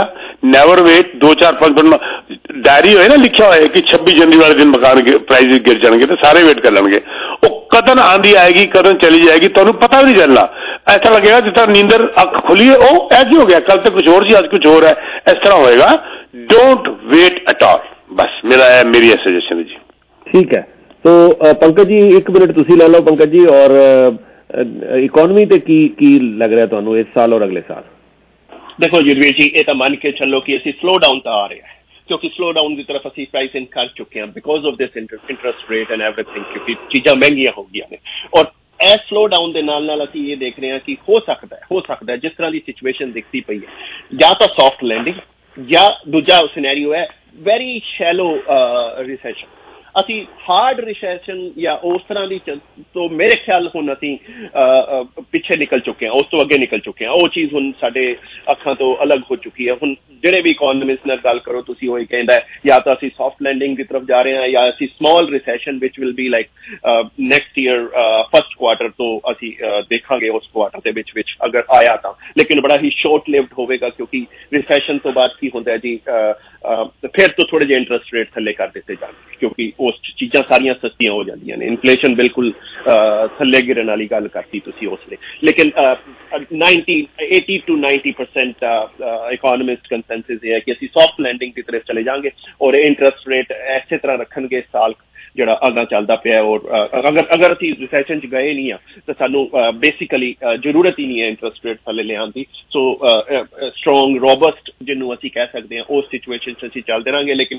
ਨੈਵਰ ਵੇਟ दो चार पांच दिन डायरी होए ना लिखा होए कि छब्बीस जनवरी वाले दिन मकान प्राइस गिर जाएंगे तो सारे वेट कर लेंगे वो कदन आंधी आएगी कदन चली जाएगी तो पता भी नहीं चलना ऐसा लगेगा जितना नींदर अख खुली है ओ ऐसे हो गया कल तो कुछ और जी आज कुछ और है इस तरह होएगा डोंट वेट एट ऑल बस मेरा है मेरी सजेशन है जी ठीक है तो पंकज जी एक मिनट तुसी ले लो पंकज जी और इकोनॉमी ते की की लग रहा ਤੁਹਾਨੂੰ ਇਸ ਸਾਲ और अगले साल देखो युद्धवीर जी ये तो मान के चलो कि ਅਸੀਂ स्लो डाउन तो आ रहा है क्योंकि स्लो डाउन की तरफ ਅਸੀਂ प्राइस इन कर चुके हैं because of this interest rate and everything क्योंकि चीज़ां महंगियां हो गई ने और ए स्लो डाउन के नाल नाल ਅਸੀਂ ये देख रहे हैं कि हो सकता है हो सकता है जिस तरह की सिचुएशन दिखती पई है या तो सॉफ्ट लैंडिंग या दूजा सिनेरियो है वेरी शैलो रिसेशन ਅਸੀਂ ਹਾਰਡ ਰਿਸੈਸ਼ਨ ਜਾਂ ਉਸ ਤਰ੍ਹਾਂ ਦੀ ਤੋਂ ਮੇਰੇ ਖਿਆਲ ਹੁਣ ਅਸੀਂ ਪਿੱਛੇ ਨਿਕਲ ਚੁੱਕੇ ਹਾਂ ਉਸ ਤੋਂ ਅੱਗੇ ਨਿਕਲ ਚੁੱਕੇ ਹਾਂ ਉਹ ਚੀਜ਼ ਹੁਣ ਸਾਡੇ ਅੱਖਾਂ ਤੋਂ ਅਲੱਗ ਹੋ ਚੁੱਕੀ ਹੈ ਹੁਣ ਜਿਹੜੇ ਵੀ ਇਕੋਨੋਮਿਸਟ ਨਾਲ ਗੱਲ ਕਰੋ ਤੁਸੀਂ ਉਹ ਹੀ ਕਹਿੰਦਾ ਜਾਂ ਤਾਂ ਅਸੀਂ ਸੌਫਟ ਲੈਂਡਿੰਗ ਦੀ ਤਰਫ ਜਾ ਰਹੇ ਹਾਂ ਜਾਂ ਅਸੀਂ ਸਮਾਲ ਰਿਸੈਸ਼ਨ ਵਿਚ will be like next year first quarter ਤੋਂ ਅਸੀਂ ਦੇਖਾਂਗੇ ਉਸ ਕੁਆਟਰ ਦੇ ਵਿੱਚ ਵਿੱਚ ਅਗਰ ਆਇਆ ਤਾਂ ਲੇਕਿਨ ਬੜਾ ਹੀ ਸ਼ਾਰਟ ਲਿਵਡ ਹੋਵੇਗਾ ਕਿਉਂਕਿ ਰਿਸੈਸ਼ਨ ਤੋਂ ਬਾਅਦ ਕੀ ਹੁੰਦਾ ਜੀ ਫਿਰ ਤੋਂ ਥੋੜੇ ਜਿਹੇ ਇੰਟਰਸਟ ਰੇਟ ਥੱਲੇ ਕਰ ਦਿੱਤੇ ਜਾਣਗੇ ਕਿਉਂਕਿ ਉਸ ਚੀਜ਼ਾਂ ਸਾਰੀਆਂ ਸਸਤੀਆਂ ਹੋ ਜਾਂਦੀਆਂ ਨੇ ਇਨਫਲੇਸ਼ਨ ਬਿਲਕੁਲ ਥੱਲੇ ਗਿਰਨ ਵਾਲੀ ਗੱਲ ਕਰਤੀ ਤੁਸੀਂ ਉਸ ਲਈ ਲੇਕਿਨ ninety eighty to ninety percent economist consensus ਇਹ ਹੈ ਕਿ ਅਸੀਂ ਸੌਫਟ ਲੈਂਡਿੰਗ ਦੀ ਤਰਫ ਚਲੇ ਜਾਵਾਂਗੇ ਔਰ ਇੰਟਰਸਟ ਰੇਟ ਇਸੇ ਤਰ੍ਹਾਂ ਰੱਖਣਗੇ ਇਸ ਸਾਲ ਜਿਹੜਾ ਅੱਗਾ ਚੱਲਦਾ ਪਿਆ ਔਰ ਅਗਰ ਅਗਰ ਅਸੀਂ ਰਿਸੈਸ਼ਨ ਚ ਗਏ ਨਹੀਂ ਆ ਤਾਂ ਸਾਨੂੰ ਬੇਸਿਕਲੀ ਜ਼ਰੂਰਤ ਹੀ ਨਹੀਂ ਹੈ ਇੰਟਰਸਟ ਰੇਟ ਥੱਲੇ ਲਿਆਉਣ ਦੀ ਸੋ ਸਟਰੋਂਗ ਰੋਬਸਟ ਜਿਹਨੂੰ ਅਸੀਂ ਕਹਿ ਸਕਦੇ ਹਾਂ ਉਸ ਸਿਚੁਏਸ਼ਨ ਚ ਅਸੀਂ ਚੱਲਦੇ ਰਹਾਂਗੇ ਲੇਕਿਨ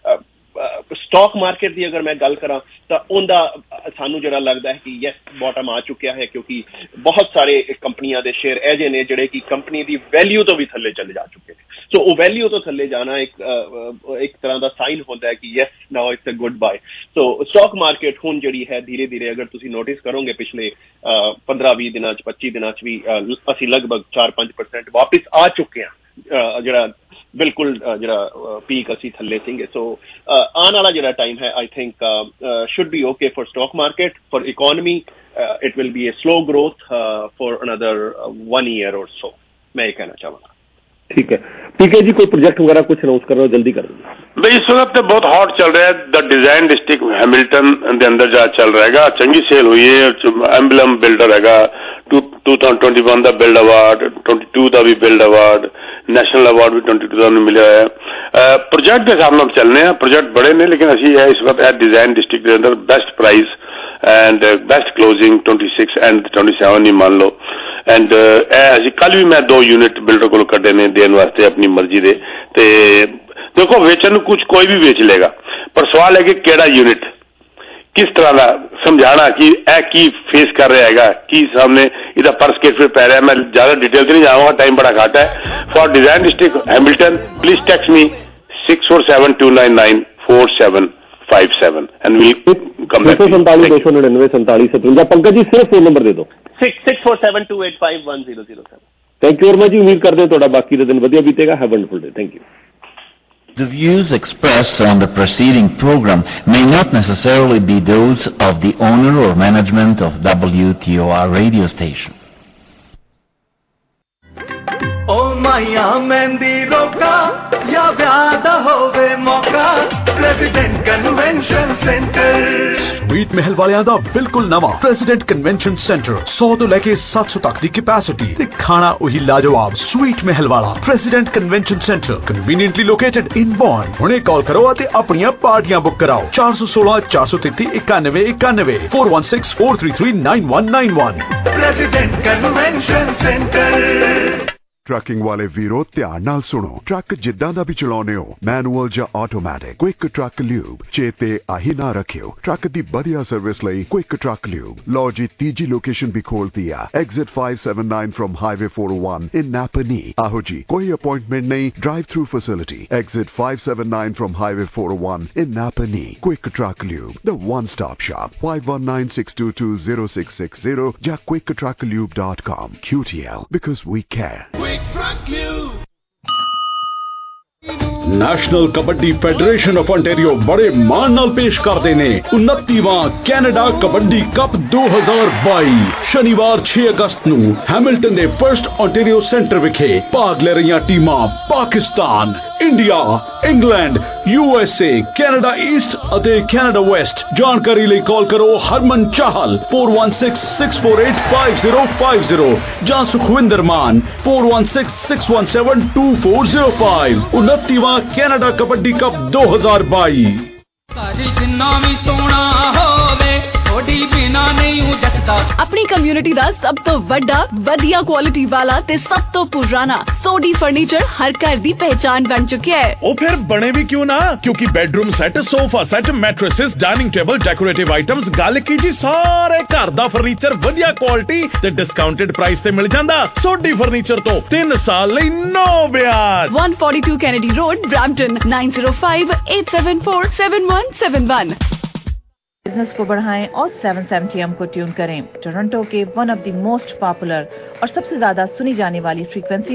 ਸਟਾਕ ਮਾਰਕੀਟ ਦੀ ਅਗਰ ਮੈਂ ਗੱਲ ਕਰਾਂ ਤਾਂ ਉਹਦਾ ਸਾਨੂੰ ਜਿਹੜਾ ਲੱਗਦਾ ਹੈ ਕਿ ਯੈਸ ਬਾਟਮ ਆ ਚੁੱਕਿਆ ਹੈ ਕਿਉਂਕਿ ਬਹੁਤ ਸਾਰੇ ਕੰਪਨੀਆਂ ਦੇ ਸ਼ੇਅਰ ਐਜੇ ਨੇ ਜਿਹੜੇ ਕਿ ਕੰਪਨੀ ਦੀ ਵੈਲਿਊ ਤੋਂ ਵੀ ਥੱਲੇ ਚਲੇ ਜਾ ਚੁੱਕੇ ਨੇ ਸੋ ਉਹ ਵੈਲਿਊ ਤੋਂ ਥੱਲੇ ਜਾਣਾ ਇੱਕ ਇੱਕ ਤਰ੍ਹਾਂ ਦਾ ਸਾਈਨ ਹੁੰਦਾ ਹੈ ਕਿ yes now it's a good buy so stock market ਹੁਣ ਜਿਹੜੀ ਹੈ ਧੀਰੇ ਧੀਰੇ ਅਗਰ ਤੁਸੀਂ ਨੋਟਿਸ ਕਰੋਗੇ ਪਿਛਲੇ ਪੰਦਰਾਂ ਵੀਹ ਦਿਨਾਂ ਚ ਪੱਚੀ ਦਿਨਾਂ ਚ ਵੀ ਅਸੀਂ ਲਗਭਗ ਚਾਰ ਪੰਜ ਪਰਸੈਂਟ ਵਾਪਿਸ ਆ ਚੁੱਕੇ ਹਾਂ ਜਿਹੜਾ ਬਿਲਕੁਲ ਜਿਹੜਾ ਪੀਕ ਅਸੀਂ ਥੱਲੇ ਸੀਗੇ ਸੋ ਆਉਣ ਵਾਲਾ ਜਿਹੜਾ ਟਾਈਮ ਹੈ I think should be okay for stock market for economy it will be a slow growth for another one year और सो मैं ये कहना चाहूँगा ठीक है पीके जी कोई प्रोजेक्ट वगैरह कुछ अनाउंस कर रहे हो जल्दी कर दो भाई इस वक्त तो बहुत हॉट चल रहा है द डिजाइन डिस्ट्रिक्ट हैमिल्टन के अंदर जहाँ चल रहेगा चंगी सेल हुई है एम्बलम बिल्डर हैगा टू थाउजेंड ट्वेंटी वन का बिल्ड अवार्ड ट्वेंटी टू का भी बिल्ड अवार्ड नैशनल अवार्ड भी ट्वेंटी टू का मिला है प्रोजेक्ट के हिसाब नाल चलने हैं प्रोजेक्ट बड़े ने लेकिन असी इस वक्त है डिजाइन डिस्ट्रिक्ट के अंदर best price and best closing twenty six and twenty seven ही मान लो एंड असी कल भी मैं दो यूनिट बिल्डर को कड्डे ने देने वास्ते अपनी मर्जी दे ते देखो वेचन कुछ कोई भी बेच लेगा पर सवाल है कि केड़ा यूनिट किस तरह का समझाना कि ए की फेस कर रहा है की सामने इहदा पर स्क्वायर फीट पै रहा है मैं ज्यादा डिटेल नहीं जाऊंगा टाइम बड़ा घट है for Design District Hamilton please text me six four seven two nine nine four seven five seven and will come back सैंतालीस दो सौ निन्यानवे सैंतालीस सतवंजा पंकज जी सिर्फ फोन नंबर दे दो six six four seven two eight five one zero zero seven thank you Verma ji उम्मीद करते हैं थोड़ा बाकी का दिन वधिया बीतेगा have wonderful day thank you The views expressed on the preceding program may not necessarily be those of the owner or management of W T O R radio station. ओ माया मेहंदी रोका या व्यादा होवे मौका प्रेसिडेंट कन्वेंशन सेंटर स्वीट महल वालियां दा बिल्कुल नवा प्रेसिडेंट कन्वेंशन सेंटर सौ तो लेके सात सौ तक दी कैपेसिटी ते खाना वही लाजवाब स्वीट महल वाला President Convention Centre conveniently located in Bond हुणे कॉल करो ते अपनी पार्टियां बुक कराओ चार सौ सोलह चार सौ तेती इक्यानवे इक्यानवे four one six four three three nine one nine one President Convention Centre trucking वाले वीरो ध्यान नाल सुनो ट्रक जिद्दां दा भी चलाउने हो मैनुअल या ऑटोमैटिक क्विक ट्रक ल्यूब चेते आही ना रखियो ट्रक दी बढ़िया सर्विस लई क्विक ट्रक ल्यूब लो जी तीजी लोकेशन भी खोल दिया exit five seven nine from highway four oh one in Napanee आहो जी कोई अपॉइंटमेंट नहीं drive through facility exit five seven nine from highway four oh one in Napanee Quick Truck Lube the one stop shop five one nine six two two zero six six zero या Quick Truck Lube dot com Q T L because we care. Quick Truck Lube. National Kabaddi Federation of ontario ਬੜੇ ਮਾਣ ਨਾਲ ਪੇਸ਼ ਕਰਦੇ ਨੇ ਉਨੱਤੀਵਾਂ Canada Kabaddi Cup ਦੋ ਹਜ਼ਾਰ ਬਾਈ ਸ਼ਨੀਵਾਰ ਛੇ ਅਗਸਤ ਨੂੰ ਹੈਮਿਲਟਨ ਦੇ ਫਰਸਟ ontario ਸੈਂਟਰ ਵਿਖੇ ਭਾਗ ਲੈ ਰਹੀਆਂ ਟੀਮਾਂ Pakistan, India, England, U S A, Canada East ਅਤੇ ਕੈਨੇਡਾ ਵੈਸਟ। ਜਾਣਕਾਰੀ ਲਈ ਕਾਲ ਕਰੋ ਹਰਮਨ Chahal four one six six four eight five zero five zero ਜਾਂ Sukhwinder Mann four one six six one seven two four zero five। ਉਨੱਤੀਵਾਂ ਕੈਨੇਡਾ ਕਬੱਡੀ ਕੱਪ ਦੋ ਹਜ਼ਾਰ ਬਾਈ। ਜਿੰਨਾ ਵੀ ਸੋਹਣਾ ਹੋਵੇ ਥੋੜੀ ਬਿਨਾ ਨਹੀਂ ਹੂੰ ਜੱਟਦਾ। ਆਪਣੀ ਕਮਿਊਨਿਟੀ ਦਾ ਸਭ ਤੋਂ ਵੱਡਾ ਵਧੀਆ ਕੁਆਲਿਟੀ ਵਾਲਾ ਤੇ ਸਭ ਤੋਂ ਪੁਰਾਣਾ ਸੋਡੀ ਫਰਨੀਚਰ ਹਰ ਘਰ ਦੀ ਪਹਿਚਾਨ ਬਣ ਚੁੱਕਿਆ ਹੈ। ਉਹ ਫਿਰ ਬਣੇ ਵੀ ਕਿਉਂ ਨਾ, ਕਿਉਂਕਿ bedroom set, sofa set, mattresses, dining table, decorative items, ਗੱਲ ਕੀ ਜੀ ਸਾਰੇ ਘਰ ਦਾ ਫਰਨੀਚਰ ਵਧੀਆ ਕੁਆਲਿਟੀ ਤੇ ਡਿਸਕਾਊਂਟਡ ਪ੍ਰਾਈਸ ਤੇ ਮਿਲ ਜਾਂਦਾ। ਸੋਡੀ ਫਰਨੀਚਰ ਤੋਂ ਤਿੰਨ ਸਾਲ ਲਈ ਨੋ ਵਿਆਜ। one forty-two Kennedy Road, Brampton nine zero five eight seven four seven one seven one। Business को बढ़ाएं और seven seventy A M को ट्यून करें। टोरंटो के one of the most popular और सबसे ज्यादा सुनी जाने वाली फ्रीक्वेंसी